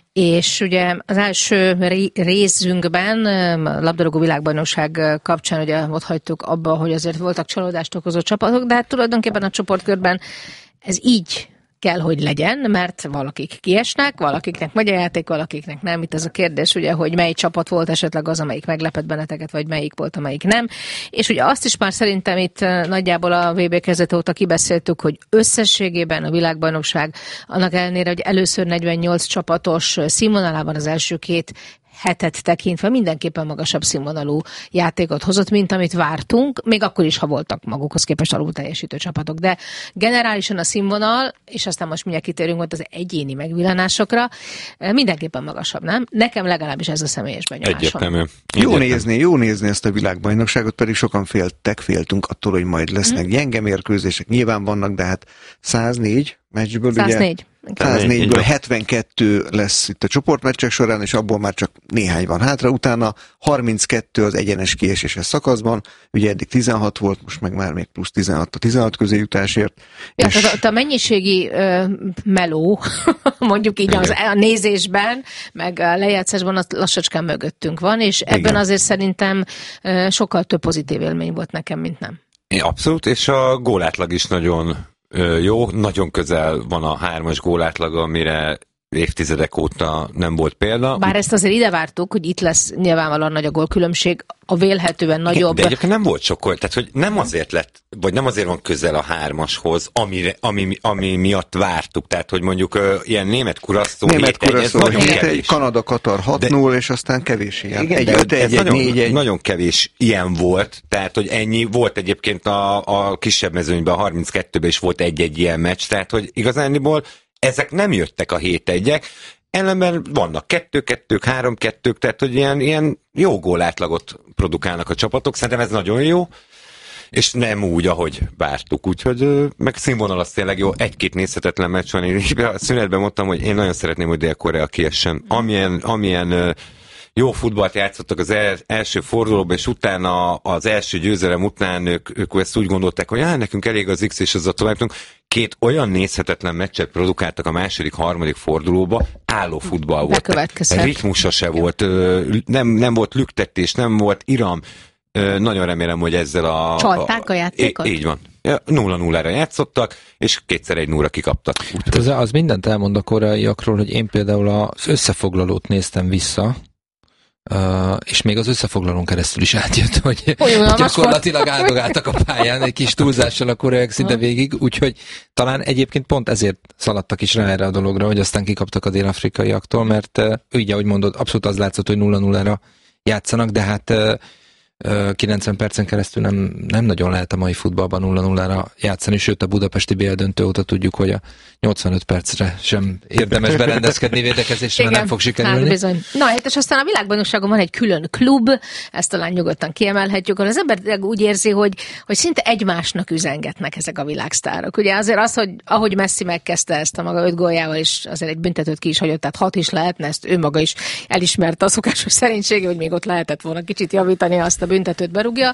És ugye az első részünkben, a labdarúgó világbajnokság kapcsán ugye ott hagytuk abba, hogy azért voltak csalódást okozó csapatok, de hát tulajdonképpen a csoportkörben ez így kell, hogy legyen, mert valakik kiesnek, valakiknek megy a játék, valakiknek nem. Itt ez a kérdés, ugye, hogy mely csapat volt esetleg az, amelyik meglepett benneteket, vagy melyik volt, amelyik nem. És ugye azt is már szerintem itt nagyjából a vé bé kezdete óta kibeszéltük, hogy összességében a világbajnokság annak ellenére, hogy először negyvennyolc csapatos színvonalában az első két hetet tekintve mindenképpen magasabb színvonalú játékot hozott, mint amit vártunk, még akkor is, ha voltak magukhoz képest alul teljesítő csapatok. De generálisan a színvonal, és aztán most mindjárt kitérünk ott az egyéni megvillanásokra, mindenképpen magasabb, nem? Nekem legalábbis ez a személyes benyomásom. Egyértelmű. Jó nézni, jó nézni ezt a világbajnokságot, pedig sokan féltek, féltünk attól, hogy majd lesznek hmm. gyenge mérkőzések, nyilván vannak, de hát száznégy meccsből, száznégy. ugye száznégyből hetvenkettő lesz itt a csoportmeccsek során, és abból már csak néhány van hátra, utána harminckettő az egyenes kieséses szakaszban, ugye eddig tizenhat volt, most meg már még plusz tizenhat a tizenhat közé jutásért. Ja, és... tehát a, a mennyiségi ö, meló, mondjuk így az, a nézésben, meg a lejátszásban az lassacskán mögöttünk van, és ebben igen. Azért szerintem ö, sokkal több pozitív élmény volt nekem, mint nem. Abszolút, és a gólátlag is nagyon jó, nagyon közel van a hármas gólátlaga, amire évtizedek óta nem volt példa. Bár ezt azért ide vártuk, hogy itt lesz nyilvánvalóan nagy a gólkülönbség, a vélhetően nagyobb. De egyébként nem volt sokkal, tehát hogy nem azért lett, vagy nem azért van közel a hármashoz, ami, ami, ami miatt vártuk, tehát hogy mondjuk uh, ilyen német kurasztó, német kurasztó, Kanada, Katar hat null, és aztán kevés ilyen. Igen, egy öt, egy, egy, négy, egy. Nagyon kevés ilyen volt, tehát hogy ennyi volt egyébként a, a kisebb mezőnyben, a harminckettőben is volt egy-egy ilyen meccs, tehát hogy igazániból ezek nem jöttek a hét egyek, ellenben vannak kettő-kettők, három-kettők, tehát hogy ilyen, ilyen jó gólátlagot produkálnak a csapatok, szerintem ez nagyon jó, és nem úgy, ahogy vártuk, úgyhogy meg színvonal az tényleg jó, egy-két nézhetetlen meccs van, én a szünetben mondtam, hogy én nagyon szeretném, hogy Dél-Korea kiessen, amilyen, amilyen jó futballt játszottak az el, első fordulóban, és utána az első győzelem után ők, ők ezt úgy gondolták, hogy á, nekünk elég az X, és azzal tovább. Két olyan nézhetetlen meccset produkáltak a második, harmadik fordulóba, álló futball volt. Ritmusa se volt, nem, nem volt lüktetés, nem volt iram. Nagyon remélem, hogy ezzel a... Csalták a játékot? Így van. nulla nullára játszottak, és kétszer egy nulla kikaptak. Hát az, az mindent elmond a koreaiakról, hogy én például az összefoglalót néztem vissza, Uh, és még az összefoglalón keresztül is átjött, hogy Olyan, gyakorlatilag áldogáltak a pályán egy kis túlzással a koreaiak szinte végig, úgyhogy talán egyébként pont ezért szaladtak is rá erre a dologra, hogy aztán kikaptak a dél-afrikaiaktól, mert uh, így, ahogy mondod, abszolút az látszott, hogy nulla nullára játszanak, de hát uh, kilencven percen keresztül nem, nem nagyon lehet a mai futballban nulla nullára játszani, sőt a budapesti bé el döntő óta tudjuk, hogy a nyolcvanöt percre sem érdemes berendezkedni védekezésre, mert nem fog sikerülni. Hát bizony. Na, hát és aztán a világbajnokságon van egy külön klub, ezt talán nyugodtan kiemelhetjük, ahol az ember úgy érzi, hogy, hogy szinte egymásnak üzengetnek ezek a világsztárok. Ugye azért az, hogy ahogy Messi megkezdte ezt a maga öt góljával, és azért egy büntetőt ki is hagyott, tehát hat is lehetne, ezt ő maga is elismerte a szokásos szerénysége, hogy még ott lehetett volna kicsit javítani, azt a büntetőt berúgja,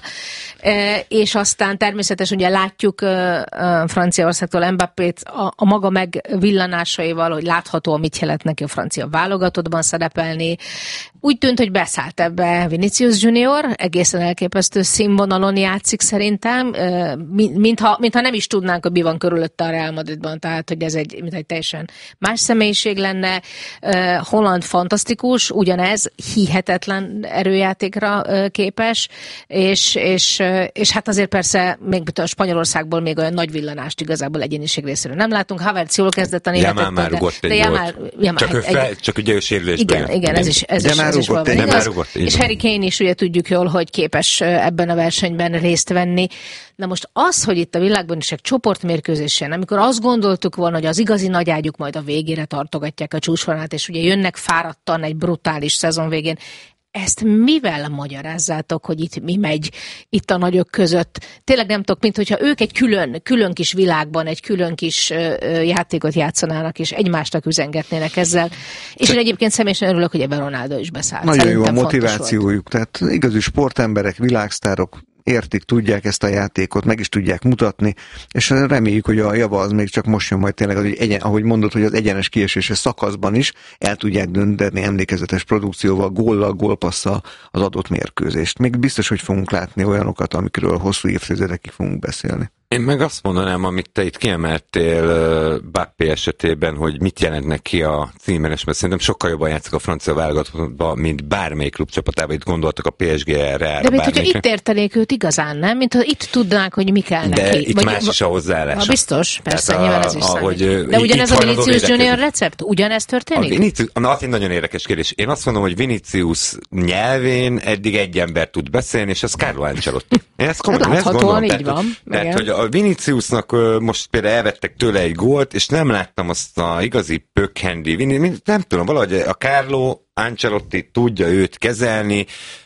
e, és aztán természetesen ugye látjuk e, Franciaországtól Mbappét a, a maga megvillanásaival, hogy láthatóan mit jelent neki a francia válogatottban szerepelni. Úgy tűnt, hogy beszállt ebbe Vinicius Junior, egészen elképesztő színvonalon játszik szerintem, e, mintha, mintha nem is tudnánk, hogy mi van körülötte a Real Madridban, tehát hogy ez egy, mint egy teljesen más személyiség lenne. E, Holland fantasztikus, ugyanez hihetetlen erőjátékra e, képes, és, és, és hát azért persze még a Spanyolországból még olyan nagy villanást igazából egyéniség részéről nem látunk. Havertz jól kezdett a németeket. Jamán már rugott egy gólt. Csak, egy, egy, csak ugye ő sérülésben. Igen, igen, ez is, ez is, ez is valami igaz. És Harry Kane is ugye tudjuk jól, hogy képes ebben a versenyben részt venni. Na most az, hogy itt a világbajnokság csoportmérkőzésen, amikor azt gondoltuk volna, hogy az igazi nagyágyuk majd a végére tartogatják a csúcsvonalát, és ugye jönnek fáradtan egy brutális szezon végén, ezt mivel magyarázzátok, hogy itt mi megy itt a nagyok között? Tényleg nem tudok, mint hogyha ők egy külön, külön kis világban, egy külön kis ö, játékot játszanának, és egymásnak üzengetnének ezzel. És én egyébként személyesen örülök, hogy ebben Ronaldo is beszállt. Nagyon Szerintem jó a motivációjuk. Tehát igazi sportemberek, világsztárok értik, tudják ezt a játékot, meg is tudják mutatni, és reméljük, hogy a java az még csak most jön majd tényleg, hogy egyen, ahogy mondod, hogy az egyenes kieséses szakaszban is el tudják dönteni emlékezetes produkcióval, góllal, gólpasszal az adott mérkőzést. Még biztos, hogy fogunk látni olyanokat, amikről hosszú évtizedekig fogunk beszélni. Én meg azt mondanám, amit te itt kiemeltél uh, Bappé esetében, hogy mit jelent neki a címeres, mert szerintem sokkal jobban játszik a francia válogatottban, mint bármelyik klubcsapatában. Itt gondoltak a pé es gé-re. De mint hogyha itt értenék őt igazán, nem? Mint ha itt tudnánk, hogy mi kell de neki. De itt vagy, más is a hozzáállása. Ha biztos, persze, tehát nyilván ez is ahogy, De ugyanez a Vinicius Junior recept? Ugyanez történik? A Vinicius, na, az egy nagyon érdekes kérdés. Én azt mondom, hogy Vinicius nyelvén eddig egy ember tud beszélni, és az Carlo Ancelotti. Én ezt komolyan ezt gondolom. Így van. Tehát, hogy a Viniciusnak most például elvettek tőle egy gólt, és nem láttam azt a igazi pökhendi, nem tudom, valahogy a Carlo Ancelotti tudja őt kezelni,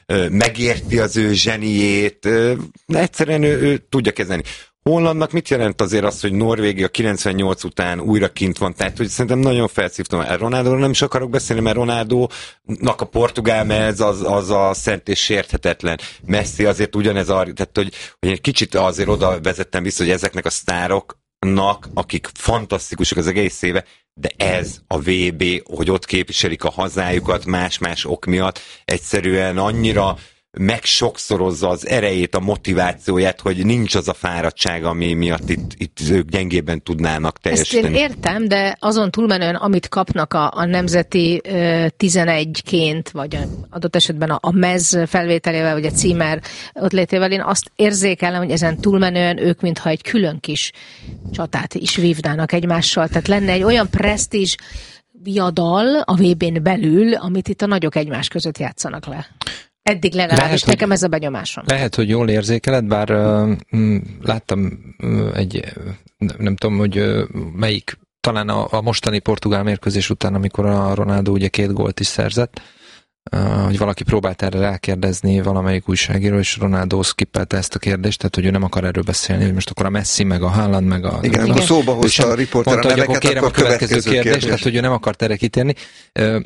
megérti az ő zseniét, egyszerűen ő, ő tudja kezelni. Hollandnak mit jelent azért az, hogy Norvégia kilencvennyolc után újra kint van? Tehát, hogy szerintem nagyon felszívtam. Ronaldóról nem is akarok beszélni, mert Ronaldónak a portugál mez az, az a szent és sérthetetlen. Messi azért ugyanez a... Tehát, hogy, hogy egy kicsit azért oda vezettem vissza, hogy ezeknek a sztároknak, akik fantasztikusak az egész éve, de ez a vé bé, hogy ott képviselik a hazájukat más-más ok miatt, egyszerűen annyira megsokszorozza az erejét, a motivációját, hogy nincs az a fáradtság, ami miatt itt, itt ők gyengében tudnának teljesíteni. Ezt én értem, de azon túlmenően, amit kapnak a, a nemzeti uh, tizenegyként, vagy a, adott esetben a, a mez felvételével, vagy a címer ott létével, én azt érzékelem, hogy ezen túlmenően ők mintha egy külön kis csatát is vívnának egymással. Tehát lenne egy olyan presztízs viadal a vé bén belül, amit itt a nagyok egymás között játszanak le. Eddig legalábbis lehet, nekem hogy, ez a benyomásom. Lehet, hogy jól érzékeled, bár uh, láttam uh, egy, nem, nem tudom, hogy uh, melyik, talán a, a mostani portugál mérkőzés után, amikor a Ronaldo ugye két gólt is szerzett, uh, hogy valaki próbált erre rákérdezni valamelyik újságíró, és Ronaldo skippelte ezt a kérdést, tehát hogy ő nem akar erről beszélni, hogy most akkor a Messi, meg a Haaland, meg a... Igen, amikor szóba hozta a riporter a neveket, akkor kérem a következő, következő kérdést, kérdés. Tehát hogy ő nem akart erre kitérni. Uh,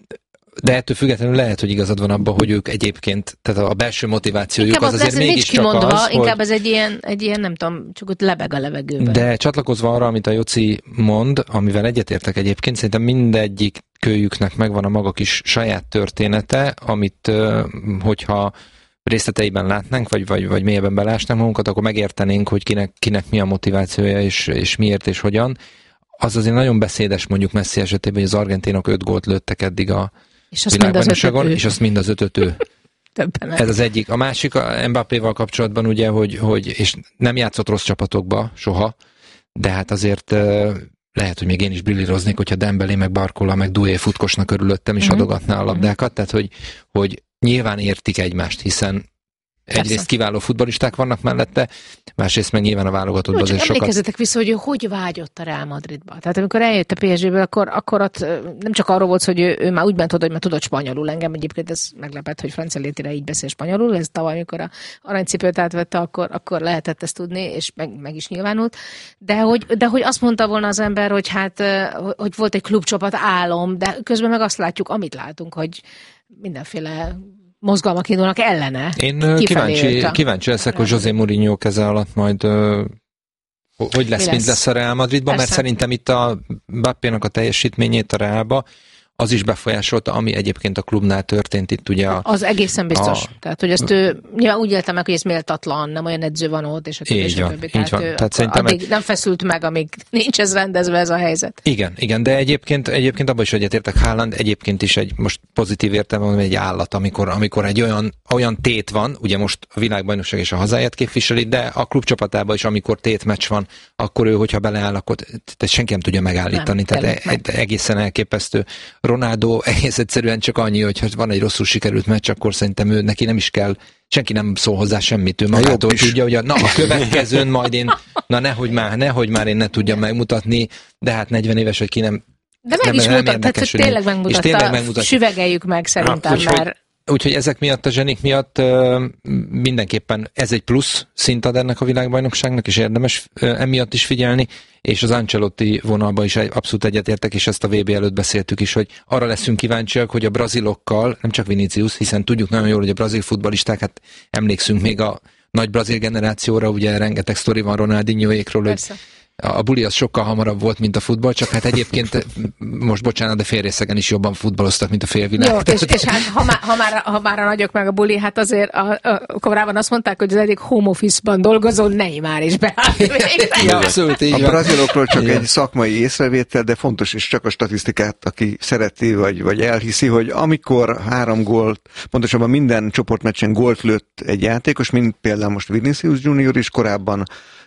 De ettől függetlenül lehet, hogy igazad van abban, hogy ők egyébként, tehát a belső motivációjuk inkább az, az azért mégiscsak kimondva, az, inkább hogy... ez egy ilyen, egy ilyen, nem tudom, csak ott lebeg a levegőben. De csatlakozva arra, amit a Joci mond, amivel egyetértek egyébként, szerintem mindegyik kölyüknek megvan a maga kis saját története, amit, hogyha részleteiben látnánk, vagy, vagy, vagy mélyebben belásnánk magunkat, akkor megértenénk, hogy kinek, kinek mi a motivációja, és, és miért, és hogyan. Az azért nagyon beszédes mondjuk Messi esetében, hogy az argentinok öt gólt lőttek eddig a és azt világbajnokságon, és azt mind az ötöt ő. Ez az egyik. A másik a Mbappéval kapcsolatban ugye, hogy, hogy és nem játszott rossz csapatokba soha, de hát azért lehet, hogy még én is brillíroznék, hogyha Dembélé, meg Barcola, meg Doué futkosnak körülöttem, és mm-hmm. adogatná a labdákat, tehát hogy, hogy nyilván értik egymást, hiszen egyrészt Persze. kiváló futballisták vannak mellette, másrészt meg nyilván a válogatottban azért sokat... Emlékezzetek vissza, hogy ő hogy vágyott a Real Madridba. Tehát amikor eljött a pé es géből, akkor, akkor ott nem csak arról volt, hogy ő, ő már úgy ment oda, hogy már tudott spanyolul. Engem egyébként ez meglepett, hogy Francia létére így beszél spanyolul. Ez tavaly, amikor a aranycipőt átvette, akkor, akkor lehetett ezt tudni, és meg, meg is nyilvánult. De hogy, de hogy azt mondta volna az ember, hogy hát hogy volt egy klubcsapat álom, de közben meg azt látjuk, amit látunk, hogy mindenféle mozgalmak indulnak ellene. Én kíváncsi, kíváncsi leszek, hogy José Mourinho keze alatt majd uh, hogy lesz, mint lesz a Real Madridban, Persze. mert szerintem itt a Mbappénak a teljesítményét a Realba az is befolyásolta, ami egyébként a klubnál történt itt ugye a... Az egészen biztos. A, Tehát, hogy ezt ő nyilván úgy éltem meg, hogy ez méltatlan, nem olyan edző van ott, és a többi, és a többi. Tehát, van. Tehát szerintem addig nem feszült meg, amíg nincs ez rendezve ez a helyzet. Igen, igen, de egyébként, egyébként abban is egyetértek, Haaland egyébként is egy most pozitív értelemben egy állat, amikor, amikor egy olyan, olyan tét van, ugye most a világbajnokság és a hazáját képviseli, de a klubcsapatában is, amikor tétmeccs van, akkor ő, hogyha beleáll, akkor tehát senki nem tudja megállítani. Nem, tehát e, egészen elképesztő. Ronaldo egész egyszerűen csak annyi, hogy ha van egy rosszul sikerült meccs, akkor szerintem ő, neki nem is kell, senki nem szól hozzá semmit, ő magától tudja, hogy a, na, a következőn majd én, na nehogy már, nehogy már én ne tudjam megmutatni, de hát negyven éves, hogy ki nem... De meg nem, is mutat, tehát tényleg megmutatta, tényleg megmutatta. Süvegeljük meg szerintem, na, mert... Úgyhogy ezek miatt, a zsenik miatt uh, mindenképpen ez egy plusz szint ad ennek a világbajnokságnak, és érdemes uh, emiatt is figyelni, és az Ancelotti vonalban is abszolút egyetértek, és ezt a vé bé előtt beszéltük is, hogy arra leszünk kíváncsiak, hogy a brazilokkal, nem csak Vinicius, hiszen tudjuk nagyon jól, hogy a brazil futballisták, hát emlékszünk még a nagy brazil generációra, ugye rengeteg sztori van Ronaldinhoékról, hogy a buli az sokkal hamarabb volt, mint a futball, csak hát egyébként most bocsánat, de félrészegen is jobban futballoztak, mint a félvilág. Jó, és, és hát ha már, ha, már, ha már a nagyok meg a buli, hát azért a, a, korábban azt mondták, hogy az egyik home office-ban dolgozó Neymar is beállt. Ja, abszolút, így a van. Brazilokról csak Igen. egy szakmai észrevétel, de fontos is csak a statisztikát, aki szereti, vagy, vagy elhiszi, hogy amikor három gólt, pontosabban minden csoportmeccsen gólt lőtt egy játékos, mint például most Vinicius Junior is korábban,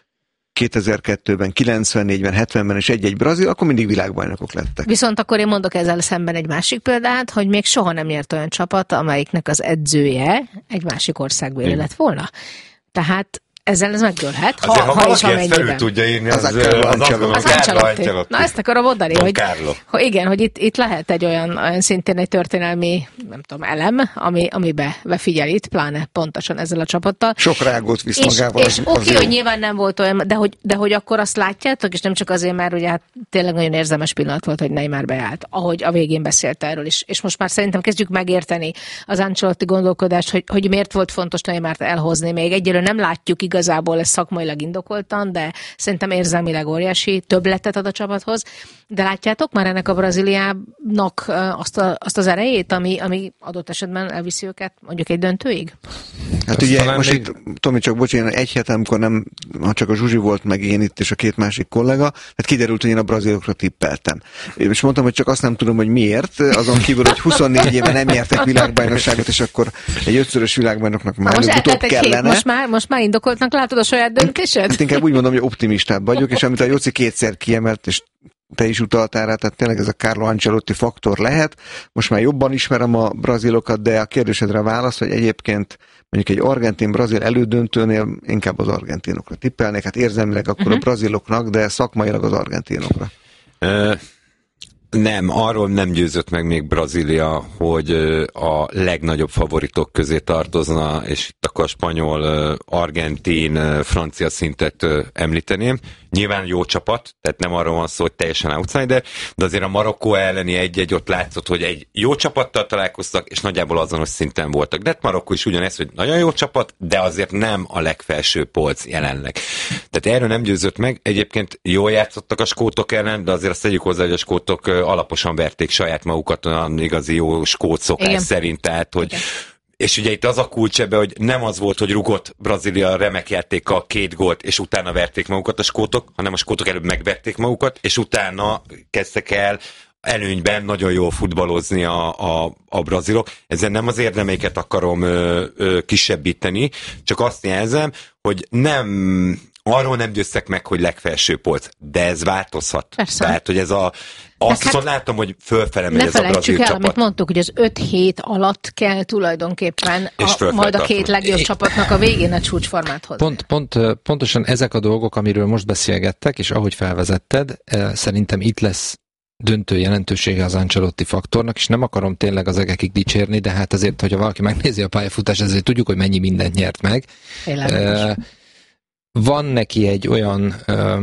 kétezer-kettőben, kilencvennégyben, hetvenben és egy-egy brazil, akkor mindig világbajnokok lettek. Viszont akkor én mondok ezzel szemben egy másik példát, hogy még soha nem nyert olyan csapat, amelyiknek az edzője egy másik országbéli lett volna. Tehát ezzel ez megdőlhet. Ha, ha valaki ezt felül tudja írni, az, az, az, az Ancelotti. Na ezt akarom mondani, hogy, hogy igen, hogy itt, itt lehet egy olyan, olyan szintén egy történelmi, nem tudom, elem, ami, amibe befigyel itt, pláne pontosan ezzel a csapattal. Sok rágót visz magával. És, és oké, okay, hogy nyilván nem volt olyan, de hogy, de hogy akkor azt látjátok, és nem csak azért, mert ugye hát tényleg nagyon érzelmes pillanat volt, hogy Neymar beállt, ahogy a végén beszélt erről is. És most már szerintem kezdjük megérteni az Ancelotti gondolkodást, hogy, hogy miért volt fontos Neymart elhozni. Még egyelőre nem látjuk igaz, igazából ez szakmailag indokoltan, de szerintem érzelmileg óriási többletet ad a csapathoz. De látjátok már ennek a Brazíliának azt, a, azt az erejét, ami, ami adott esetben elviszi őket mondjuk egy döntőig? Hát ugye talán most még... itt, Tomi, csak bocsánat, egy hét, amikor nem, ha csak a Zsuzsi volt meg én itt, és a két másik kollega, hát kiderült, hogy én a brazilokra tippeltem. És mondtam, hogy csak azt nem tudom, hogy miért, azon kívül, hogy huszonnégy éve nem nyertek világbajnokságot, és akkor egy ötszörös világbajnoknak már előbb-utóbb kellene. Most már, most már indokoltnak látod a saját döntésed? Hát inkább úgy mondom, hogy optimistább vagyok, és amit a Jóci kétszer kiemelt, és te is utaltál rá, tehát tényleg ez a Carlo Ancelotti faktor lehet. Most már jobban ismerem a brazilokat, de a kérdésedre válasz, hogy egyébként mondjuk egy argentin-brazil elődöntőnél inkább az argentinokra tippelnék, hát érzelmileg akkor uh-huh. a braziloknak, de szakmailag az argentinokra. Uh. Nem, arról nem győzött meg még Brazília, hogy a legnagyobb favoritok közé tartozna, és itt akkor a spanyol, argentin, francia szintet említeném. Nyilván jó csapat, tehát nem arról van szó, hogy teljesen outsider, de azért a Marokkó elleni egy-egy ott látszott, hogy egy jó csapattal találkoztak, és nagyjából azonos szinten voltak. De Marokkó is ugyanez, hogy nagyon jó csapat, de azért nem a legfelső polc jelenleg. Tehát erről nem győzött meg. Egyébként jól játszottak a skótok ellen, de azért azt tegyük hozzá, hogy a skótok alaposan verték saját magukat olyan igazi jó skót szokás Igen. szerint, tehát hogy Igen. És ugye itt az a kulcs ebbe, hogy nem az volt, hogy rugott Brazília remek játékkal két gólt, és utána verték magukat a skótok, hanem a skótok előbb megverték magukat, és utána kezdtek el előnyben nagyon jól futballozni a, a, a brazilok. Ezzel nem az érdemeiket akarom ö, ö, kisebbíteni, csak azt jelzem, hogy nem, arról nem győztek meg, hogy legfelső polc, de ez változhat. Persze. Tehát, hogy ez a azt viszont hát, látom, hogy fölfele megy ez a brazil csapat. Ne felejtsük el, amit mondtuk, hogy az öt hét alatt kell tulajdonképpen a, majd a két legjobb csapatnak a végén a csúcsformát hozni. Pont, pont, pontosan ezek a dolgok, amiről most beszélgettek, és ahogy felvezetted, szerintem itt lesz döntő jelentősége az Ancelotti faktornak, és nem akarom tényleg az egekig dicsérni, de hát azért, hogyha valaki megnézi a pályafutást, ezért tudjuk, hogy mennyi mindent nyert meg. Uh, van neki egy olyan uh,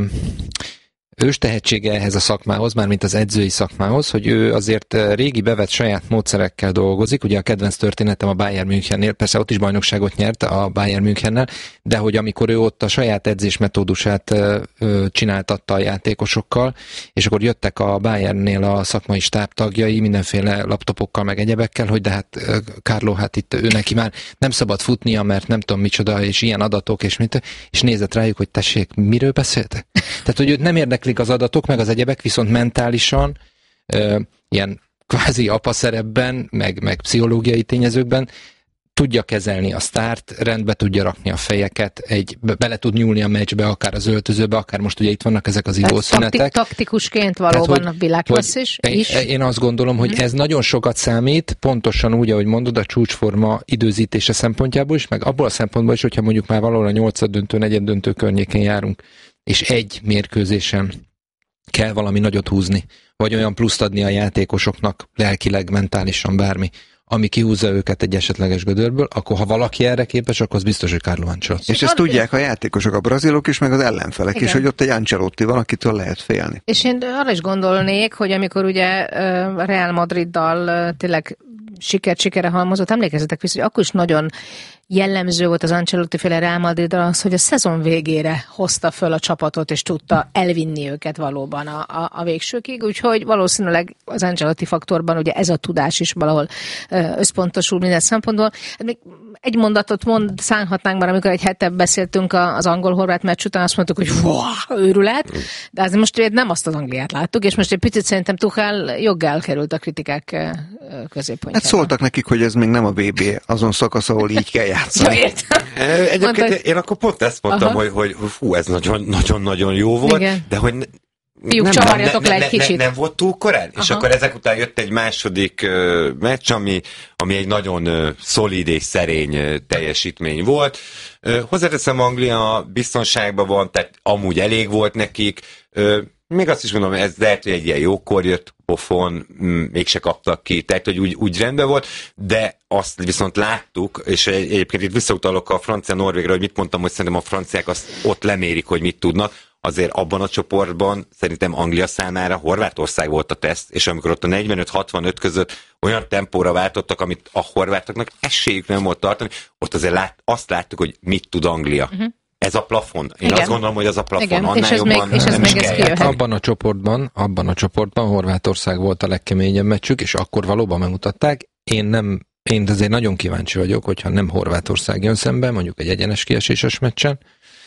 őstehetsége ehhez a szakmához, mármint az edzői szakmához, hogy ő azért régi bevett saját módszerekkel dolgozik, ugye a kedvenc történetem a Bayern Münchennél, persze ott is bajnokságot nyert a Bayern Münchennel, de hogy amikor ő ott a saját edzésmetódusát csináltatta a játékosokkal, és akkor jöttek a Bayernnél a szakmai stáb tagjai mindenféle laptopokkal meg egyebekkel, hogy de hát Carlo, hát itt ő neki már nem szabad futnia, mert nem tudom micsoda, és ilyen adatok, és mit, és nézett rájuk, hogy tessék, miről beszéltek? Tehát, hogy őt nem érdeklik az adatok, meg az egyebek, viszont mentálisan, ö, ilyen kvázi apa szerepben, meg, meg pszichológiai tényezőkben tudja kezelni a sztárt, rendbe tudja rakni a fejeket, egy, bele tud nyúlni a meccsbe, akár az öltözőbe, akár most ugye itt vannak ezek az ivószünetek. Taktik, taktikusként valóban Tehát, a világklasszis is. Én azt gondolom, hogy ez nagyon sokat számít, pontosan úgy, ahogy mondod, a csúcsforma időzítése szempontjából is, meg abból a szempontból is, hogyha mondjuk már valahol a nyolcad döntő, negyed döntő környékén járunk, és egy mérkőzésen kell valami nagyot húzni, vagy olyan pluszt adni a játékosoknak, lelkileg, mentálisan, bármi, ami kihúzza őket egy esetleges gödörből, akkor ha valaki erre képes, akkor az biztos, hogy Carlo Ancelotti. És ezt tudják a játékosok, a brazilok is, meg az ellenfelek Igen. is, hogy ott egy Ancelotti van, akitől lehet félni. És én arra is gondolnék, hogy amikor ugye Real Madriddal tényleg sikert sikere halmozott, emlékezzetek vissza, hogy akkor is nagyon jellemző volt az Ancelotti féle Real Madriddal az, hogy a szezon végére hozta föl a csapatot, és tudta elvinni őket valóban a, a, a végsőkig, úgyhogy valószínűleg az Ancelotti faktorban ugye ez a tudás is valahol összpontosul minden szempontból. Még egy mondatot mond, szánhatnánk már, amikor egy hete beszéltünk az angol-horvát meccs után, azt mondtuk, hogy wow, őrület, de azért most nem azt az Angliát láttuk, és most egy picit szerintem Tuchel joggal került a kritikák középpontjába. Hát szóltak nekik, hogy ez még nem a bé bé azon szakasz, ahol így kell játszani. Ja, Egyébként Mondtad... én akkor pont ezt mondtam, hogy, hogy hú, ez nagyon-nagyon jó volt, Igen. de hogy Fiúk, nem, csavarjatok ne, le egy ne, kicsit. Ne, nem volt túl korán? Aha. És akkor ezek után jött egy második uh, meccs, ami, ami egy nagyon uh, szolid és szerény uh, teljesítmény volt. Uh, hozzáteszem, Anglia biztonságban van, tehát amúgy elég volt nekik. Uh, még azt is mondom, ez lehet, hogy egy ilyen jókor jött, pofon, mégse kaptak ki, tehát hogy úgy, úgy rendben volt, de azt viszont láttuk, és egyébként itt visszautalok a francia-norvégra, hogy mit mondtam, hogy szerintem a franciák azt ott lemérik, hogy mit tudnak, azért abban a csoportban szerintem Anglia számára Horvátország volt a teszt, és amikor ott a negyvenöt hatvanöt között olyan tempóra váltottak, amit a horvátoknak esélyük nem volt tartani, ott azért lát, azt láttuk, hogy mit tud Anglia. Uh-huh. Ez a plafon. Én Igen. azt gondolom, hogy ez a plafon. Igen. Annál és jobban még, és nem is kell. Abban a csoportban, abban a csoportban Horvátország volt a legkeményebb meccsük, és akkor valóban megmutatták. Én nem, én azért nagyon kíváncsi vagyok, hogyha nem Horvátország jön szembe, mondjuk egy egyenes kieséses meccsen,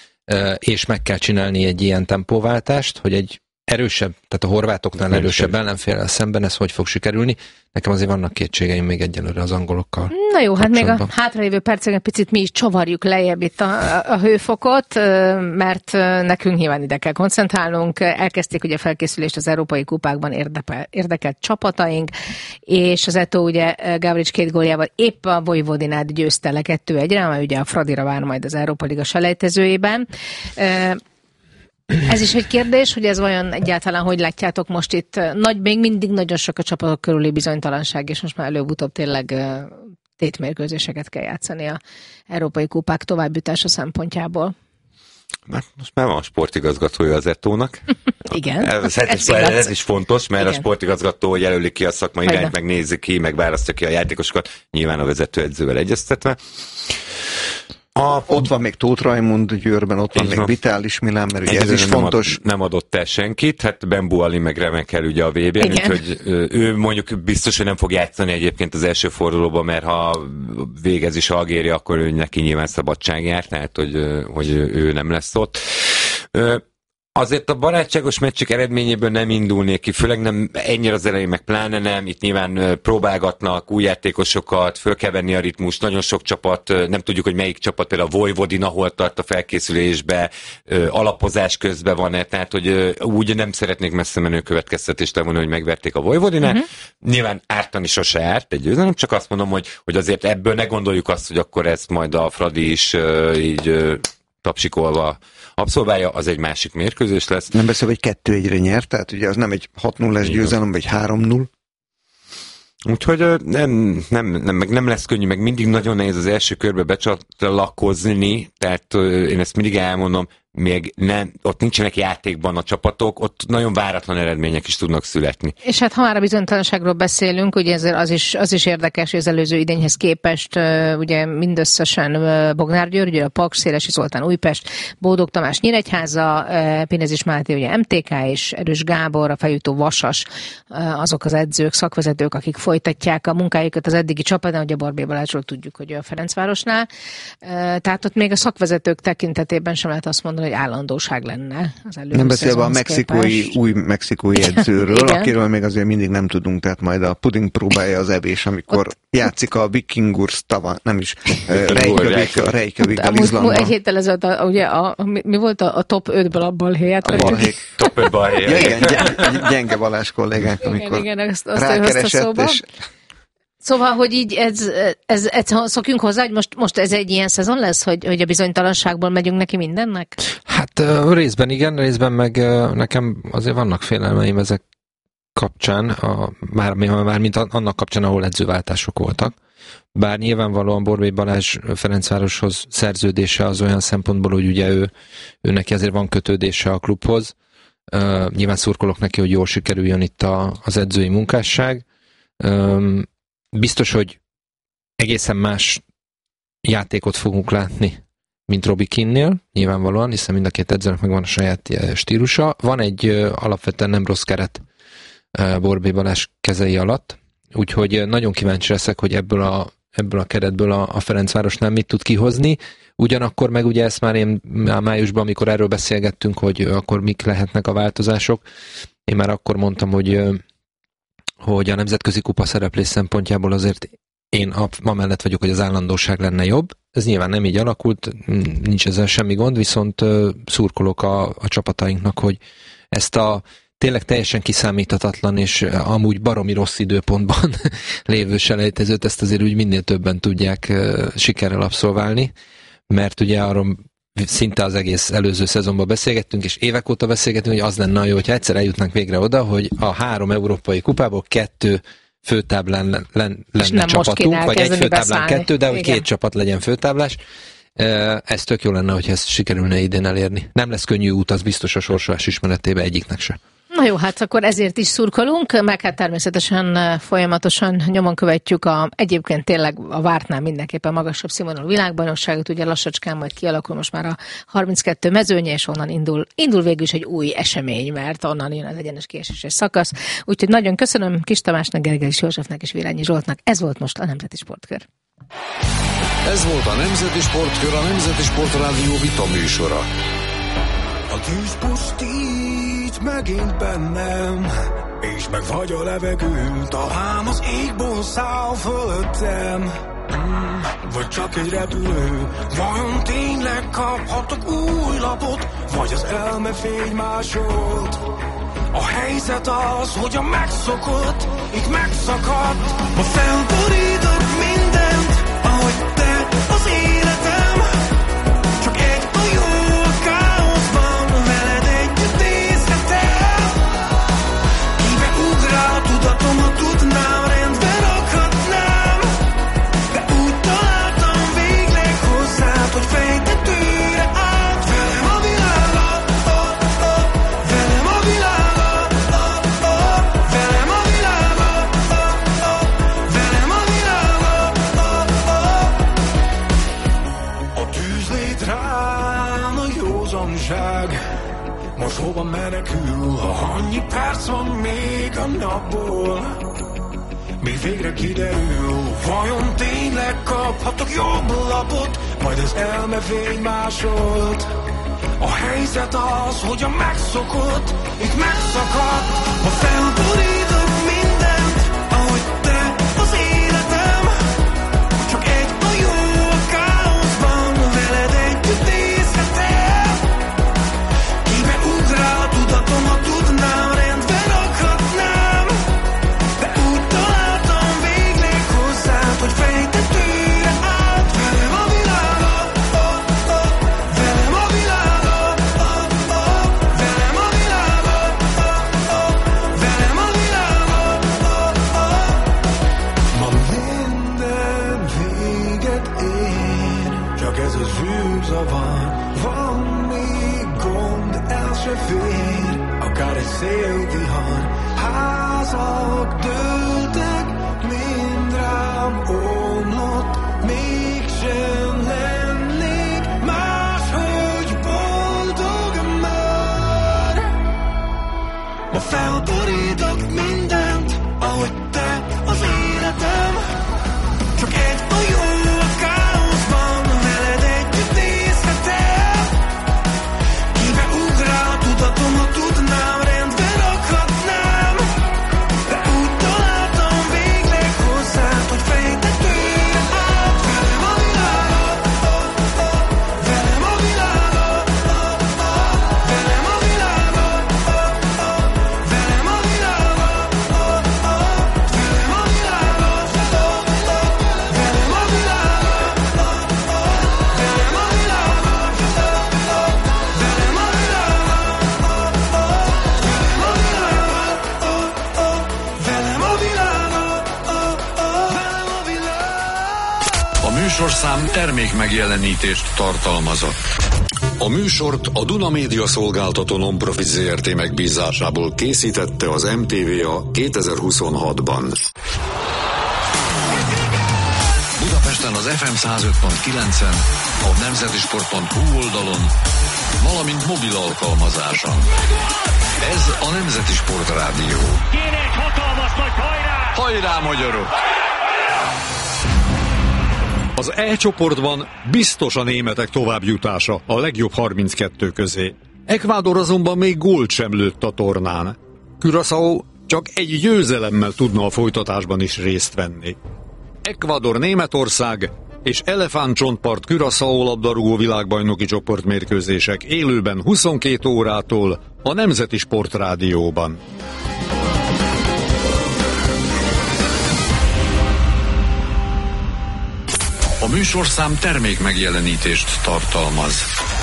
és meg kell csinálni egy ilyen tempóváltást, hogy egy erősebb, tehát a horvátoknál erősebb ellenféllel szemben ez hogy fog sikerülni. Nekem azért vannak kétségeim még egyelőre az angolokkal. Na jó, hát még a hátralévő perceken picit mi is csavarjuk lejjebb itt a, a hőfokot, mert nekünk nyilván ide kell koncentrálnunk. Elkezdték ugye a felkészülést az európai kupákban érdekel, érdekelt csapataink, és az Eto'o ugye Gavrics két góljával épp a Vojvodinát győzte le kettő egyre, amely ugye a Fradira vár majd az Európa Liga selejtezőjében. Ez is egy kérdés, hogy ez vajon egyáltalán hogy látjátok most itt? Nagy, még mindig nagyon sok a csapatok körüli bizonytalanság, és most már előbb-utóbb tényleg tétmérkőzéseket kell játszani a európai kupák továbbjutása szempontjából. Már most már van a sportigazgatója az Eto'ónak. Igen. Ez, ez, ez is fontos, mert Igen. a sportigazgató jelöli ki a szakmai irányt, megnézi ki, meg választja ki a játékosokat, nyilván a vezetőedzővel egyeztetve. A, ott van még Tóth Rajmund Győrben, ott van még Vitális Milán, mert ugye ez is nem fontos. Ad, nem adott el senkit, hát Bembu Ali meg remekel ugye a vé bén, úgyhogy ő mondjuk biztos, hogy nem fog játszani egyébként az első fordulóban, mert ha végez is Algéria, akkor ő neki nyilván szabadság jár, tehát hogy, hogy ő nem lesz ott. azért a barátságos meccsek eredményéből nem indulnék ki, főleg nem ennyire az elején, meg pláne nem. Itt nyilván próbálgatnak új játékosokat, föl kell venni a ritmust. Nagyon sok csapat, nem tudjuk, hogy melyik csapat, például a Vojvodina hol tart a felkészülésbe, alapozás közben van-e, tehát hogy úgy nem szeretnék messze menő következtetést levonni, hogy megverték a Vojvodinát. Uh-huh. Nyilván ártani sose árt egy győzelem, csak azt mondom, hogy, hogy azért ebből ne gondoljuk azt, hogy akkor ezt majd a Fradi is így tapsikolva abszolválja, az egy másik mérkőzés lesz. Nem beszél, hogy kettő egyre nyert, tehát ugye az nem egy hat nullás győzelem, vagy három null. Úgyhogy nem, nem, nem, meg nem lesz könnyű, meg mindig nagyon nehéz az első körbe becsatlakozni, tehát én ezt mindig elmondom, még nem, ott nincsenek játékban a csapatok, ott nagyon váratlan eredmények is tudnak születni. És hát ha már a bizonytalanságról beszélünk, ugye ezért az is, az is érdekes, hogy az előző idényhez képest ugye mindösszesen Bognár György, a Paks, Szélesi Zoltán Újpest, Bódog Tamás Nyíregyháza, Pinezis Máté ugye em té ká és Erős Gábor, a Fejújtó Vasas, azok az edzők, szakvezetők, akik folytatják a munkájukat az eddigi csapatnál, ugye Barbé Balázsról tudjuk, hogy a Ferencvárosnál. Tehát ott még a szakvezetők tekintetében sem lehet azt mondani, hogy állandóság lenne az előző. Nem beszélve a mexikói, új mexikói edzőről, akiről még azért mindig nem tudunk, tehát majd a puding próbálja az evés, amikor ott játszik a Vikingurs tava, nem is Reykjavikkel, Izlandban. Egy héttel ezelőtt, ugye, a, mi, mi volt a, a top ötből a balhéját? A balhé, top öt balhéját. Ja, igen, gyenge, gyenge Balázs kollégák, amikor igen, igen, azt, azt rákeresett, és Szóval, hogy így ez, ez, ez szokjunk hozzá, hogy most, most ez egy ilyen szezon lesz, hogy, hogy a bizonytalanságból megyünk neki mindennek? Hát részben igen, részben meg nekem azért vannak félelmeim ezek kapcsán, a, már, már mint annak kapcsán, ahol edzőváltások voltak. Bár nyilvánvalóan Borbély Balázs Ferencvároshoz szerződése az olyan szempontból, hogy ugye ő, ő neki azért van kötődése a klubhoz. Uh, nyilván szurkolok neki, hogy jól sikerüljön itt a, az edzői munkásság. Um, Biztos, hogy egészen más játékot fogunk látni, mint Robi Kinnél, nyilvánvalóan, hiszen mind a két edzőnek megvan a saját stílusa. Van egy uh, alapvetően nem rossz keret uh, Borbély Balázs kezei alatt, úgyhogy nagyon kíváncsi leszek, hogy ebből a, ebből a keretből a, a Ferencvárosnál mit tud kihozni. Ugyanakkor meg ugye ezt már én már májusban, amikor erről beszélgettünk, hogy akkor mik lehetnek a változások, én már akkor mondtam, hogy hogy a nemzetközi kupa szereplés szempontjából azért én amellett vagyok, hogy az állandóság lenne jobb. Ez nyilván nem így alakult, nincs ezzel semmi gond, viszont szurkolok a, a csapatainknak, hogy ezt a tényleg teljesen kiszámíthatatlan és amúgy baromi rossz időpontban lévő selejtezőt, ezt azért úgy minél többen tudják sikerrel abszolválni, mert ugye arról szinte az egész előző szezonban beszélgettünk, és évek óta beszélgettünk, hogy az lenne jó, hogyha egyszer eljutnánk végre oda, hogy a három európai kupából kettő főtáblán len, lenne csapatunk, vagy egy főtáblán beszállni. kettő, de hogy két csapat legyen főtáblás. Ez tök jó lenne, hogyha ezt sikerülne idén elérni. Nem lesz könnyű út, az biztos a sorsolás ismeretében egyiknek se. Na jó, hát akkor ezért is szurkolunk, meg hát természetesen folyamatosan nyomon követjük a, egyébként tényleg a vártnál mindenképpen magasabb színvonalú világbajnokságot, ugye lassacskán majd kialakul most már a harminckettő mezőnye, és onnan indul, indul végül is egy új esemény, mert onnan jön az egyenes kieséses szakasz. Úgyhogy nagyon köszönöm Kis Tamásnak, Gergelis Józsefnek és Virányi Zsoltnak. Ez volt most a Nemzeti Sportkör. Ez volt a Nemzeti Sportkör, a Nemzeti Sportrádió vita műsora. A tűz pusztít megint bennem, és meg vagy a levegő, talán az égból száll fölöttem. Mm, vagy csak egy repülő, vajon tényleg kaphatok új lapot, vagy az elme fénymásolt? A helyzet az, hogy a megszokott, itt megszakadt. Ma felborítok mindent, ahogy te az életem, csak egy a jó a káoszban, veled együtt nézhetem. Kibe ugrál tudatom, ha tudnám, rendbe rakhatnám, de úgy találtam végleg hozzád, hogy fejtetőre állt velem a világa, oh, oh, velem a világa, oh, oh, velem a világa, oh, oh, velem a világa, oh, oh. A tűzlét rám a józanság, most hova menekül, ha annyi perc van még a napból? Még végre kiderül, vajon tényleg kaphatok jobb lapot, majd az elme fénymásolt. A helyzet az, hogy a megszokott itt megszakadt. Ha felborítok mindent, ahogy te az életem, csak egy a jó a káoszban, veled együtt nézhetem. Kibe ugrál a tudatom, ha tudnám, rendbe rakhatnám, de úgy találtam végleg hozzád, hogy fejtetőre állt velem a világot. Velem a világot, velem a világot, velem a világot. Ma minden véget ér, csak ez a zűrzavar. Van még gond, el se fér, akár egy szélvihar. Házak dőltek, mind rám omlott, mégsem lennék máshogy boldog már. Ma felborítok mindent, ahogy te az életem, csak egy a jó a káoszban, veled együtt nézhetem. Kibe ugrál a tudatom, ha tudnám, rendbe rakhatnám, de úgy találtam végleg hozzád, hogy fejtetőre állt velem a világot. Velem a világot, velem a világot, velem a világot, velem a világot, velem a világot, velem a világot, velem a velem a világot, velem a világot. A műsorszám termék megjelenítést tartalmazott. A műsort a Duna Média Szolgáltató Nonprofit zé er té megbízásából készítette az em té vé a kétezer-huszonhatban. Budapesten az ef em száz öt pont kilencen, a nemzetisport pont hu oldalon, valamint mobil alkalmazáson. Ez a Nemzeti Sport Rádió. Kéne egy hatalmas nagy hajrá! Hajrá, magyarok! Az E csoportban biztos a németek továbbjutása a legjobb harminckettő közé. Ecuador azonban még gólt sem lőtt a tornán. Curaçao csak egy győzelemmel tudna a folytatásban is részt venni. Ecuador Németország és Elefántcsontpart Curaçao labdarúgó világbajnoki csoportmérkőzések élőben huszonkét órától a Nemzeti Sport Rádióban. A műsorszám termék megjelenítést tartalmaz.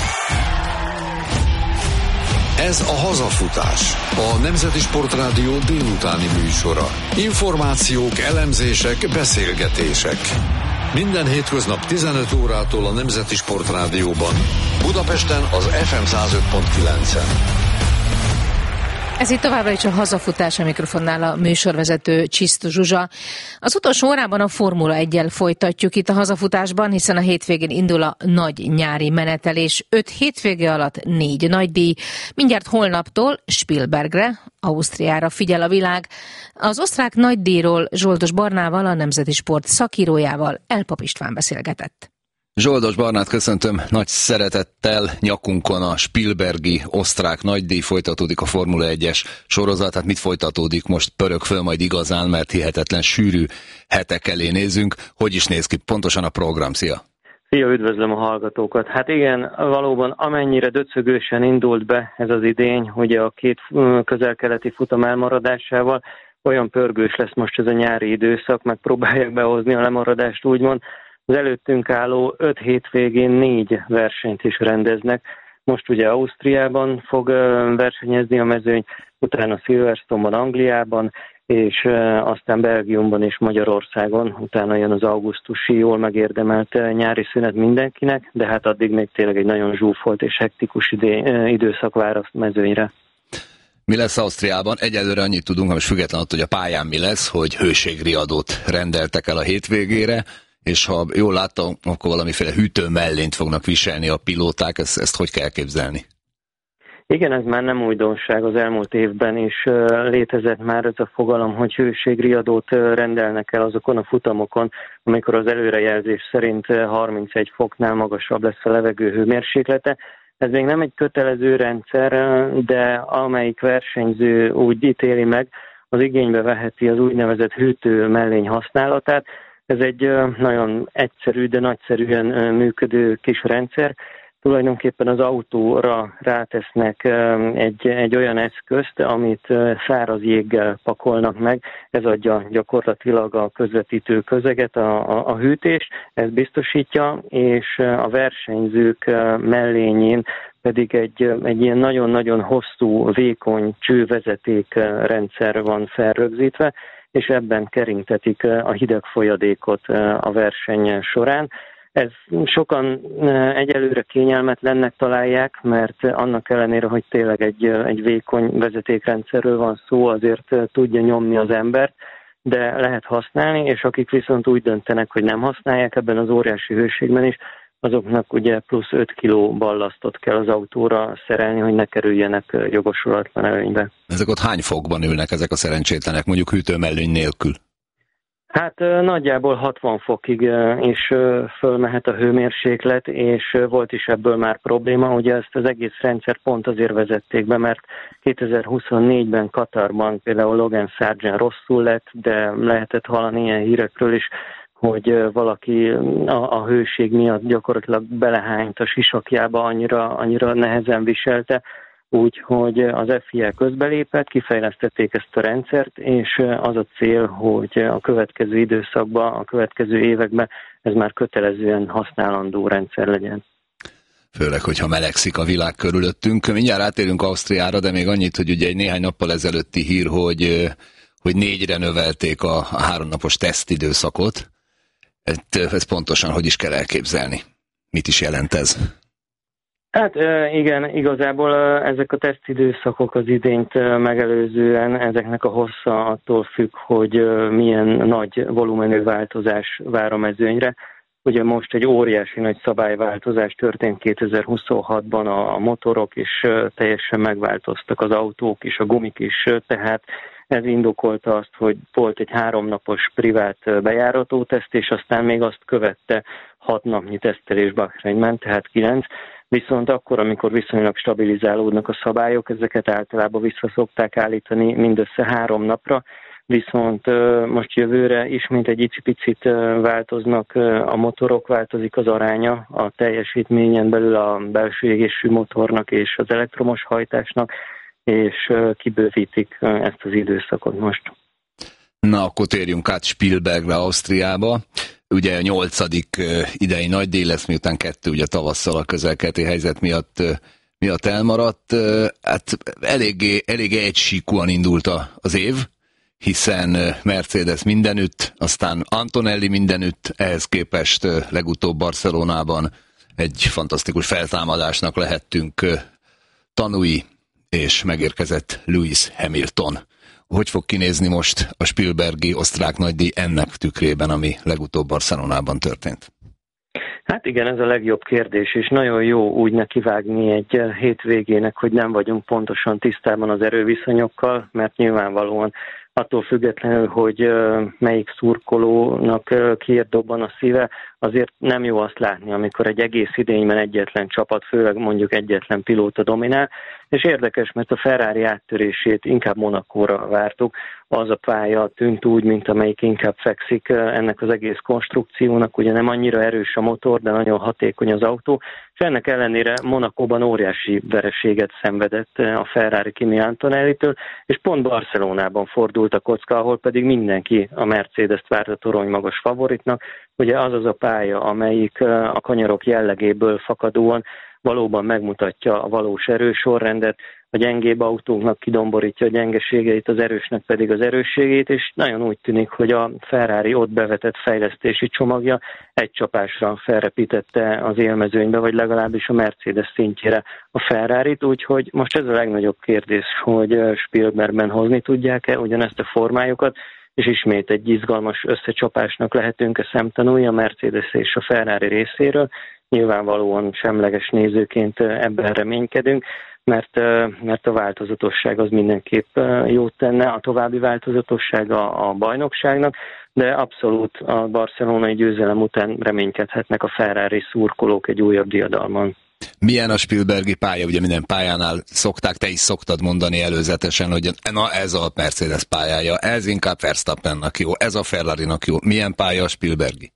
Ez a Hazafutás, a Nemzeti Sport Rádió délutáni műsora. Információk, elemzések, beszélgetések. Minden hétköznap tizenöt órától a Nemzeti Sport Rádióban. Budapesten az ef em száz öt pont kilencen. Ez itt továbbra is a Hazafutás, a mikrofonnál a műsorvezető Csisztus Zsuzsa. Az utolsó órában a Formula egyel folytatjuk itt a Hazafutásban, hiszen a hétvégén indul a nagy nyári menetelés. Öt hétvége alatt négy nagydíj. Mindjárt holnaptól Spielbergre, Ausztriára figyel a világ. Az osztrák nagydíjról Zsoldos Barnával, a Nemzeti Sport szakírójával Elpap István beszélgetett. Zsoldos Barnát köszöntöm, nagy szeretettel nyakunkon a Spielbergi osztrák nagydíj, folytatódik a Formula egyes sorozat. Hát mit folytatódik? Most pörög föl majd igazán, mert hihetetlen sűrű hetek elé nézünk. Hogy is néz ki pontosan a program? Szia! Szia, üdvözlöm a hallgatókat. Hát igen, valóban amennyire döcögősen indult be ez az idény, ugye a két közel-keleti futam elmaradásával, olyan pörgős lesz most ez a nyári időszak, meg próbálják behozni a lemaradást, úgymond. Az előttünk álló öt hétvégén négy versenyt is rendeznek. Most ugye Ausztriában fog versenyezni a mezőny, utána Silverstone-ban, Angliában, és aztán Belgiumban és Magyarországon. Utána jön az augusztusi, jól megérdemelt nyári szünet mindenkinek, de hát addig még tényleg egy nagyon zsúfolt és hektikus idő, időszak vár a mezőnyre. Mi lesz Ausztriában? Egyelőre annyit tudunk, most független attól, hogy a pályán mi lesz, hogy hőségriadót rendeltek el a hétvégére, és ha jól láttam, akkor valamiféle hűtő mellényt fognak viselni a pilóták. Ezt, ezt hogy kell képzelni? Igen, ez már nem újdonság, az elmúlt évben is létezett már ez a fogalom, hogy hőségriadót rendelnek el azokon a futamokon, amikor az előrejelzés szerint harmincegy foknál magasabb lesz a levegő hőmérséklete. Ez még nem egy kötelező rendszer, de amelyik versenyző úgy ítéli meg, az igénybe veheti az úgynevezett hűtő mellény használatát. Ez egy nagyon egyszerű, de nagyszerűen működő kis rendszer. Tulajdonképpen az autóra rátesznek egy, egy olyan eszközt, amit száraz jéggel pakolnak meg. Ez adja gyakorlatilag a közvetítő közeget, a, a, a hűtést, ez biztosítja, és a versenyzők mellényén pedig egy, egy ilyen nagyon-nagyon hosszú, vékony csővezetékrendszer van felrögzítve, és ebben keringtetik a hideg folyadékot a verseny során. Ez sokan egyelőre kényelmetlennek találják, mert annak ellenére, hogy tényleg egy, egy vékony vezetékrendszerről van szó, azért tudja nyomni az embert, de lehet használni, és akik viszont úgy döntenek, hogy nem használják ebben az óriási hőségben is, azoknak ugye plusz öt kiló ballasztot kell az autóra szerelni, hogy ne kerüljenek jogosulatlan előnybe. Ezek ott hány fokban ülnek ezek a szerencsétlenek, mondjuk hűtőmellény nélkül? Hát nagyjából hatvan fokig is fölmehet a hőmérséklet, és volt is ebből már probléma. Ugye ezt az egész rendszer pont azért vezették be, mert kétezer-huszonnégyben Katarban például Logan Sargent rosszul lett, de lehetett hallani ilyen hírekről is, hogy valaki a, a hőség miatt gyakorlatilag belehányt a sisakjába, annyira, annyira nehezen viselte, úgyhogy az ef i á közbelépett, kifejlesztették ezt a rendszert, és az a cél, hogy a következő időszakban, a következő években ez már kötelezően használandó rendszer legyen. Főleg, hogyha melegszik a világ körülöttünk. Mindjárt átérünk Ausztriára, de még annyit, hogy ugye egy néhány nappal ezelőtti hír, hogy, hogy négyre növelték a, a háromnapos tesztidőszakot. Ez pontosan hogy is kell elképzelni? Mit is jelent ez? Hát igen, igazából ezek a tesztidőszakok az idényt megelőzően, ezeknek a hossza attól függ, hogy milyen nagy volumenű változás vár a mezőnyre. Ugye most egy óriási nagy szabályváltozás történt kétezer-huszonhatban, a motorok is teljesen megváltoztak, az autók is, a gumik is, tehát ez indokolta azt, hogy volt egy háromnapos privát bejáratóteszt, és aztán még azt követte hat napnyi tesztelés Bahreinben, tehát kilenc. Viszont akkor, amikor viszonylag stabilizálódnak a szabályok, ezeket általában vissza szokták állítani mindössze három napra, viszont most jövőre ismét egy icipicit változnak a motorok, változik az aránya a teljesítményen belül a belső égésű motornak és az elektromos hajtásnak, és kibővítik ezt az időszakot most. Na, akkor térjünk át Spielbergre, Ausztriába. Ugye a nyolcadik idei nagydíj lesz, miután kettő ugye tavasszal a közelkeleti helyzet miatt, miatt elmaradt. Hát eléggé, eléggé egysíkúan indult az év, hiszen Mercedes mindenütt, aztán Antonelli mindenütt, ehhez képest legutóbb Barcelonában egy fantasztikus feltámadásnak lehettünk tanúi, és megérkezett Lewis Hamilton. Hogy fog kinézni most a Spielbergi osztrák nagydíj ennek tükrében, ami legutóbb Barcelonában történt? Hát igen, ez a legjobb kérdés, és nagyon jó úgy nekivágni egy hétvégének, hogy nem vagyunk pontosan tisztában az erőviszonyokkal, mert nyilvánvalóan attól függetlenül, hogy melyik szurkolónak kiért dobban a szíve, azért nem jó azt látni, amikor egy egész idényben egyetlen csapat, főleg mondjuk egyetlen pilóta dominál, és érdekes, mert a Ferrari áttörését inkább Monacóra vártuk, az a pálya tűnt úgy, mint amelyik inkább fekszik ennek az egész konstrukciónak, ugye nem annyira erős a motor, de nagyon hatékony az autó, és ennek ellenére Monacóban óriási vereséget szenvedett a Ferrari Kimi Antonellitől, és pont Barcelonában fordult a kocka, ahol pedig mindenki a Mercedes-t várt a torony magas favoritnak. Ugye az az a pálya, amelyik a kanyarok jellegéből fakadóan valóban megmutatja a valós erősorrendet, a gyengébb autóknak kidomborítja a gyengeségeit, az erősnek pedig az erősségét, és nagyon úgy tűnik, hogy a Ferrari ott bevetett fejlesztési csomagja egy csapásra felrepítette az élmezőnybe, vagy legalábbis a Mercedes szintjére a Ferrarit, úgyhogy most ez a legnagyobb kérdés, hogy Spielbergben hozni tudják-e ugyanezt a formájukat, és ismét egy izgalmas összecsapásnak lehetünk-e szemtanúi a Mercedes és a Ferrari részéről. Nyilvánvalóan semleges nézőként ebben reménykedünk, mert, mert a változatosság az mindenképp jót tenne, a további változatosság a, a bajnokságnak, de abszolút a barcelonai győzelem után reménykedhetnek a Ferrari szurkolók egy újabb diadalman. Milyen a Spielbergi pálya? Ugye minden pályánál szokták, te is szoktad mondani előzetesen, hogy na ez a Mercedes pályája, ez inkább Verstappennek jó, ez a Ferrarinak jó. Milyen pálya a Spielbergi?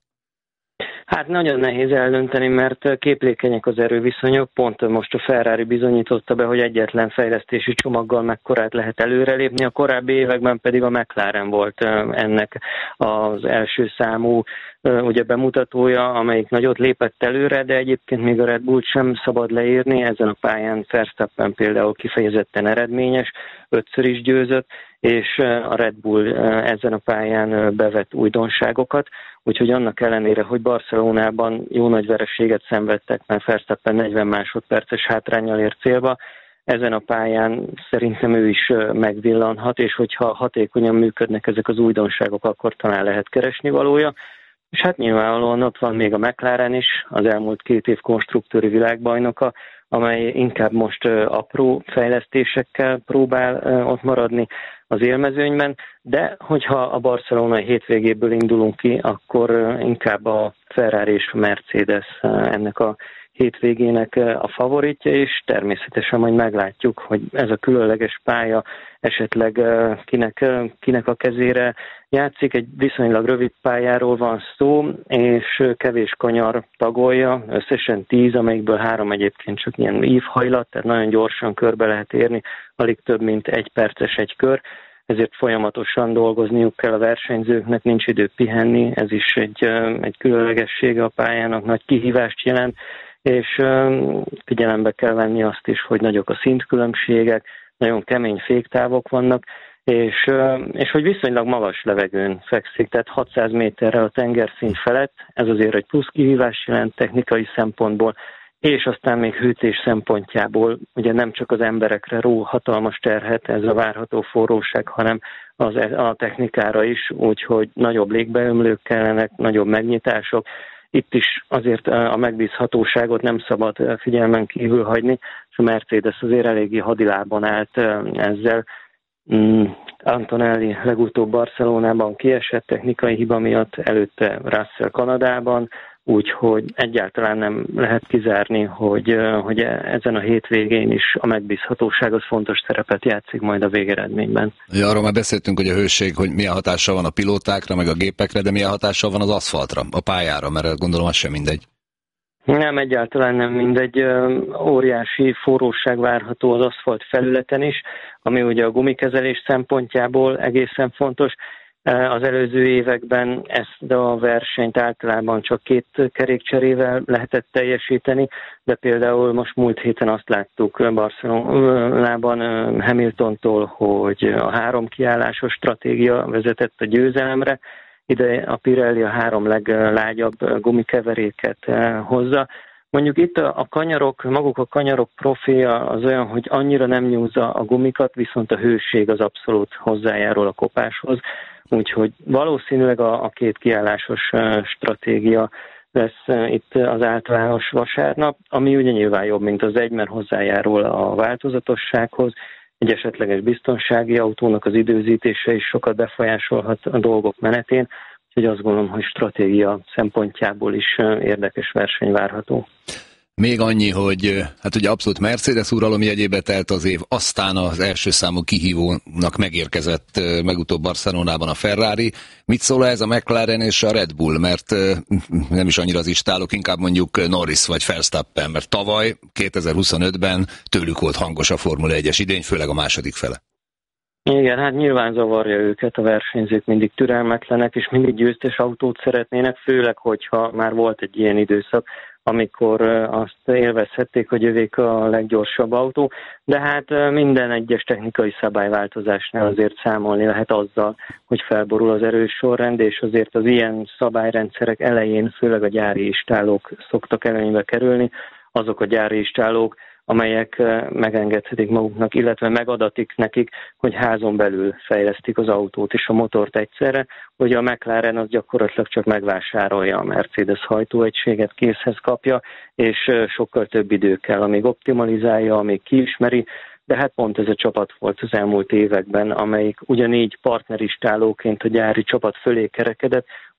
Hát nagyon nehéz eldönteni, mert képlékenyek az erőviszonyok. Pont most a Ferrari bizonyította be, hogy egyetlen fejlesztési csomaggal mekkorát lehet előrelépni. A korábbi években pedig a McLaren volt ennek az első számú ugye bemutatója, amelyik nagyot lépett előre, de egyébként még a Red Bullt sem szabad leírni. Ezen a pályán Verstappen például kifejezetten eredményes, ötször is győzött, és a Red Bull ezen a pályán bevett újdonságokat. Úgyhogy annak ellenére, hogy Barcelonában jó nagy vereséget szenvedtek, mert Verstappen negyven másodperces hátránnyal ért célba, ezen a pályán szerintem ő is megvillanhat, és hogyha hatékonyan működnek ezek az újdonságok, akkor talán lehet keresni valója. És hát nyilvánvalóan ott van még a McLaren is, az elmúlt két év konstruktőri világbajnoka, amely inkább most apró fejlesztésekkel próbál ott maradni az élmezőnyben, de hogyha a barcelonai hétvégéből indulunk ki, akkor inkább a Ferrari és a Mercedes ennek a hétvégének a favoritja, és természetesen majd meglátjuk, hogy ez a különleges pálya esetleg kinek, kinek a kezére játszik. Egy viszonylag rövid pályáról van szó, és kevés kanyar tagolja, összesen tíz, amelyikből három egyébként csak ilyen ívhajlat, tehát nagyon gyorsan körbe lehet érni, alig több mint egy perces egy kör, ezért folyamatosan dolgozniuk kell a versenyzőknek, nincs idő pihenni, ez is egy, egy különlegessége a pályának, nagy kihívást jelent, és figyelembe kell venni azt is, hogy nagyok a szintkülönbségek, nagyon kemény féktávok vannak, és, és hogy viszonylag magas levegőn fekszik, tehát hatszáz méterrel a tengerszint felett, ez azért egy plusz kihívás jelent technikai szempontból, és aztán még hűtés szempontjából ugye nem csak az emberekre ró hatalmas terhet ez a várható forróság, hanem az, a technikára is, úgyhogy nagyobb légbeömlők kellenek, nagyobb megnyitások. Itt is azért a megbízhatóságot nem szabad figyelmen kívül hagyni, és a Mercedes azért eléggé hadilában állt ezzel. Antonelli legutóbb Barcelonában kiesett technikai hiba miatt, előtte Russell Kanadában, úgyhogy egyáltalán nem lehet kizárni, hogy, hogy ezen a hétvégén is a megbízhatóság az fontos szerepet játszik majd a végeredményben. Ja, arról már beszéltünk, hogy a hőség, hogy milyen hatással van a pilótákra, meg a gépekre, de milyen hatással van az aszfaltra, a pályára, mert gondolom az sem mindegy. Nem, egyáltalán nem mindegy. Óriási forróság várható az aszfalt felületen is, ami ugye a gumikezelés szempontjából egészen fontos. Az előző években ezt a versenyt általában csak két kerékcserével lehetett teljesíteni, de például most múlt héten azt láttuk Barcelonában Hamiltontól, hogy a három kiállásos stratégia vezetett a győzelemre, ide a Pirelli a három leglágyabb gumikeveréket hozza. Mondjuk itt a kanyarok, maguk a kanyarok profilja az olyan, hogy annyira nem nyúzza a gumikat, viszont a hőség az abszolút hozzájárul a kopáshoz. Úgyhogy valószínűleg a, a két kiállásos stratégia lesz itt az általános vasárnap, ami ugye nyilván jobb, mint az egy, mert hozzájárul a változatossághoz. Egy esetleges biztonsági autónak az időzítése is sokat befolyásolhat a dolgok menetén, úgyhogy azt gondolom, hogy stratégia szempontjából is érdekes verseny várható. Még annyi, hogy hát ugye abszolút Mercedes uralom jegyébe telt az év, aztán az első számú kihívónak megérkezett megutóbb Barcelonában a Ferrari. Mit szól ez a McLaren és a Red Bull? Mert nem is annyira az istálok, inkább mondjuk Norris vagy Verstappen, mert tavaly kétezer-huszonötben tőlük volt hangos a Formula egyes idény, főleg a második fele. Igen, hát nyilván zavarja őket, a versenyzők mindig türelmetlenek, és mindig győztes autót szeretnének, főleg, hogyha már volt egy ilyen időszak, amikor azt élvezhették, hogy övék a leggyorsabb autó, de hát minden egyes technikai szabályváltozásnál azért számolni lehet azzal, hogy felborul az erős sorrend, és azért az ilyen szabályrendszerek elején főleg a gyári istálók szoktak előnybe kerülni, azok a gyári istálók, amelyek megengedhetik maguknak, illetve megadatik nekik, hogy házon belül fejlesztik az autót és a motort egyszerre, hogy a McLaren az gyakorlatilag csak megvásárolja a Mercedes hajtóegységet, készhez kapja, és sokkal több idő kell, amíg optimalizálja, amíg kiismeri, de hát pont ez a csapat volt az elmúlt években, amelyik ugyanígy partneristálóként a gyári csapat fölé kerekedett,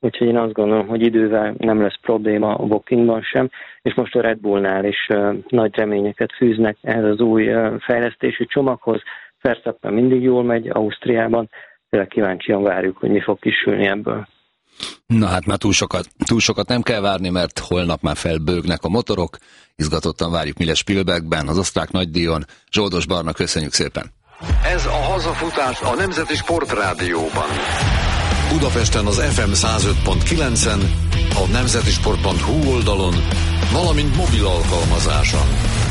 úgyhogy én azt gondolom, hogy idővel nem lesz probléma a Wokkingban sem, és most a Red Bullnál is uh, nagy reményeket fűznek ehhez az új uh, fejlesztési csomaghoz. Verstappen mindig jól megy Ausztriában, tényleg kíváncsian várjuk, hogy mi fog kisülni ebből. Na hát már túl sokat, túl sokat nem kell várni, mert holnap már felbőgnek a motorok. Izgatottan várjuk, mi lesz Spielbergben, az osztrák nagydíjon. Zsoldos Barna, köszönjük szépen! Ez a hazafutás a Nemzeti Sportrádióban. Budapesten az ef em száz öt pont kilencen, a nemzetisport pont hu oldalon, valamint mobil alkalmazáson.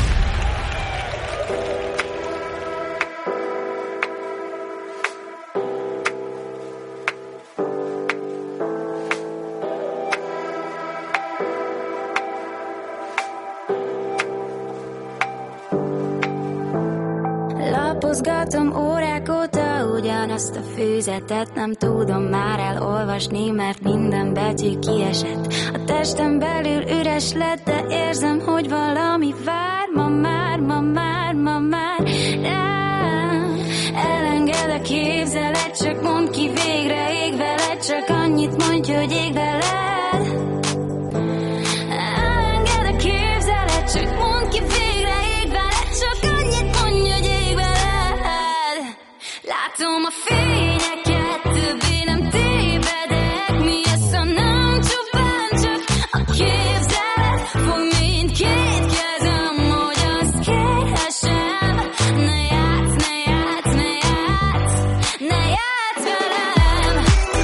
Lapozgatom órák óta ugyanazt a füzetet, nem tudom már elolvasni, mert minden betű kiesett. A testem belül üres lett, de érzem, hogy valami vár, ma már, ma már, ma már rám. Elenged a képzelet, csak mondd ki végre, ég veled, csak annyit mondj, hogy ég veled. Elenged a képzelet, csak mondd ki végre, ég veled, csak annyit mondj, hogy ég veled. Látom a fényeket, többé nem tévedek, mi ez, ha nem csupán csak a képzelet fog mindkét kezem, hogy azt kérhessem. Ne játsz, ne játsz, ne játsz, ne játsz velem.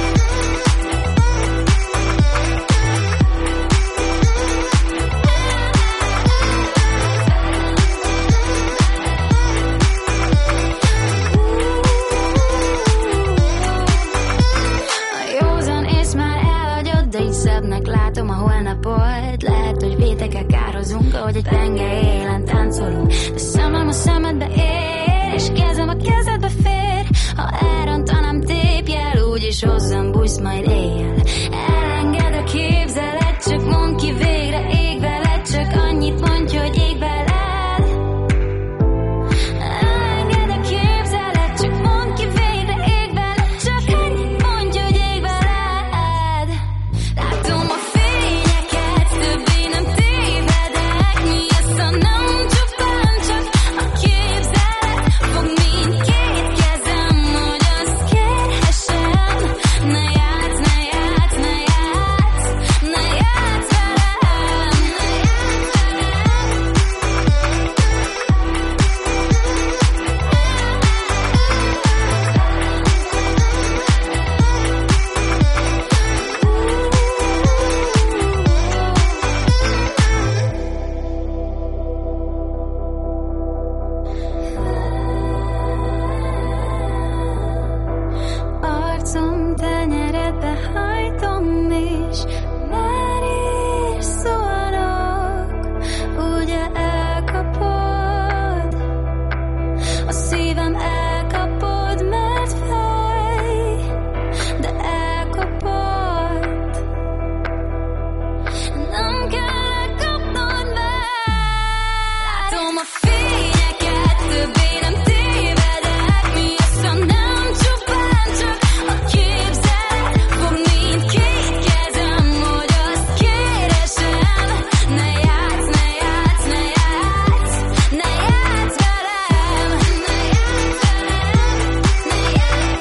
Látom a holnapot, lehet, hogy vétekkel kározunk, ahogy egy penge élen táncolunk. De szemem a szemedbe ér, és kezem a kezedbe fér. Ha elrontanám, tépj el, úgyis hozzám bújsz majd éjjel. Elenged a képzelet, csak mondd ki végre, ég veled, csak annyit mondj, hogy ég veled. Elenged a képzelet, csak mondd ki végre, ég veled, csak annyit mondj, hogy ég veled. Látom a fényeket, többé nem tévedek, mi ez, ha nem csupán csak a képzelet fog mindkét kezem, hogy azt kérhessem. Ne játsz, ne játsz, ne játsz, ne játsz velem. Arcom tenyeredbe hajtom, és már is szólok, ugye elkapod, a szívem elkapod, mert fáj, de elkapod, nem kell kapnod meg. Látom a fényeket, többé nem tévedek, mi az, ha nem csupán csak a képzelet fog mindkét kezem, hogy azt kérhessem. Ne játsz, ne játsz, ne játsz, ne játsz velem. Ne játsz velem, ne játsz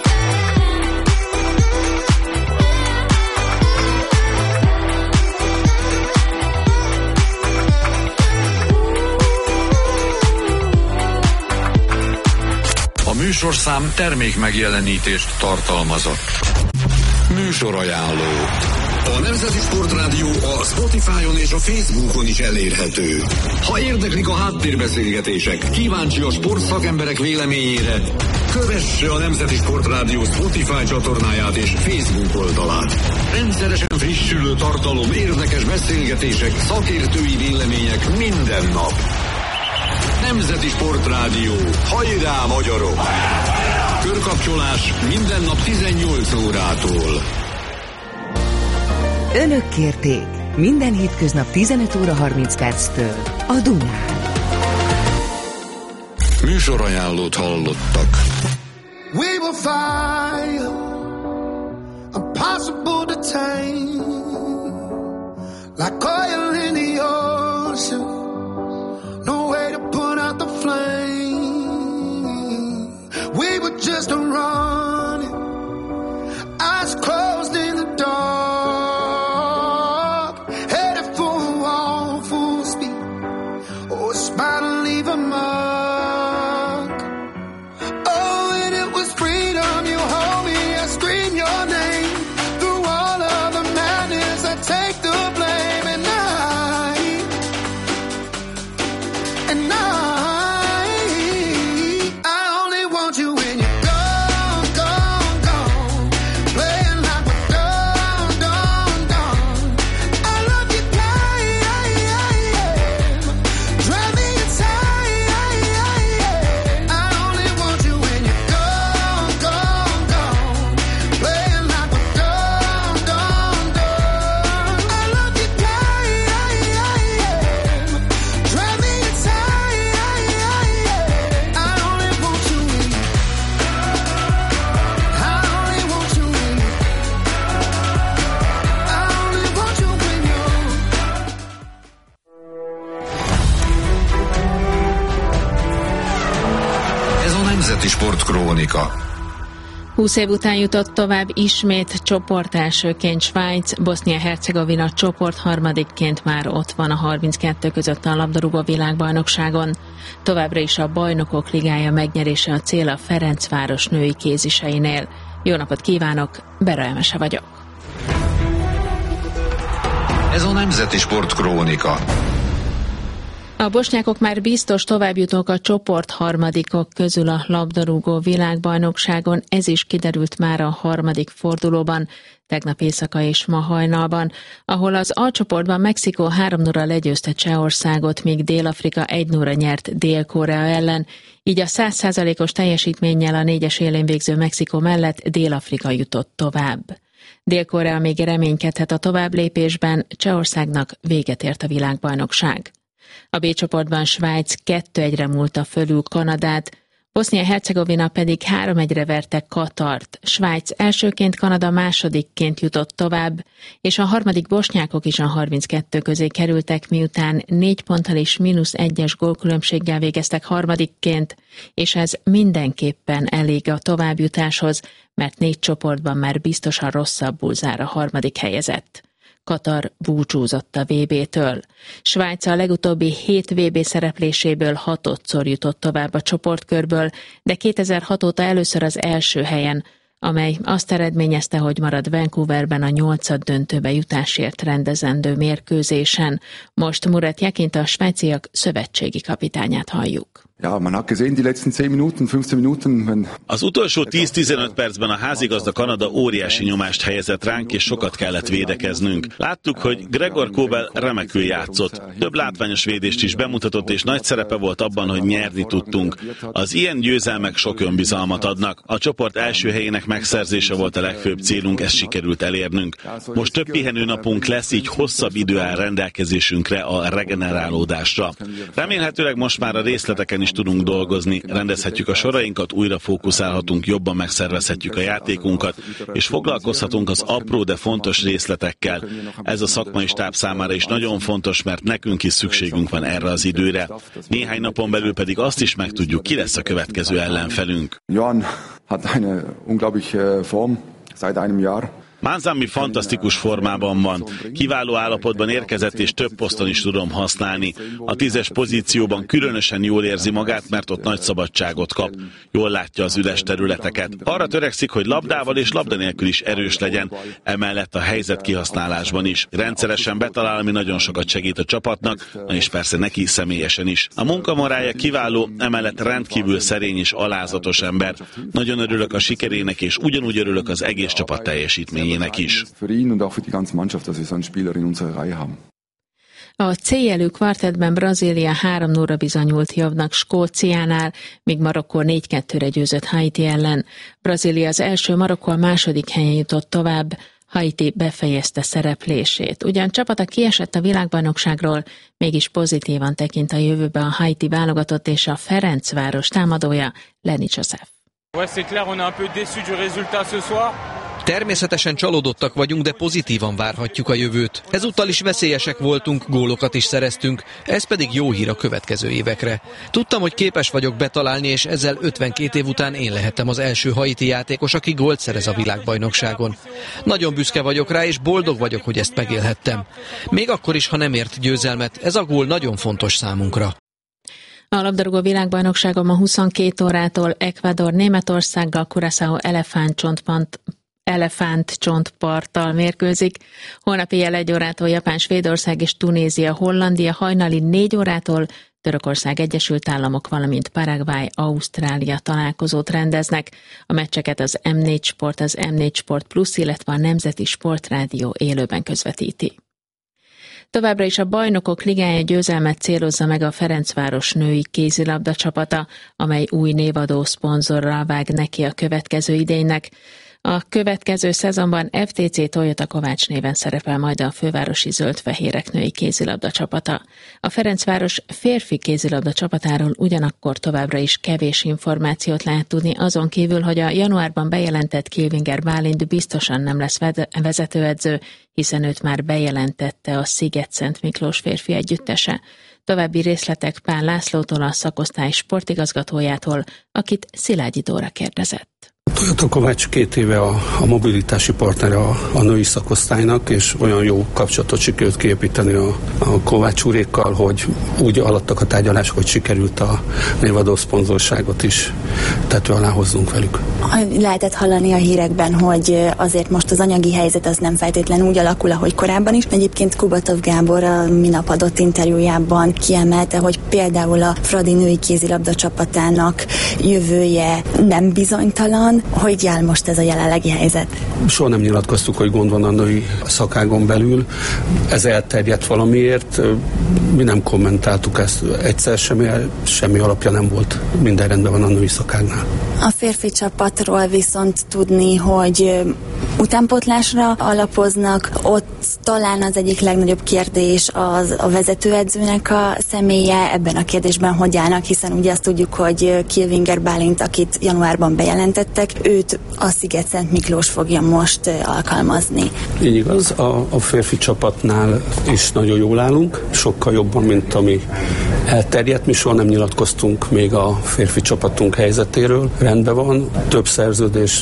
A műsorszám termék megjelenítést tartalmazott. Műsorajánló. A Nemzeti Sportrádió a Spotify-on és a Facebookon is elérhető. Ha érdeklik a háttérbeszélgetések, kíváncsi a sportszakemberek véleményére, kövesse a Nemzeti Sportrádió Spotify csatornáját és Facebook oldalát. Rendszeresen frissülő tartalom, érdekes beszélgetések, szakértői vélemények minden nap. Nemzeti Sportrádió. Hajrá, magyarok! Körkapcsolás minden nap tizennyolc órától. Önök kérték minden hétköznap tizenöt óra harminc perctől a Dunán. Műsorajánlót hallottak. We will fire a impossible to tame, like oil in the ocean, no way to put out the flame. We were just running, eyes closed in the dark, headed for a wall full speed, oh, it's about to leave a mark. Oh, and it was freedom, you hold me, I scream your name, through all of the madness, I take the blame, and I, and I, I only want you when you're gone, gone, gone, playing like we're done, done, done. I love you, drive me insane. I only want you when you're gone, gone, gone, playing like we're done, done, done. I love you, drive me insane. I only want you when you, I only want you when you, I only want you when you're. Ez a Nemzeti Sport Krónika. húsz év után jutott tovább ismét csoportelsőként Svájc, Bosznia-Hercegovina csoport harmadikként már ott van a harminckettő között a labdarúgó világbajnokságon. Továbbra is a Bajnokok Ligája megnyerése a cél a Ferencváros női kéziseinél. Jó napot kívánok, Bera Emese vagyok. Ez a Nemzeti Sport Krónika. A bosnyákok már biztos továbbjutók a csoport harmadikok közül a labdarúgó világbajnokságon, ez is kiderült már a harmadik fordulóban, tegnap éjszaka és ma hajnalban, ahol az A csoportban Mexikó három nulla legyőzte Csehországot, míg Dél-Afrika egy nulla nyert Dél-Korea ellen, így a száz százalékos teljesítménnyel a négyes élén végző Mexikó mellett Dél-Afrika jutott tovább. Dél-Korea még reménykedhet a továbblépésben, Csehországnak véget ért a világbajnokság. A B csoportban Svájc kettő egyre múlta fölül Kanadát, Bosznia-Hercegovina pedig három egyre verte Katart. Svájc elsőként, Kanada másodikként jutott tovább, és a harmadik bosnyákok is a harminckettő közé kerültek, miután négy ponttal és mínusz egyes gólkülönbséggel végeztek harmadikként, és ez mindenképpen elég a továbbjutáshoz, mert négy csoportban már biztosan rosszabbul zár a harmadik helyezett. Katar búcsúzott a vé bé-től. Svájc a legutóbbi hét vé bé szerepléséből hatodszor jutott tovább a csoportkörből, de kétezer-hat óta először az első helyen, amely azt eredményezte, hogy marad Vancouverben a nyolcad döntőbe jutásért rendezendő mérkőzésen. Most Murat Jakint, a svájciak szövetségi kapitányát halljuk. Ja, man hat gesehen, die letzten zehn Minuten, fünfzehn Minuten, wenn... Az utolsó tíz-tizenöt percben a házigazda Kanada óriási nyomást helyezett ránk, és sokat kellett védekeznünk. Láttuk, hogy Gregor Kobel remekül játszott. Több látványos védést is bemutatott, és nagy szerepe volt abban, hogy nyerni tudtunk. Az ilyen győzelmek sok önbizalmat adnak. A csoport első helyének megszerzése volt a legfőbb célunk, ezt sikerült elérnünk. Most több pihenőnapunk lesz, így hosszabb idő áll rendelkezésünkre a regenerálódásra. Remélhetőleg most már a részleteken is tudunk dolgozni, rendezhetjük a sorainkat, újra fókuszálhatunk, jobban megszervezhetjük a játékunkat, és foglalkozhatunk az apró, de fontos részletekkel. Ez a szakmai stáb számára is nagyon fontos, mert nekünk is szükségünk van erre az időre. Néhány napon belül pedig azt is megtudjuk, ki lesz a következő ellenfelünk. Johan hat eine unglaubliche Form seit einem Jahr. Manzambi fantasztikus formában van. Kiváló állapotban érkezett, és több poszton is tudom használni. A tízes pozícióban különösen jól érzi magát, mert ott nagy szabadságot kap. Jól látja az üres területeket. Arra törekszik, hogy labdával és labda nélkül is erős legyen, emellett a helyzet kihasználásban is. Rendszeresen betalál, ami nagyon sokat segít a csapatnak, és persze neki személyesen is. A munkamorálja kiváló, emellett rendkívül szerény és alázatos ember. Nagyon örülök a sikerének, és ugyanúgy örülök az egész csapat teljesítményének is. A C-jelű kvartettben Brazília három nulla bizonyult jobbnak Skóciánál, míg Marokkó négy kettőre győzött Haiti ellen. Brazília az első, Marokkó a második helyen jutott tovább, Haiti befejezte szereplését. Ugyan csapata kiesett a világbajnokságról, mégis pozitívan tekint a jövőbe a Haiti válogatott és a Ferencváros támadója, Lenny Joseph. Ouais, c'est clair, on est un peu déçu du résultat ce soir. Természetesen csalódottak vagyunk, de pozitívan várhatjuk a jövőt. Ezúttal is veszélyesek voltunk, gólokat is szereztünk, ez pedig jó hír a következő évekre. Tudtam, hogy képes vagyok betalálni, és ezzel ötvenkét év után én lehettem az első haiti játékos, aki gólt szerez a világbajnokságon. Nagyon büszke vagyok rá, és boldog vagyok, hogy ezt megélhettem. Még akkor is, ha nem ért győzelmet, ez a gól nagyon fontos számunkra. A labdarúgó világbajnokságon ma huszonkét órától Ecuador Németországgal, Curaçao elefántcsontpont elefántcsontparttal mérkőzik. Holnap éjjel egy órától Japán, Svédország és Tunézia, Hollandia, hajnali négy órától Törökország, Egyesült Államok, valamint Paraguay, Ausztrália találkozót rendeznek. A meccseket az em négy Sport, az em négy Sport Plus, illetve a Nemzeti Sportrádió élőben közvetíti. Továbbra is a Bajnokok Ligája győzelmet célozza meg a Ferencváros női kézilabda csapata, amely új névadó szponzorral vág neki a következő idénynek. A következő szezonban ef té cé Toyota Kovács néven szerepel majd a fővárosi zöld-fehérek női kézilabda csapata. A Ferencváros férfi kézilabda csapatáról ugyanakkor továbbra is kevés információt lehet tudni, azon kívül, hogy a januárban bejelentett Kilvinger Bálint biztosan nem lesz vezetőedző, hiszen őt már bejelentette a Sziget-Szent Miklós férfi együttese. További részletek Pál Lászlótól, a szakosztály sportigazgatójától, akit Szilágyi Dóra kérdezett. Toyota Kovács két éve a, a mobilitási partner a, a női szakosztálynak, és olyan jó kapcsolatot sikerült kiépíteni a, a Kovács úrékkal, hogy úgy alattak a tárgyalások, hogy sikerült a névadó szponzorságot is tető alá hozzunk velük. Lehetett hallani a hírekben, hogy azért most az anyagi helyzet az nem feltétlenül úgy alakul, ahogy korábban is. Egyébként Kubatov Gábor a minap adott interjújában kiemelte, hogy például a Fradi női kézilabda csapatának jövője nem bizonytalan. Hogy áll most ez a jelenlegi helyzet? Soha nem nyilatkoztuk, hogy gond van a női szakágon belül. Ez elterjedt valamiért. Mi nem kommentáltuk ezt. Egyszer semmi, semmi alapja nem volt. Minden rendben van a női szakágnál. A férfi csapatról viszont tudni, hogy utánpótlásra alapoznak. Ott talán az egyik legnagyobb kérdés az a vezetőedzőnek a személye. Ebben a kérdésben hogy állnak, hiszen ugye azt tudjuk, hogy Kilvinger Bálint, akit januárban bejelentettek, őt a Sziget-Szent Miklós fogja most alkalmazni. Így igaz, a, a férfi csapatnál is nagyon jól állunk, sokkal jobban, mint ami elterjedt. Mi soha nem nyilatkoztunk még a férfi csapatunk helyzetéről. Rendben van, több szerződés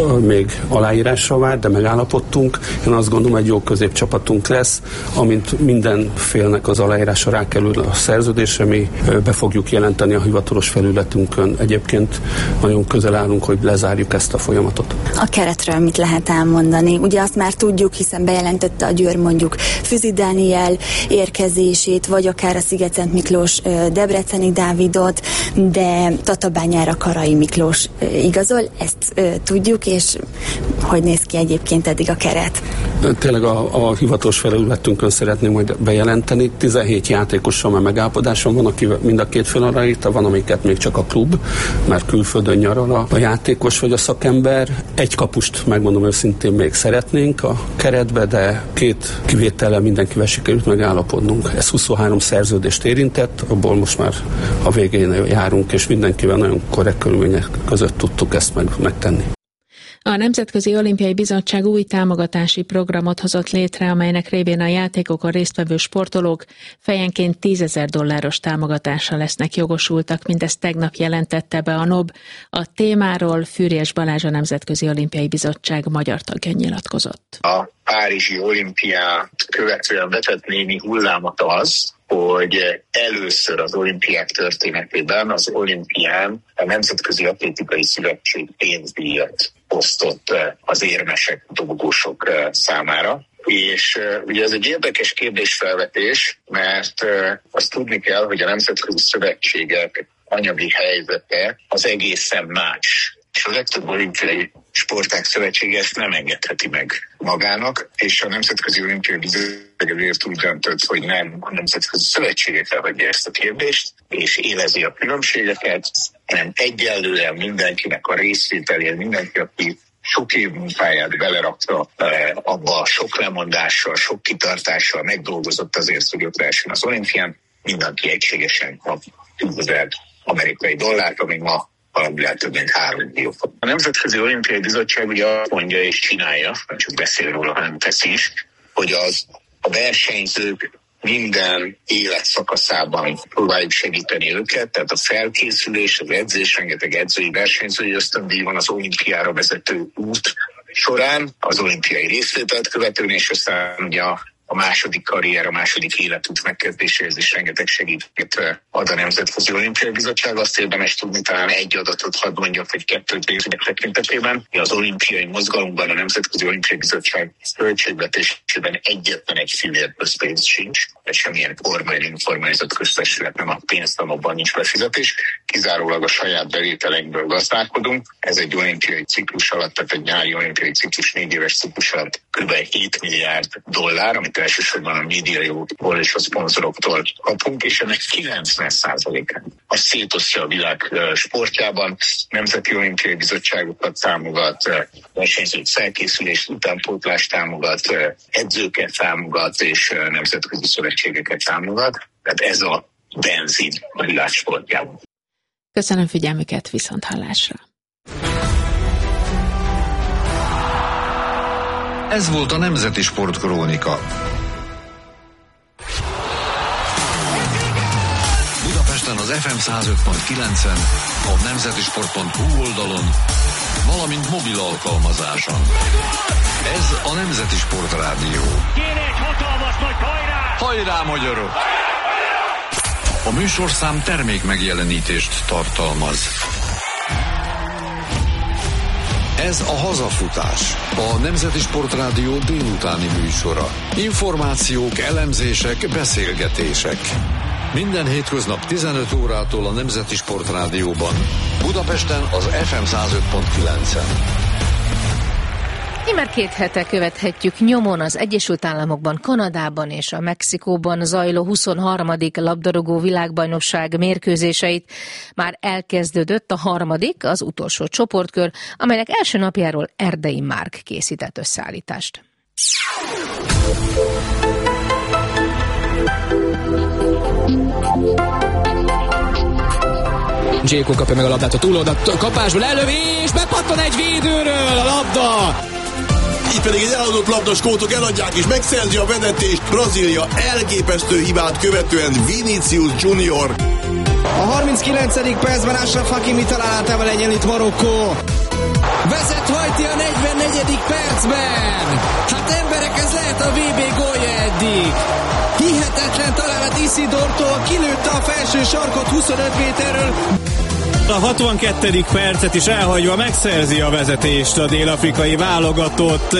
még aláírásra vár, de megállapodtunk. Én azt gondolom, egy jó középcsapatunk lesz, amint minden félnek az aláírása rákerül a szerződésre, mi be fogjuk jelenteni a hivatalos felületünkön. Egyébként nagyon közel állunk, hogy lezárjuk ezt a folyamatot. A keretről mit lehet elmondani? Ugye azt már tudjuk, hiszen bejelentette a Győr mondjuk Füzi Dániel érkezését, vagy akár a Sziget-Szent Miklós Debreceni Dávidot, de Tatabányára Karai Miklós igazol, ezt tudjuk, és hogy néz ki egyébként eddig a keret? Tényleg a, a hivatalos felületünkön szeretném majd bejelenteni. tizenhét játékossal már megállapodáson van, aki mind a két fél aláírta, van, amiket még csak a klub, mert külföldön nyaral a, a játékos vagy a szakember. Egy kapust, megmondom őszintén, még szeretnénk a keretbe, de két kivétellel mindenkivel sikerült megállapodnunk. Ez huszonhárom szerződést érintett, abból most már a végén járunk, és mindenkivel nagyon korrekt körülmények között tudtuk ezt meg, megtenni. A Nemzetközi Olimpiai Bizottság új támogatási programot hozott létre, amelynek révén a játékokon résztvevő sportolók fejenként tízezer dolláros támogatásra lesznek jogosultak, mindezt tegnap jelentette be a en o bé. A témáról Fűrjes Balázs, a Nemzetközi Olimpiai Bizottság magyar tagja nyilatkozott. A Párizsi olimpiát követően vetett némi hullámot az, hogy először az olimpiák történetében az olimpián a Nemzetközi Atlétikai Szövetség pénzdíjat osztott az érmesek, dobogósok számára. És ugye ez egy érdekes kérdésfelvetés, mert azt tudni kell, hogy a nemzetközi szövetségek anyagi helyzete az egészen más. És a legtöbb olimpiai sportág szövetsége ezt nem engedheti meg magának, és a Nemzetközi Olimpiai Bizottság ezért úgy döntött, hogy nem a nemzetközi szövetségekre hagyja ezt a kérdést, és élezi a különbségeket, hanem egyenlően mindenkinek a részvételén, mindenki, aki sok év munkáját belerakta abba, sok lemondással, sok kitartással megdolgozott azért, hogy ott lehessen az olimpián, mindenki egységesen kap tízezer amerikai dollárt, ami ma valamivel több mint három millió fok. A Nemzetközi Olimpiai Bizottság ugye azt mondja és csinálja, nem csak beszél róla, hanem teszi is, hogy az a versenyzők minden életszakaszában próbáljuk segíteni őket, tehát a felkészülés, az edzés, rengeteg edzői versenyzői ösztöndíj van az olimpiára vezető út során, az olimpiai részvételt követően, és aztán ugye a a második karrier, a második életút megkezdéséhez is rengeteg segítséget ad a Nemzetközi Olimpiai Bizottság. Azt érdemes tudni, talán egy adatot hadd mondjak, vagy kettőt részletek tekintetében. Az olimpiai mozgalomban a Nemzetközi Olimpiai Bizottság költségvetésében egyetlen egy fillér közpénz sincs, de semmilyen kormány, informálizott köztesület nem a pénzt, abban nincs befizetés. Kizárólag a saját bevételekből gazdálkodunk. Ez egy olimpiai ciklus alatt, tehát egy nyári olimpiai ciklus, négy éves ciklus alatt kb. hét milliárd dollár, amit elsősorban a médiajóktól és a szponzoroktól kapunk, és ennek kilencven százalékát azt szétosztja a világ sportjában, Nemzeti Olimpiai Bizottságokat támogat, versenyzők felkészülést, utánpótlást támogat, edzőket támogat, és nemzetközi szövetségeket támogat. Tehát ez a benzin a világ sportjában. Köszönöm figyelmüket, viszont hallásra! Ez volt a Nemzeti Sportkrónika. Budapesten az ef em száz öt pont kilencen, a nemzetisport pont hu oldalon, valamint mobil alkalmazáson. Ez a Nemzeti Sport Rádió. Kéne egy hatalmas nagy hajrá! Hajrá, magyarok! A műsorszám termék megjelenítést tartalmaz. Ez a Hazafutás, a Nemzeti Sport Rádió délutáni műsora. Információk, elemzések, beszélgetések. Minden hétköznap tizenöt órától a Nemzeti Sport Rádióban. Budapesten az ef em száz öt pont kilencen. Immár két hete követhetjük nyomon az Egyesült Államokban, Kanadában és a Mexikóban zajló huszonharmadik labdarúgó világbajnokság mérkőzéseit. Már elkezdődött a harmadik, az utolsó csoportkör, amelynek első napjáról Erdei Márk készített összeállítást. Dzséko kapja meg a labdát a túloldalt kapásból, elővi, és bepattan egy védőről a labda! Itt pedig egy eladott labda, skótok eladják és megszerzi a vezetést. Brazília elképesztő hibát követően Vinicius Junior. A harminckilencedik percben Achraf Hakimi találátával egyenlít Marokkó. Vezet Haiti a negyvennegyedik percben. Hát emberek, ez lehet a vé bé gólja eddig. Hihetetlen találat Isidortól, kilőtte a felső sarkot huszonöt méterről. A hatvankettedik percet is elhagyva megszerzi a vezetést a dél-afrikai válogatott.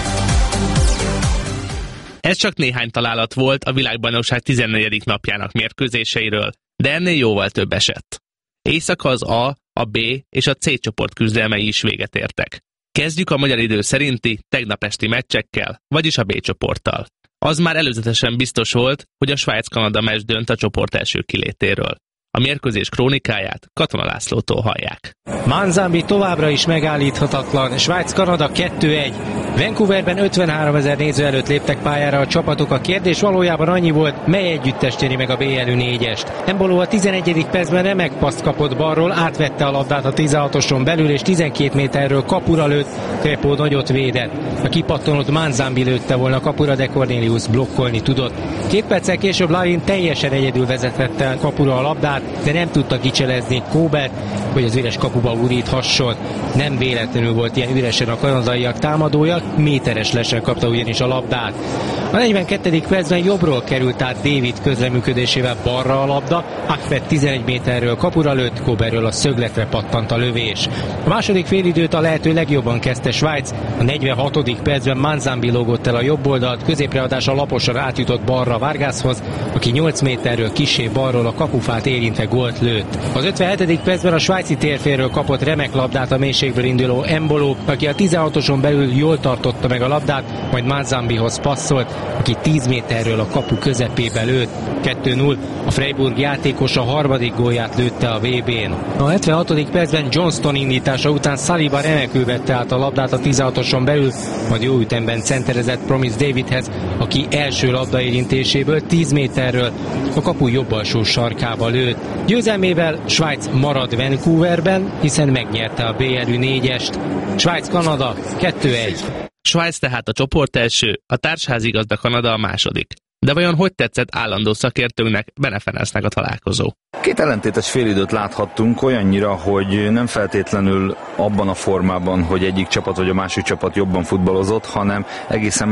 Ez csak néhány találat volt a világbajnokság tizennegyedik napjának mérkőzéseiről, de ennél jóval több esett. Éjszaka az A, a B és a C csoport küzdelmei is véget értek. Kezdjük a magyar idő szerinti tegnap esti meccsekkel, vagyis a B csoporttal. Az már előzetesen biztos volt, hogy a Svájc-Kanada meccs dönt a csoport első kilétéről. A mérkőzés krónikáját Katona Lászlótól hallják. Manzambi továbbra is megállíthatatlan, Svájc-Kanada kettő egy. Vancouverben ötvenháromezer néző előtt léptek pályára a csapatok, a kérdés valójában annyi volt, mely együttes nyeri meg a bé elő négyest. Embolo a tizenegyedik percben remek paszt kapott balról, átvette a labdát a tizenhatoson belül, és tizenkét méterről kapura lőtt, Crepó nagyot védett. A kipattanott Manzambi lőtte volna kapura, de Cornelius blokkolni tudott. Két perccel később Lavin teljesen egyedül vezetette kapura a labdát, de nem tudta kicselezni Kóbert, hogy az üres kapuba uríthasson. Nem véletlenül volt ilyen üresen a kanadaiak támadója, méteres lesen kapta ugyanis a labdát. A negyvenkettedik percben jobbról került át David közreműködésével balra a labda, Ahmed tizenegy méterről kapura lőtt, Kóberről a szögletre pattant a lövés. A második félidőt a lehető legjobban kezdte Svájc, a negyvenhatodik percben Manzambi lógott el a jobb oldalt, középreadása laposan átjutott balra Vargashoz, aki nyolc méterről kissé balról a kapufát érintve gólt lőtt. Az ötvenhetedik percben a svájci térfélről kapott remek labdát a mélységből induló Embolo, aki a tizenhatoson belül jól tartotta meg a labdát, majd Manzambihoz passzolt, aki tíz méterről a kapu közepébe lőtt. kettő null. A Freiburg játékos a harmadik gólját lőtte a vé bén. A hetvenhatodik percben Johnston indítása után Saliba remekül vette át a labdát a tizenhatoson belül, majd jó ütemben centerezett Promise Davidhez, aki első labdaérintéséből tíz méterről a kapu jobb alsó sarkába lőtt. Győzelmével Svájc marad Vancouverben, hiszen megnyerte a bé el ü négyest. Svájc-Kanada kettő egy. Svájc tehát a csoport első, a társházigazda Kanada a második. De vajon hogy tetszett állandó szakértőnknek, Bene Ferencnek a találkozó? Két ellentétes félidőt láthattunk, olyannyira, hogy nem feltétlenül abban a formában, hogy egyik csapat vagy a másik csapat jobban futballozott, hanem egészen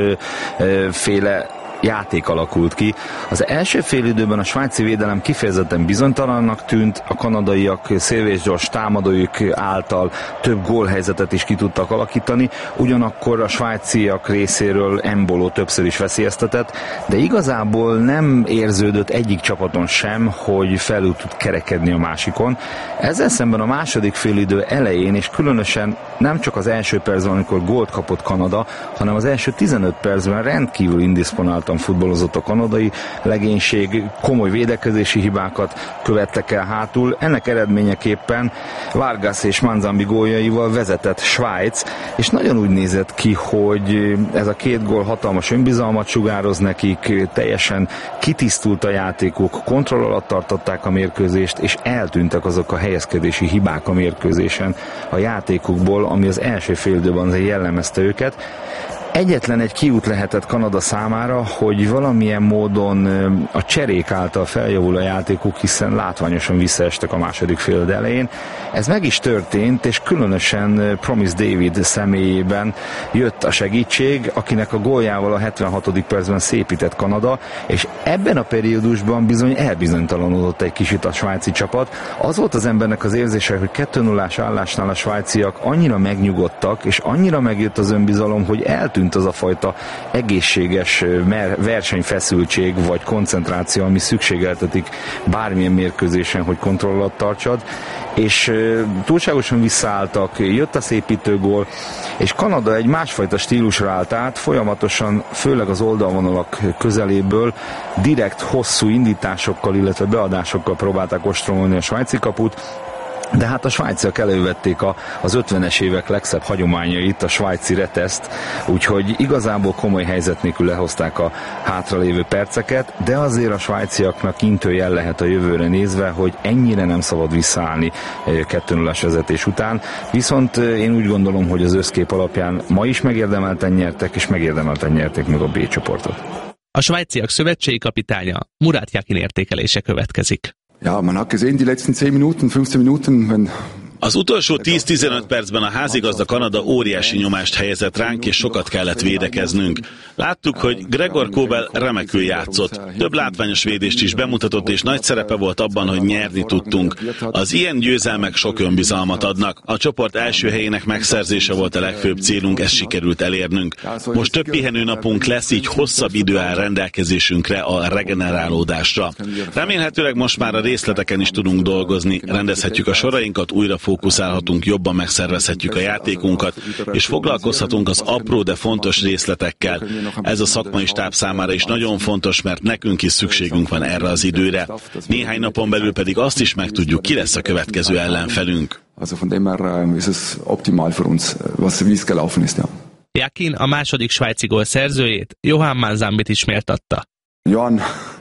másféle játék alakult ki. Az első félidőben a svájci védelem kifejezetten bizonytalannak tűnt, a kanadaiak szélvészgyors támadóik által több gólhelyzetet is ki tudtak alakítani, ugyanakkor a svájciak részéről Embolo többször is veszélyeztetett, de igazából nem érződött egyik csapaton sem, hogy felül tud kerekedni a másikon. Ezzel szemben a második félidő elején, és különösen nem csak az első percben, amikor gólt kapott Kanada, hanem az első tizenöt percben rendkívül indisponáltan futballozott a kanadai legénység, komoly védekezési hibákat követtek el hátul. Ennek eredményeképpen Vargas és Manzambi góljaival vezetett Svájc, és nagyon úgy nézett ki, hogy ez a két gól hatalmas önbizalmat sugároz nekik, teljesen kitisztult a játékuk, kontroll alatt tartották a mérkőzést, és eltűntek azok a helyezkedési hibák a mérkőzésen a játékukból, ami az első félidőben jellemezte őket. Egyetlen egy kiút lehetett Kanada számára, hogy valamilyen módon a cserék által feljavul a játékuk, hiszen látványosan visszaestek a második fél elején. Ez meg is történt, és különösen Promise David személyében jött a segítség, akinek a góljával a hetvenhatodik percben szépített Kanada, és ebben a periódusban bizony elbizonytalanodott egy kicsit a svájci csapat. Az volt az embernek az érzése, hogy kettő nullás állásnál a svájciak annyira megnyugodtak, és annyira megjött az önbizalom, hogy eltűnt az a fajta egészséges versenyfeszültség vagy koncentráció, ami szükségeltetik bármilyen mérkőzésen, hogy kontroll alatt tartsad, és túlságosan visszaálltak, jött a szépítőgól, és Kanada egy másfajta stílusra állt át, folyamatosan, főleg az oldalvonalak közeléből direkt hosszú indításokkal, illetve beadásokkal próbálták ostromolni a svájci kaput, de hát a svájciak elővették a, az ötvenes évek legszebb hagyományait, a svájci reteszt, úgyhogy igazából komoly helyzet nélkül lehozták a hátralévő perceket, de azért a svájciaknak intőjel lehet a jövőre nézve, hogy ennyire nem szabad visszaállni kettő nullás vezetés után, viszont én úgy gondolom, hogy az összkép alapján ma is megérdemelten nyertek, és megérdemelten nyerték meg a B csoportot. A svájciak szövetségi kapitánya Murat Yakin értékelése következik. Ja, man hat gesehen, die letzten zehn Minuten, fünfzehn Minuten, wenn Az utolsó tíz-tizenöt percben a házigazda Kanada óriási nyomást helyezett ránk, és sokat kellett védekeznünk. Láttuk, hogy Gregor Kobel remekül játszott. Több látványos védést is bemutatott, és nagy szerepe volt abban, hogy nyerni tudtunk. Az ilyen győzelmek sok önbizalmat adnak. A csoport első helyének megszerzése volt a legfőbb célunk, ezt sikerült elérnünk. Most több pihenőnapunk lesz, így hosszabb idő áll rendelkezésünkre a regenerálódásra. Remélhetőleg most már a részleteken is tudunk dolgozni, rendezhetjük a sorainkat, újra fókuszálhatunk, jobban megszervezhetjük a játékunkat, és foglalkozhatunk az apró, de fontos részletekkel. Ez a szakmai stáb számára is nagyon fontos, mert nekünk is szükségünk van erre az időre. Néhány napon belül pedig azt is megtudjuk, ki lesz a következő ellenfelünk. Also von dem her ist es optimal für uns, was wie es gelaufen ist, ja. Yakin a második svájci gól szerzőjét, Johan Manzambit is méltatta. Johan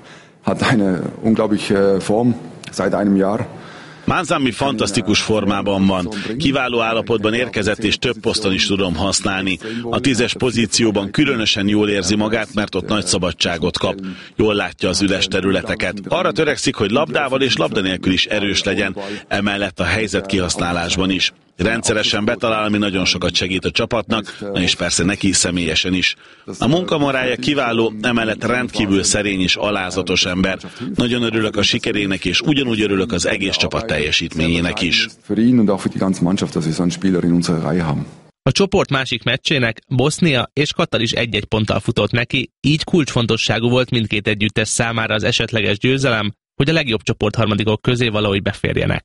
hat eine unglaubliche Form seit einem Jahr. Manzambi fantasztikus formában van. Kiváló állapotban érkezett, és több poszton is tudom használni. A tízes pozícióban különösen jól érzi magát, mert ott nagy szabadságot kap. Jól látja az üres területeket. Arra törekszik, hogy labdával és labda nélkül is erős legyen, emellett a helyzet kihasználásban is. Rendszeresen betalál, ami nagyon sokat segít a csapatnak, és persze neki személyesen is. A munkamorája kiváló, emellett rendkívül szerény és alázatos ember. Nagyon örülök a sikerének, és ugyanúgy örülök az egész csapat teljesítményének is. A csoport másik meccsének Bosznia és Katar is egy-egy ponttal futott neki, így kulcsfontosságú volt mindkét együttes számára az esetleges győzelem, hogy a legjobb csoportharmadikok közé valahogy beférjenek.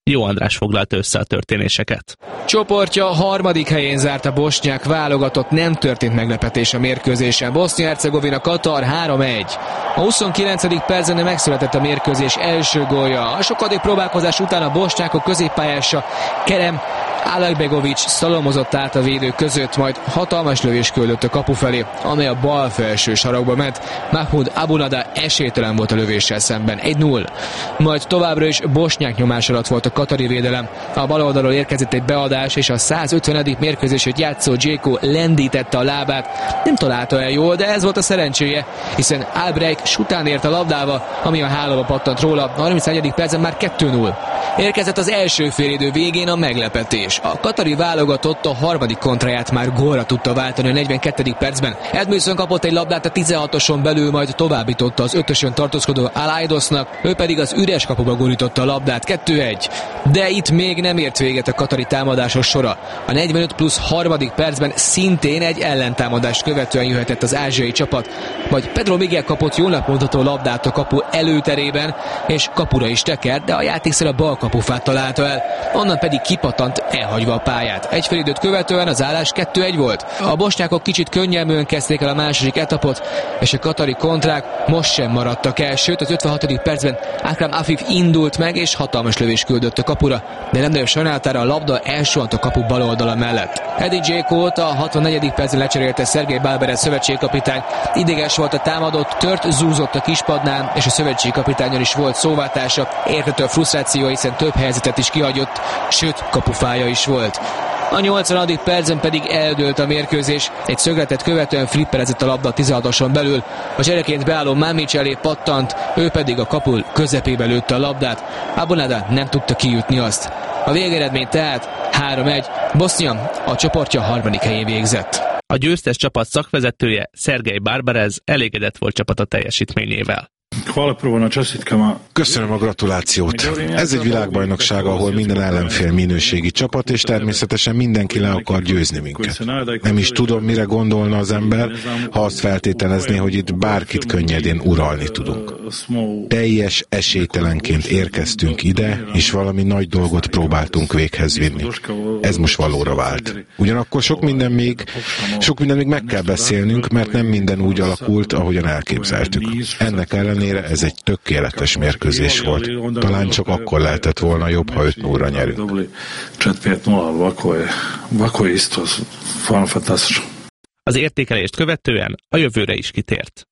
Jó András foglalta össze a történéseket. Csoportja harmadik helyén zárt a bosnyák válogatott, nem történt meglepetés a mérkőzésen. Bosznia-Hercegovina Katar három egy. A huszonkilencedik percben megszületett a mérkőzés első gólja. A sokadik próbálkozás után a bosnyákok középpályása Kerem Alajbegovics szalomozott át a védők között, majd hatalmas lövés küldött a kapu felé, amely a bal felső sarokba ment. Mahmoud Abunada esélytelen volt a lövéssel szemben, egy null. Majd továbbra is bosnyák nyomás alatt volt a katari védelem. A bal oldalról érkezett egy beadás, és a százötvenedik mérkőzését játszó Dzséko lendítette a lábát. Nem találta el jól, de ez volt a szerencséje, hiszen Albrecht sután ért a labdával, ami a hálóba pattant róla. A harmincegyedik percen már kettő null. Érkezett az első félidő végén a meglepetés. A katari válogatott a harmadik kontráját már gólra tudta váltani a negyvenkettedik percben. Edmundson kapott egy labdát a tizenhatoson belül, majd továbbította az ötösön tartózkodó Alaidosnak, ő pedig az üres kapuba gurította a labdát, kettő egy. De itt még nem ért véget a katari támadásos sora. A negyvenöt plusz harmadik percben szintén egy ellentámadást követően jöhetett az ázsiai csapat, majd Pedro Miguel kapott jól mondható labdát a kapu előterében, és kapura is tekert, de a játékszer a bal kapufát találta el, onnan pedig kipattant elhagyva a pályát. Egy félidőt követően az állás kettő egy volt. A bosnyákok kicsit könnyelműen kezdték el a második etapot, és a katari kontrák most sem maradtak el, sőt az ötvenhatodik percben Akram Afif indult meg, és hatalmas lövés küldött a kapura, de nem nagyobb sajnálatára a labda elsuhant a kapu bal oldala mellett. Edin Dzsékót a hatvannegyedik percben lecserélte Szergej Balberes szövetségkapitány. Ideges volt a támadott, tört, zúzott a kispadnán, és a szövetségkapitányon is volt szóváltása. Értető a frusztráció, hiszen több helyzetet is kihagyott, sőt kapufája is volt. A nyolcvanadik percen pedig eldőlt a mérkőzés, egy szögletet követően flipperezett a labda a tizenhatoson belül, a csereként beálló Mamic elé pattant, ő pedig a kapu közepébe lőtte a labdát. Abunada nem tudta kijutni azt. A végeredmény tehát három egy, Bosznia a csoportja harmadik helyén végzett. A győztes csapat szakvezetője Szergej Barbarez elégedett volt csapata teljesítményével. Köszönöm a gratulációt. Ez egy világbajnokság, ahol minden ellenfél minőségi csapat, és természetesen mindenki le akar győzni minket. Nem is tudom, mire gondolna az ember, ha azt feltételezné, hogy itt bárkit könnyedén uralni tudunk. Teljes esélytelenként érkeztünk ide, és valami nagy dolgot próbáltunk véghez vinni. Ez most valóra vált. Ugyanakkor sok minden még, sok minden még meg kell beszélnünk, mert nem minden úgy alakult, ahogyan elképzeltük. Ennek ellenére ez egy tökéletes mérkőzés volt. Talán csak akkor lehetett volna jobb, ha öt nullra nyerünk. Az értékelést követően a jövőre is kitért.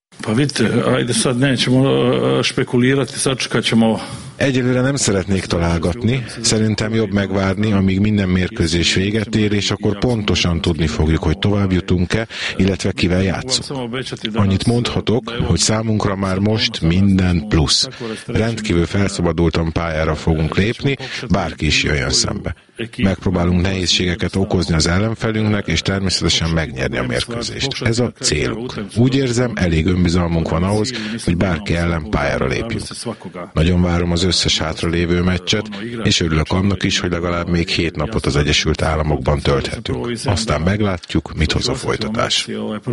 Egyelőre nem szeretnék találgatni, szerintem jobb megvárni, amíg minden mérkőzés véget ér, és akkor pontosan tudni fogjuk, hogy tovább jutunk-e, illetve kivel játszunk. Annyit mondhatok, hogy számunkra már most minden plusz. Rendkívül felszabadultan pályára fogunk lépni, bárki is jöjjön szembe. Megpróbálunk nehézségeket okozni az ellenfelünknek, és természetesen megnyerni a mérkőzést. Ez a célunk. Úgy érzem, elég önbizalmunk van ahhoz, hogy bárki ellen pályára lépjünk. Nagyon várom az összes hátralévő meccset, és örülök annak is, hogy legalább még hét napot az Egyesült Államokban tölthetünk. Aztán meglátjuk, mit hoz a folytatás.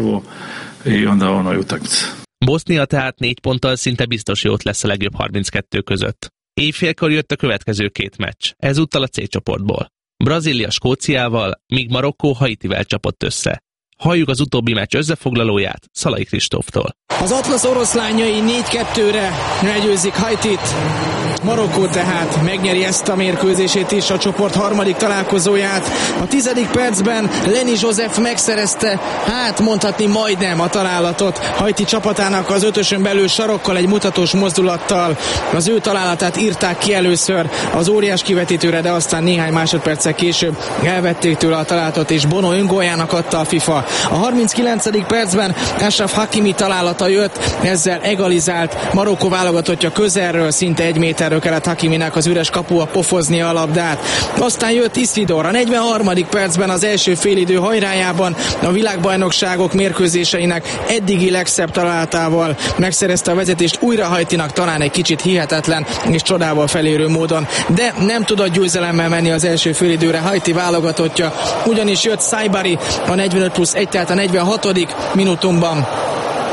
Bosznia tehát négy ponttal szinte biztos, hogy ott lesz a legjobb harminckettő között. Éjfélkor jött a következő két meccs, ezúttal a C csoportból. Brazília Skóciával, míg Marokkó Haitivel csapott össze. Halljuk az utóbbi meccs összefoglalóját Szalai Kristóftól. Az Atlasz oroszlányai négy kettőre legyőzik Haitit. Marokkó tehát megnyeri ezt a mérkőzését is, a csoport harmadik találkozóját. A tizedik percben Lenny Joseph megszerezte, hát mondhatni majdnem a találatot. Haiti csapatának az ötösön belül sarokkal, egy mutatós mozdulattal az ő találatát írták ki először az óriás kivetítőre, de aztán néhány másodperccel később elvették tőle a találatot, és Bono öngóljának adta a FIFA. A harminckilencedik percben Ashraf Hakimi találata jött, ezzel egalizált. Marokkó válogatottja közelről, szinte egy méterről kellett Hakiminek az üres kapua pofozni a labdát. Aztán jött Isidor a negyvenharmadik percben az első félidő hajrájában a világbajnokságok mérkőzéseinek eddigi legszebb találatával megszerezte a vezetést újra Haitinak, talán egy kicsit hihetetlen és csodával felérő módon, de nem tudott győzelemmel menni az első félidőre Haiti válogatottja, ugyanis jött Saibari a negyvenöt plusz egy, tehát a negyvenhatodik minutumban.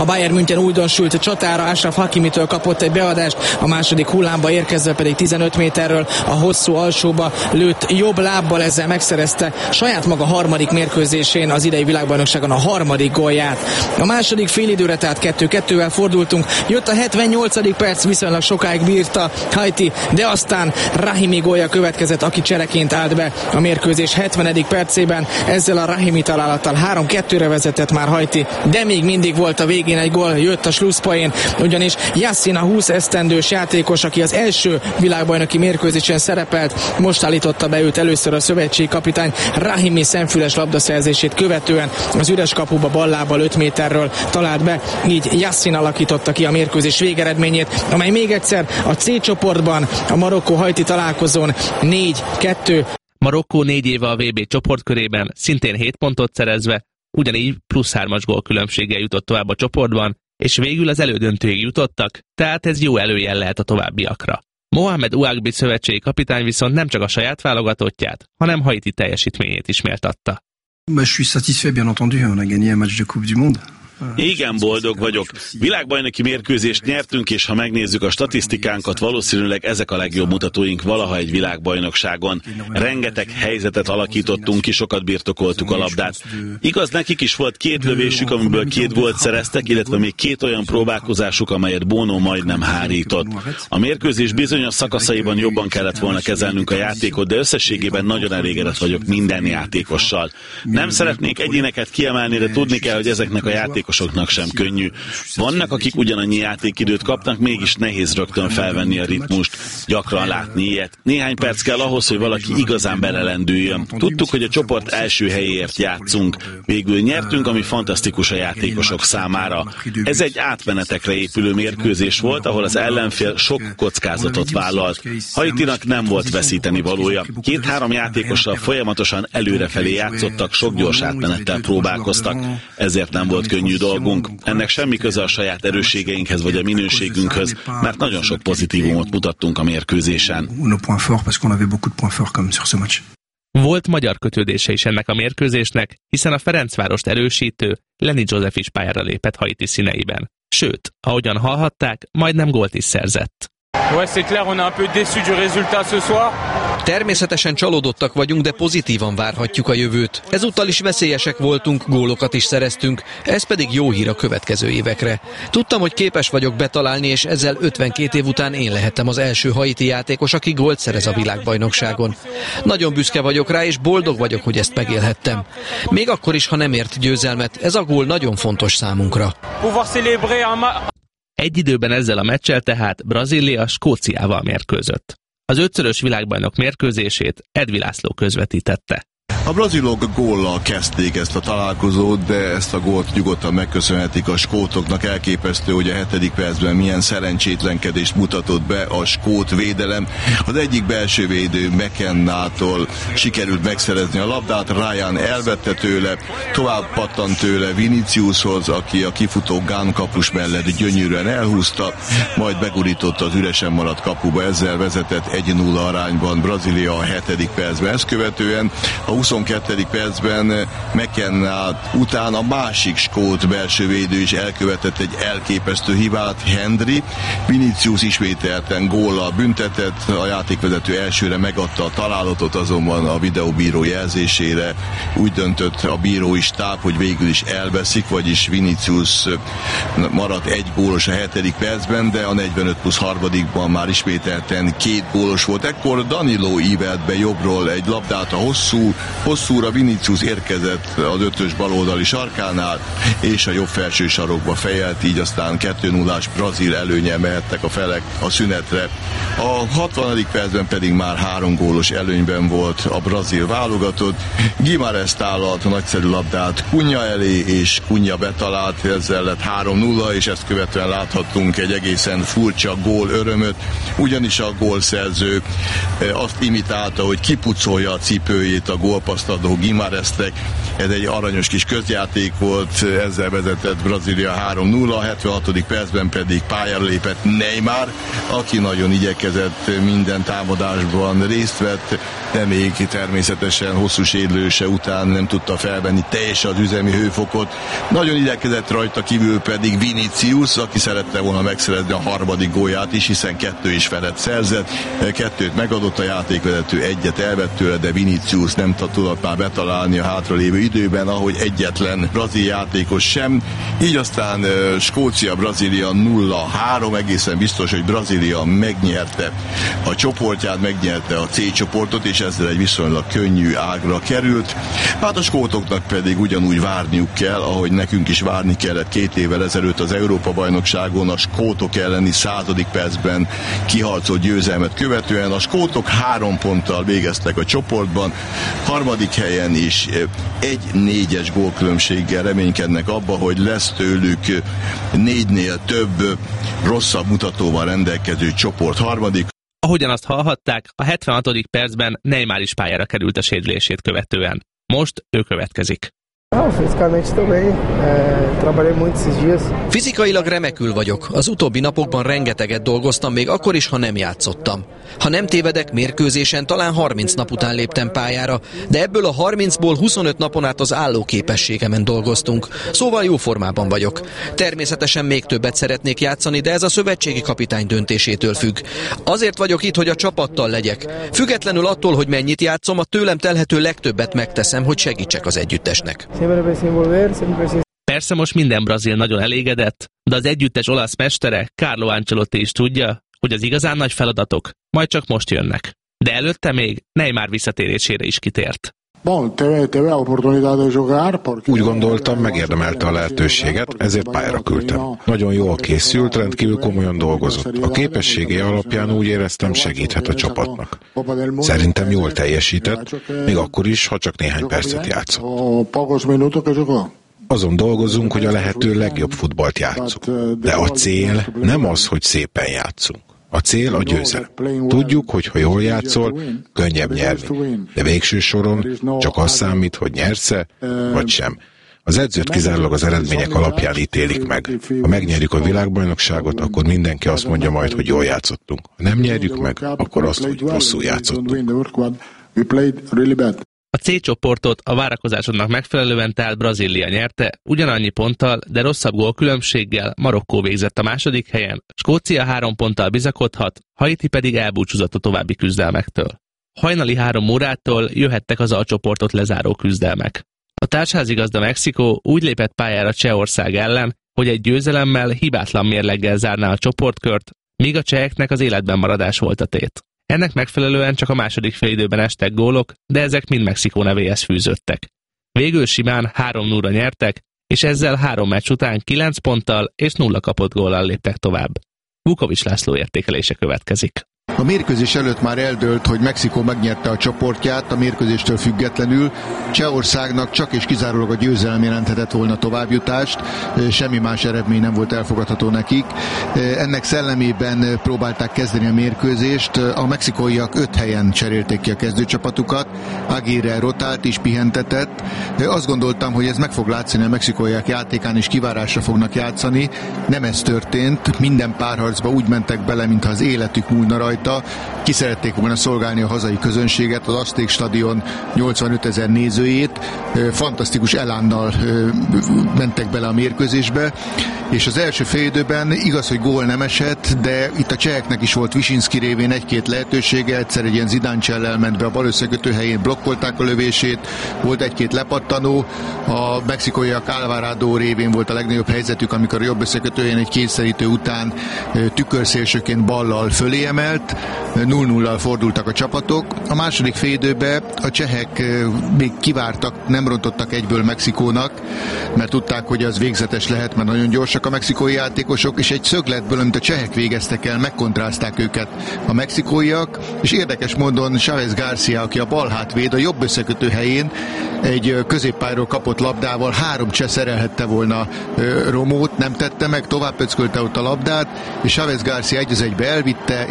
A Bayern München újdonsült csatára, Achraf Hakimitől kapott egy beadást, a második hullámba érkezve pedig tizenöt méterről a hosszú alsóba lőtt jobb lábbal, ezzel megszerezte saját maga harmadik mérkőzésén az idei világbajnokságon a harmadik gólját. A második félidőre tehát kettő kettővel fordultunk, jött a hetvennyolcadik perc, viszonylag sokáig bírta Haiti, de aztán Rahimi gólja következett, aki csereként állt be a mérkőzés hetvenedik percében. Ezzel a Rahimi találattal három kettőre vezetett már Haiti, de még mindig volt a végén egy gól, jött a slusszpoén, ugyanis Yassin, a húsz esztendős játékos, aki az első világbajnoki mérkőzésen szerepelt, most állította be őt először a szövetségi kapitány Rahimi szemfüles labdaszerzését követően az üres kapuba ballábbal öt méterről talált be, így Yassin alakította ki a mérkőzés végeredményét, amely még egyszer a C csoportban a Marokkó-Haiti találkozón négy kettő. Marokkó négy éve a vé bé csoportkörében szintén hét pontot szerezve, ugyanígy plusz hármas gól különbséggel jutott tovább a csoportban, és végül az elődöntőig jutottak, tehát ez jó előjel lehet a továbbiakra. Mohamed Ouagbi szövetségi kapitány viszont nem csak a saját válogatottját, hanem Haiti teljesítményét is méltatta. Je suis satisfait, bien entendu, on a gagné un match de Coupe du Monde. Igen, boldog vagyok. Világbajnoki mérkőzést nyertünk, és ha megnézzük a statisztikánkat, valószínűleg ezek a legjobb mutatóink valaha egy világbajnokságon. Rengeteg helyzetet alakítottunk ki, sokat birtokoltuk a labdát. Igaz, nekik is volt két lövésük, amiből két gólt szereztek, illetve még két olyan próbálkozásuk, amelyet Bono majdnem hárított. A mérkőzés bizonyos szakaszaiban jobban kellett volna kezelnünk a játékot, de összességében nagyon elégedett vagyok minden játékossal. Nem szeretnék egyéneket kiemelni, de tudni kell, hogy ezeknek a játékosoknak sem könnyű. Vannak, akik ugyanannyi játékidőt kapnak, mégis nehéz rögtön felvenni a ritmust. Gyakran látni ilyet. Néhány perc kell ahhoz, hogy valaki igazán belelendüljön. Tudtuk, hogy a csoport első helyéért játszunk. Végül nyertünk, ami fantasztikus a játékosok számára. Ez egy átmenetekre épülő mérkőzés volt, ahol az ellenfél sok kockázatot vállalt. Haitinak nem volt veszíteni valója. Két-három játékossal folyamatosan előrefelé játszottak, sok gyors átmenettel próbálkoztak. Ezért nem volt könnyű dolgunk. Ennek semmi köze a saját erősségeinkhez vagy a minőségünkhöz, mert nagyon sok pozitívumot mutattunk a mérkőzésen. Volt magyar kötődése is ennek a mérkőzésnek, hiszen a Ferencvárost erősítő Lenny Joseph is pályára lépett Haiti színeiben. Sőt, ahogyan hallhatták, majdnem gólt is szerzett. Ouais, c'est clair, on est un peu déçu du résultat ce soir. Természetesen csalódottak vagyunk, de pozitívan várhatjuk a jövőt. Ezúttal is veszélyesek voltunk, gólokat is szereztünk, ez pedig jó hír a következő évekre. Tudtam, hogy képes vagyok betalálni, és ezzel ötvenkét év után én lehettem az első haiti játékos, aki gólt szerez a világbajnokságon. Nagyon büszke vagyok rá, és boldog vagyok, hogy ezt megélhettem. Még akkor is, ha nem ért győzelmet, ez a gól nagyon fontos számunkra. Egy időben ezzel a meccsel tehát Brazília Skóciával mérkőzött. Az ötszörös világbajnok mérkőzését Edvi László közvetítette. A brazilok góllal kezdték ezt a találkozót, de ezt a gólt nyugodtan megköszönhetik a skótoknak. Elképesztő, hogy a hetedik percben milyen szerencsétlenkedést mutatott be a skót védelem. Az egyik belső védő McKennától sikerült megszerezni a labdát, Ryan elvette tőle, tovább pattant tőle Viniciushoz, aki a kifutó Gán kapus mellett gyönyörűen elhúzta, majd begurította az üresen maradt kapuba, ezzel vezetett egy nulla arányban Brazília a hetedik percben. Ezt követően a huszonkettedik percben McKenna után a másik skót belső védő is elkövetett egy elképesztő hibát, Hendry. Vinicius ismételten góllal büntetett, a játékvezető elsőre megadta a találatot, azonban a videóbíró jelzésére úgy döntött a bírói stáb, hogy végül is elveszik, vagyis Vinicius maradt egy gólos a hetedik percben, de a negyvenöt plusz harmadikban már ismételten két gólos volt. Ekkor Danilo ívelt be jobbról egy labdát a hosszú Hosszúra Vinicius érkezett az ötös baloldali sarkánál, és a jobb felső sarokba fejelt, így aztán kettő nullás brazil előnnyel mehettek a felek a szünetre. A hatvanadik percben pedig már három gólos előnyben volt a brazil válogatott. Guimarães tálalt a nagyszerű labdát Cunha elé, és Cunha betalált, ezzel lett három nulla, és ezt követően láthattunk egy egészen furcsa gól örömöt, ugyanis a gólszerző azt imitálta, hogy kipucolja a cipőjét a gólpad tapasztaló Guimarãesnek. Ez egy aranyos kis közjáték volt, ezzel vezetett Brazília három nulla, a hetvenhatodik percben pedig pályára lépett Neymar, aki nagyon igyekezett, minden támadásban részt vett, de még természetesen hosszú sérülése után nem tudta felvenni teljesen az üzemi hőfokot. Nagyon igyekezett rajta, kívül pedig Vinicius, aki szerette volna megszerezni a harmadik gólját is, hiszen kettő is felett szerzett. Kettőt megadott a játékvezető, egyet elvett tőle, de Vinicius nem tudott már betalálni a hátralévő időben, ahogy egyetlen brazil játékos sem. Így aztán Skócia-Brazília nulla három, egészen biztos, hogy Brazília megnyerte a csoportját, megnyerte a C csoportot, és ezzel egy viszonylag könnyű ágra került. Hát a skótoknak pedig ugyanúgy várniuk kell, ahogy nekünk is várni kellett két évvel ezelőtt az Európa-bajnokságon a skótok elleni századik percben kiharcolt győzelmet követően. A skótok három ponttal végeztek a csoportban, harmadik helyen is egy négyes gólkülönbséggel reménykednek abba, hogy lesz tőlük négynél több rosszabb mutatóval rendelkező csoport harmadik. Ahogyan azt hallhatták, a hetvenhatodik percben Neymar is pályára került a sérülését követően. Most ő következik. Fizikailag remekül vagyok. Az utóbbi napokban rengeteget dolgoztam, még akkor is, ha nem játszottam. Ha nem tévedek, mérkőzésen talán harminc nap után léptem pályára, de ebből a harmincból huszonöt napon át az állóképességemen dolgoztunk. Szóval jó formában vagyok. Természetesen még többet szeretnék játszani, de ez a szövetségi kapitány döntésétől függ. Azért vagyok itt, hogy a csapattal legyek. Függetlenül attól, hogy mennyit játszom, a tőlem telhető legtöbbet megteszem, hogy segítsek az együttesnek. Persze most minden brazil nagyon elégedett, de az együttes olasz mestere, Carlo Ancelotti is tudja, hogy az igazán nagy feladatok majd csak most jönnek. De előtte még Neymar visszatérésére is kitért. Úgy gondoltam, megérdemelte a lehetőséget, ezért pályára küldtem. Nagyon jól készült, rendkívül komolyan dolgozott. A képességei alapján úgy éreztem, segíthet a csapatnak. Szerintem jól teljesített, még akkor is, ha csak néhány percet játszott. Azon dolgozunk, hogy a lehető legjobb futballt játszunk. De a cél nem az, hogy szépen játszunk. A cél a győzelem. Tudjuk, hogy ha jól játszol, könnyebb nyerni. De végső soron csak az számít, hogy nyersz-e, vagy sem. Az edzőt kizárólag az eredmények alapján ítélik meg. Ha megnyerjük a világbajnokságot, akkor mindenki azt mondja majd, hogy jól játszottunk. Ha nem nyerjük meg, akkor azt, hogy rosszul játszottunk. A C csoportot a várakozásoknak megfelelően tehát Brazília nyerte, ugyanannyi ponttal, de rosszabb gólkülönbséggel Marokkó végzett a második helyen, Skócia három ponttal bizakodhat, Haiti pedig elbúcsúzott a további küzdelmektől. Hajnali három órától jöhettek az A csoportot lezáró küzdelmek. A társházigazda Mexikó úgy lépett pályára Csehország ellen, hogy egy győzelemmel hibátlan mérleggel zárná a csoportkört, míg a cseheknek az életben maradás volt a tét. Ennek megfelelően csak a második félidőben estek gólok, de ezek mind Mexikó nevéhez fűződtek. Végül simán három nulla nyertek, és ezzel három meccs után kilenc ponttal és nulla kapott góllal léptek tovább. Vukovics László értékelése következik. A mérkőzés előtt már eldőlt, hogy Mexikó megnyerte a csoportját, a mérkőzéstől függetlenül. Csehországnak csak és kizárólag a győzelem jelenthetett volna továbbjutást, semmi más eredmény nem volt elfogadható nekik. Ennek szellemében próbálták kezdeni a mérkőzést, a mexikóiak öt helyen cserélték ki a kezdőcsapatukat, Aguirre rotált és pihentetett. Azt gondoltam, hogy ez meg fog látszani a mexikóiak játékán, és kivárásra fognak játszani. Nem ez történt, minden párharcba úgy mentek bele, mintha az életük múlna rajta. Ki szerették volna szolgálni a hazai közönséget, az Azték stadion nyolcvanötezer nézőjét, fantasztikus elánnal mentek bele a mérkőzésbe, és az első félidőben igaz, hogy gól nem esett, de itt a cseheknek is volt Visinski révén egy-két lehetősége, egyszer egy ilyen Zidane-csellel ment be a bal összekötő helyén, blokkolták a lövését, volt egy-két lepattanó, a mexikóiak Alvarado révén volt a legnagyobb helyzetük, amikor a jobb összekötő helyén egy kényszerítő után tükörszélsőként ballal fölé emelt, nulla nullal fordultak a csapatok. A második félidőben a csehek még kivártak, nem rontottak egyből Mexikónak, mert tudták, hogy az végzetes lehet, mert nagyon gyorsak a mexikói játékosok, és egy szögletből, amit a csehek végeztek el, megkontrázták őket a mexikóiak, és érdekes módon Chávez García, aki a bal hátvéd, a jobb összekötő helyén egy középpályáról kapott labdával három cseh szerelhette volna Romót, nem tette meg, tovább pöckölte ott a labdát, és Chávez García egy az egybe elvitte, és bepassz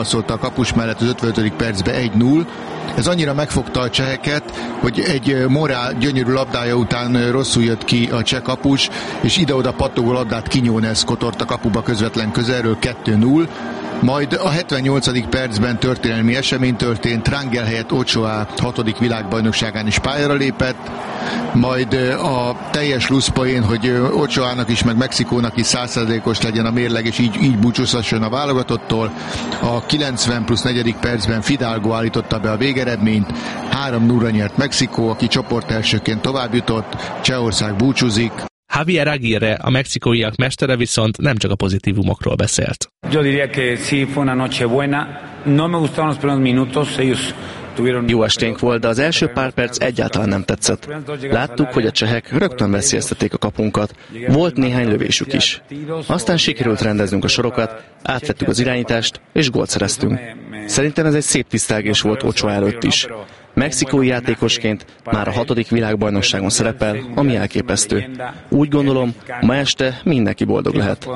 kipasszolta a kapus mellett az ötvenötödik percben egy null. Ez annyira megfogta a cseheket, hogy egy Morál gyönyörű labdája után rosszul jött ki a cseh kapus, és ide-oda pattogó labdát Quiñones kotort a kapuba közvetlen közelről kettő null. Majd a hetvennyolcadik percben történelmi esemény történt, Rangel helyett Ochoa hatodik világbajnokságán is pályára lépett, majd a teljes luszpoén, hogy Ochoának is, meg Mexikónak is száz százalékos legyen a mérleg, és így, így búcsúzhasson a válogatottól. A kilencven plusz negyedik percben Fidalgo állította be a végeredményt, három nullra nyert Mexikó, aki csoportelsőként továbbjutott, Csehország búcsúzik. Javier Aguirre, a mexikóiak mestere viszont nem csak a pozitívumokról beszélt. Yo diría que sí fue una noche buena. No me gustaron los primeros minutos, ellos Jó esténk volt, de az első pár perc egyáltalán nem tetszett. Láttuk, hogy a csehek rögtön veszélyeztették a kapunkat, volt néhány lövésük is. Aztán sikerült rendeznünk a sorokat, átvettük az irányítást, és gólt szereztünk. Szerintem ez egy szép tisztelgés volt Ochoa előtt is. Mexikói játékosként már a hatodik világbajnokságon szerepel, ami elképesztő. Úgy gondolom, ma este mindenki boldog lehet.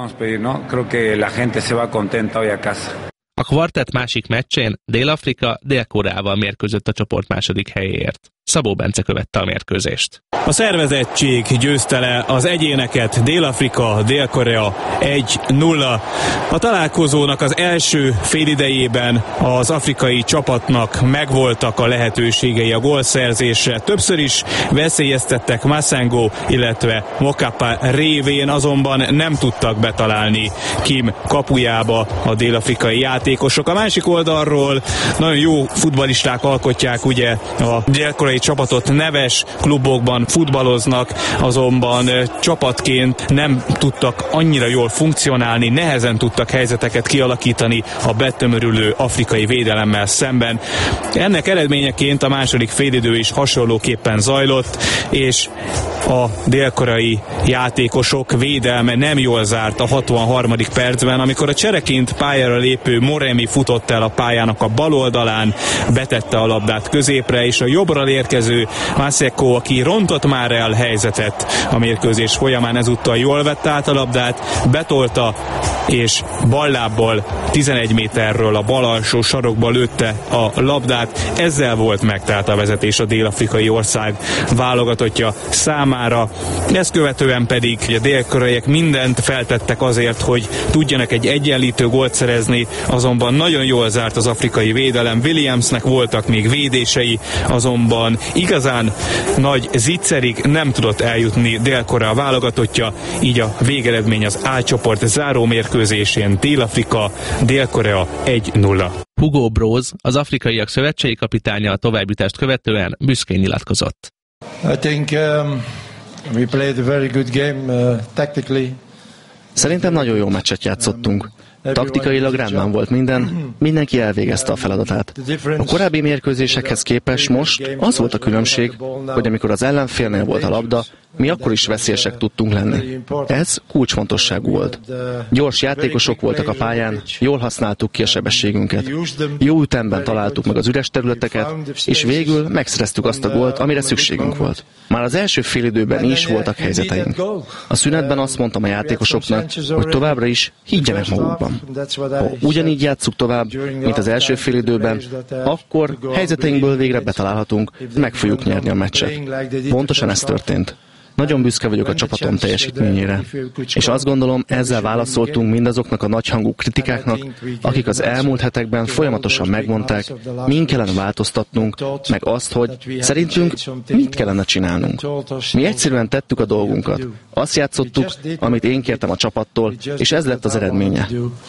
A kvartett másik meccsén Dél-Afrika Dél-Koreával mérkőzött a csoport második helyéért. Szabó Bence követte a mérkőzést. A szervezettség győzte le az egyéneket, Dél-Afrika, Dél-Korea egy nulla. A találkozónak az első félidejében az afrikai csapatnak megvoltak a lehetőségei a gólszerzésre. Többször is veszélyeztettek Massengo, illetve Mokapa révén, azonban nem tudtak betalálni Kim kapujába a dél-afrikai játékosok. A másik oldalról nagyon jó futballisták alkotják ugye a dél-koreai csapatot, neves klubokban futballoznak, azonban csapatként nem tudtak annyira jól funkcionálni, nehezen tudtak helyzeteket kialakítani a betömörülő afrikai védelemmel szemben. Ennek eredményeként a második félidő is hasonlóképpen zajlott, és a dél-koreai játékosok védelme nem jól zárt a hatvanharmadik percben, amikor a csereként pályára lépő Moremi futott el a pályának a bal oldalán, betette a labdát középre, és a jobbra érkező Maseko, aki rontott már el helyzetet a mérkőzés folyamán, ezúttal jól vette át a labdát, betolta, és ballábbal tizenegy méterről a bal alsó sarokba lőtte a labdát. Ezzel volt megtelt a vezetés a dél-afrikai ország válogatottja számára. Ezt követően pedig a dél-koreaiak mindent feltettek azért, hogy tudjanak egy egyenlítő gólt szerezni, azonban nagyon jól zárt az afrikai védelem. Williamsnek voltak még védései, azonban igazán nagy zicserig nem tudott eljutni Dél-Korea válogatottja, így a végeredmény az A csoport záró mérkőzésén Dél-Afrika, Dél-Korea egy nulla. Hugo Broz, az afrikaiak szövetségi kapitánya a továbbjutást követően büszkén nyilatkozott. I think um, we played a very good game uh, tactically. Szerintem nagyon jó meccset játszottunk. Taktikailag rendben volt minden, mindenki elvégezte a feladatát. A korábbi mérkőzésekhez képest most az volt a különbség, hogy amikor az ellenfélnél volt a labda, mi akkor is veszélyesek tudtunk lenni. Ez kulcsfontosságú volt. Gyors játékosok voltak a pályán, jól használtuk ki a sebességünket. Jó ütemben találtuk meg az üres területeket, és végül megszereztük azt a gólt, amire szükségünk volt. Már az első félidőben is voltak helyzeteink. A szünetben azt mondtam a játékosoknak, hogy továbbra is higgyenek magukban. Ha ugyanígy játsszuk tovább, mint az első félidőben, akkor helyzeteinkből végre betalálhatunk, meg fogjuk nyerni a meccset. Pontosan ez történt. Nagyon büszke vagyok a csapatom teljesítményére, és azt gondolom, ezzel válaszoltunk mindazoknak a nagyhangú kritikáknak, akik az elmúlt hetekben folyamatosan megmondták, min kellene változtatnunk, meg azt, hogy szerintünk mit kellene csinálnunk. Mi egyszerűen tettük a dolgunkat. Azt játszottuk, amit én kértem a csapattól, és ez lett az eredménye.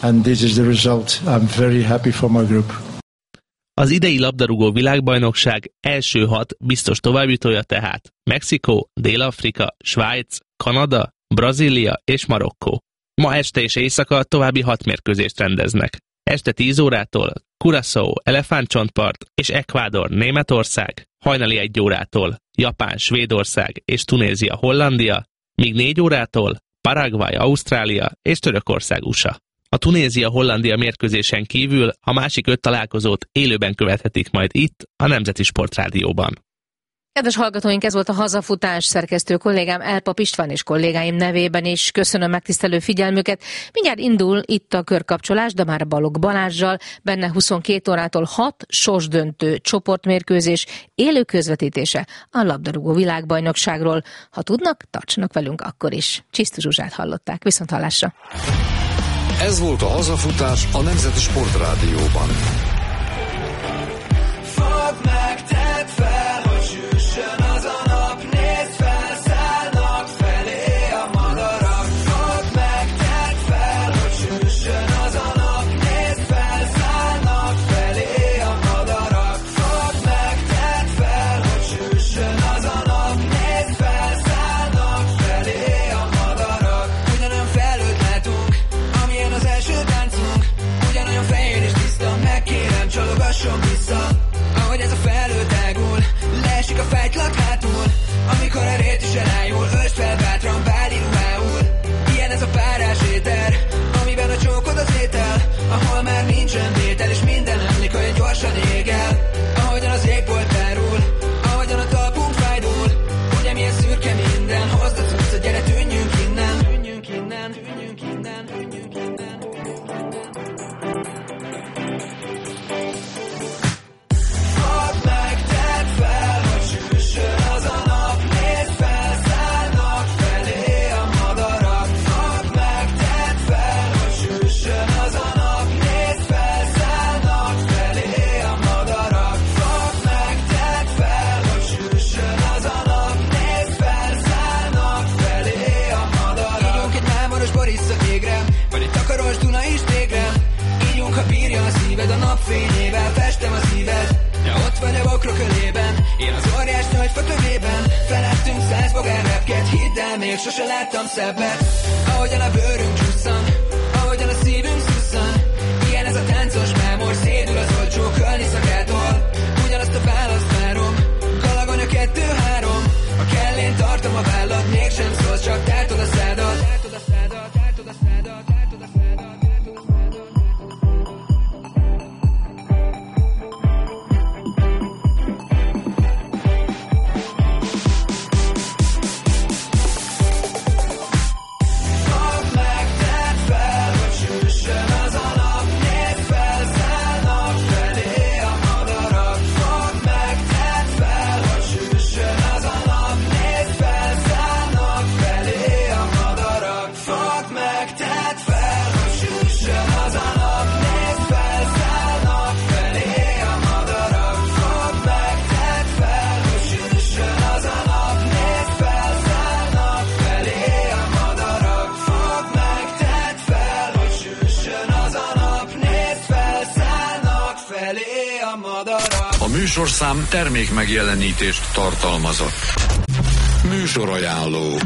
Az idei labdarúgó világbajnokság első hat biztos továbbjutója tehát Mexikó, Dél-Afrika, Svájc, Kanada, Brazília és Marokkó. Ma este és éjszaka további hat mérkőzést rendeznek. Este tíz órától Curaçao, Elefántcsontpart és Ecuador, Németország, hajnali egy órától Japán, Svédország és Tunézia, Hollandia, míg négy órától Paraguay, Ausztrália és Törökország, u es á. A Tunézia-Hollandia mérkőzésen kívül a másik öt találkozót élőben követhetik majd itt, a Nemzeti Sportrádióban. Kedves hallgatóink, ez volt a Hazafutás, szerkesztő kollégám Elpap István és kollégáim nevében is. Köszönöm megtisztelő figyelmüket. Mindjárt indul itt a körkapcsolás, de már Balogh Balázssal, benne huszonkettő órától hat sorsdöntő csoportmérkőzés élő közvetítése a labdarúgó világbajnokságról. Ha tudnak, tartsanak velünk akkor is. Csisztus Zsuzsát hallották. Viszont hallásra. Ez volt a Hazafutás a Nemzeti Sportrádióban. Fogd meg, tedd fel, hogy süssön az a nap, nézd fel, szállnak felé a madarak. Fogd meg, tedd fel, hogy süssön az a nap, nézd fel, szállnak felé a madarak. Fogd meg, tedd fel, hogy süssön az a nap, nézd fel, szállnak felé a madarak. Ugyanolyan felőtt látunk, amilyen az első táncunk, ugyanolyan fehér és tiszta, megkérem, csalogasson vissza. Ahogy ez a felhő tágul, leesik a fájtlak hátul, amikor a rét is elájul, ösd fel bátran, báli ruhául. Ilyen ez a párás éter, amiben a csókod az étel, ahol már nincsen vétel, és minden emlik, hogy gyorsan ég el. Ahogyan az égbolt tárul, ahogyan a talpunk fájdul, ugye milyen szürke minden, hozd a cuccot, gyere tűnjünk innen. Tűnjünk innen, tűnjünk innen, tűnjünk innen. Fogd meg, tedd fel, hogy süssön az a nap, nézd fel, szállnak felé a madarak. Fogd meg, tedd fel, hogy süssön az a nap, nézd fel, szállnak felé a madarak. Fogd meg, tedd fel, hogy süssön az a nap, nézd fel, szállnak felé a madarak. Ígyunk egy mámoros Borissza égre, vagy egy takaros Duna is tégre. Ígyunk, ha bírja a szíved, a napfényével festem a szíved. Ja, ott vagy a bokrok ölében, én az óriás nagy fa tövében. Felettünk száz bogár repket, hidd el, még sose láttam szebbet. Ahogyan a bőrünk csusszan, ahogyan a szívünk szusszan. Ilyen ez a táncos mámor, szédül az olcsó kölni szakától. Ugyanazt a választ várom, galagon a kettő-három. A kellén tartom a vállad, mégsem szólsz, csak tártod a szádat. Tártod a szádat, tártod a szádat, tártod a szádat. Fogd meg, tedd fel, hogy süssön az a nap, nézd fel, szállnak felé a madarak. Fogd meg, tedd fel, hogy süssön az a nap, nézd fel, szállnak felé a madarak. Fogd meg, tedd fel, hogy süssön az a nap, nézd fel, szállnak felé a madarak. Fogd meg, tedd fel, hogy süssön az a nap, nézd fel, szállnak felé a madarak. Fogd meg, tedd fel, hogy süssön az a nap, nézd fel, szállnak felé a madarak. A műsorszám termék megjelenítést tartalmazott. Műsorajánló.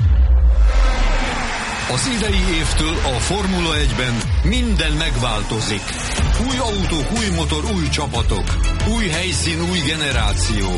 Az idei évtől a Formula egyben minden megváltozik. Új autók, új motor, új csapatok. Új helyszín, új generáció.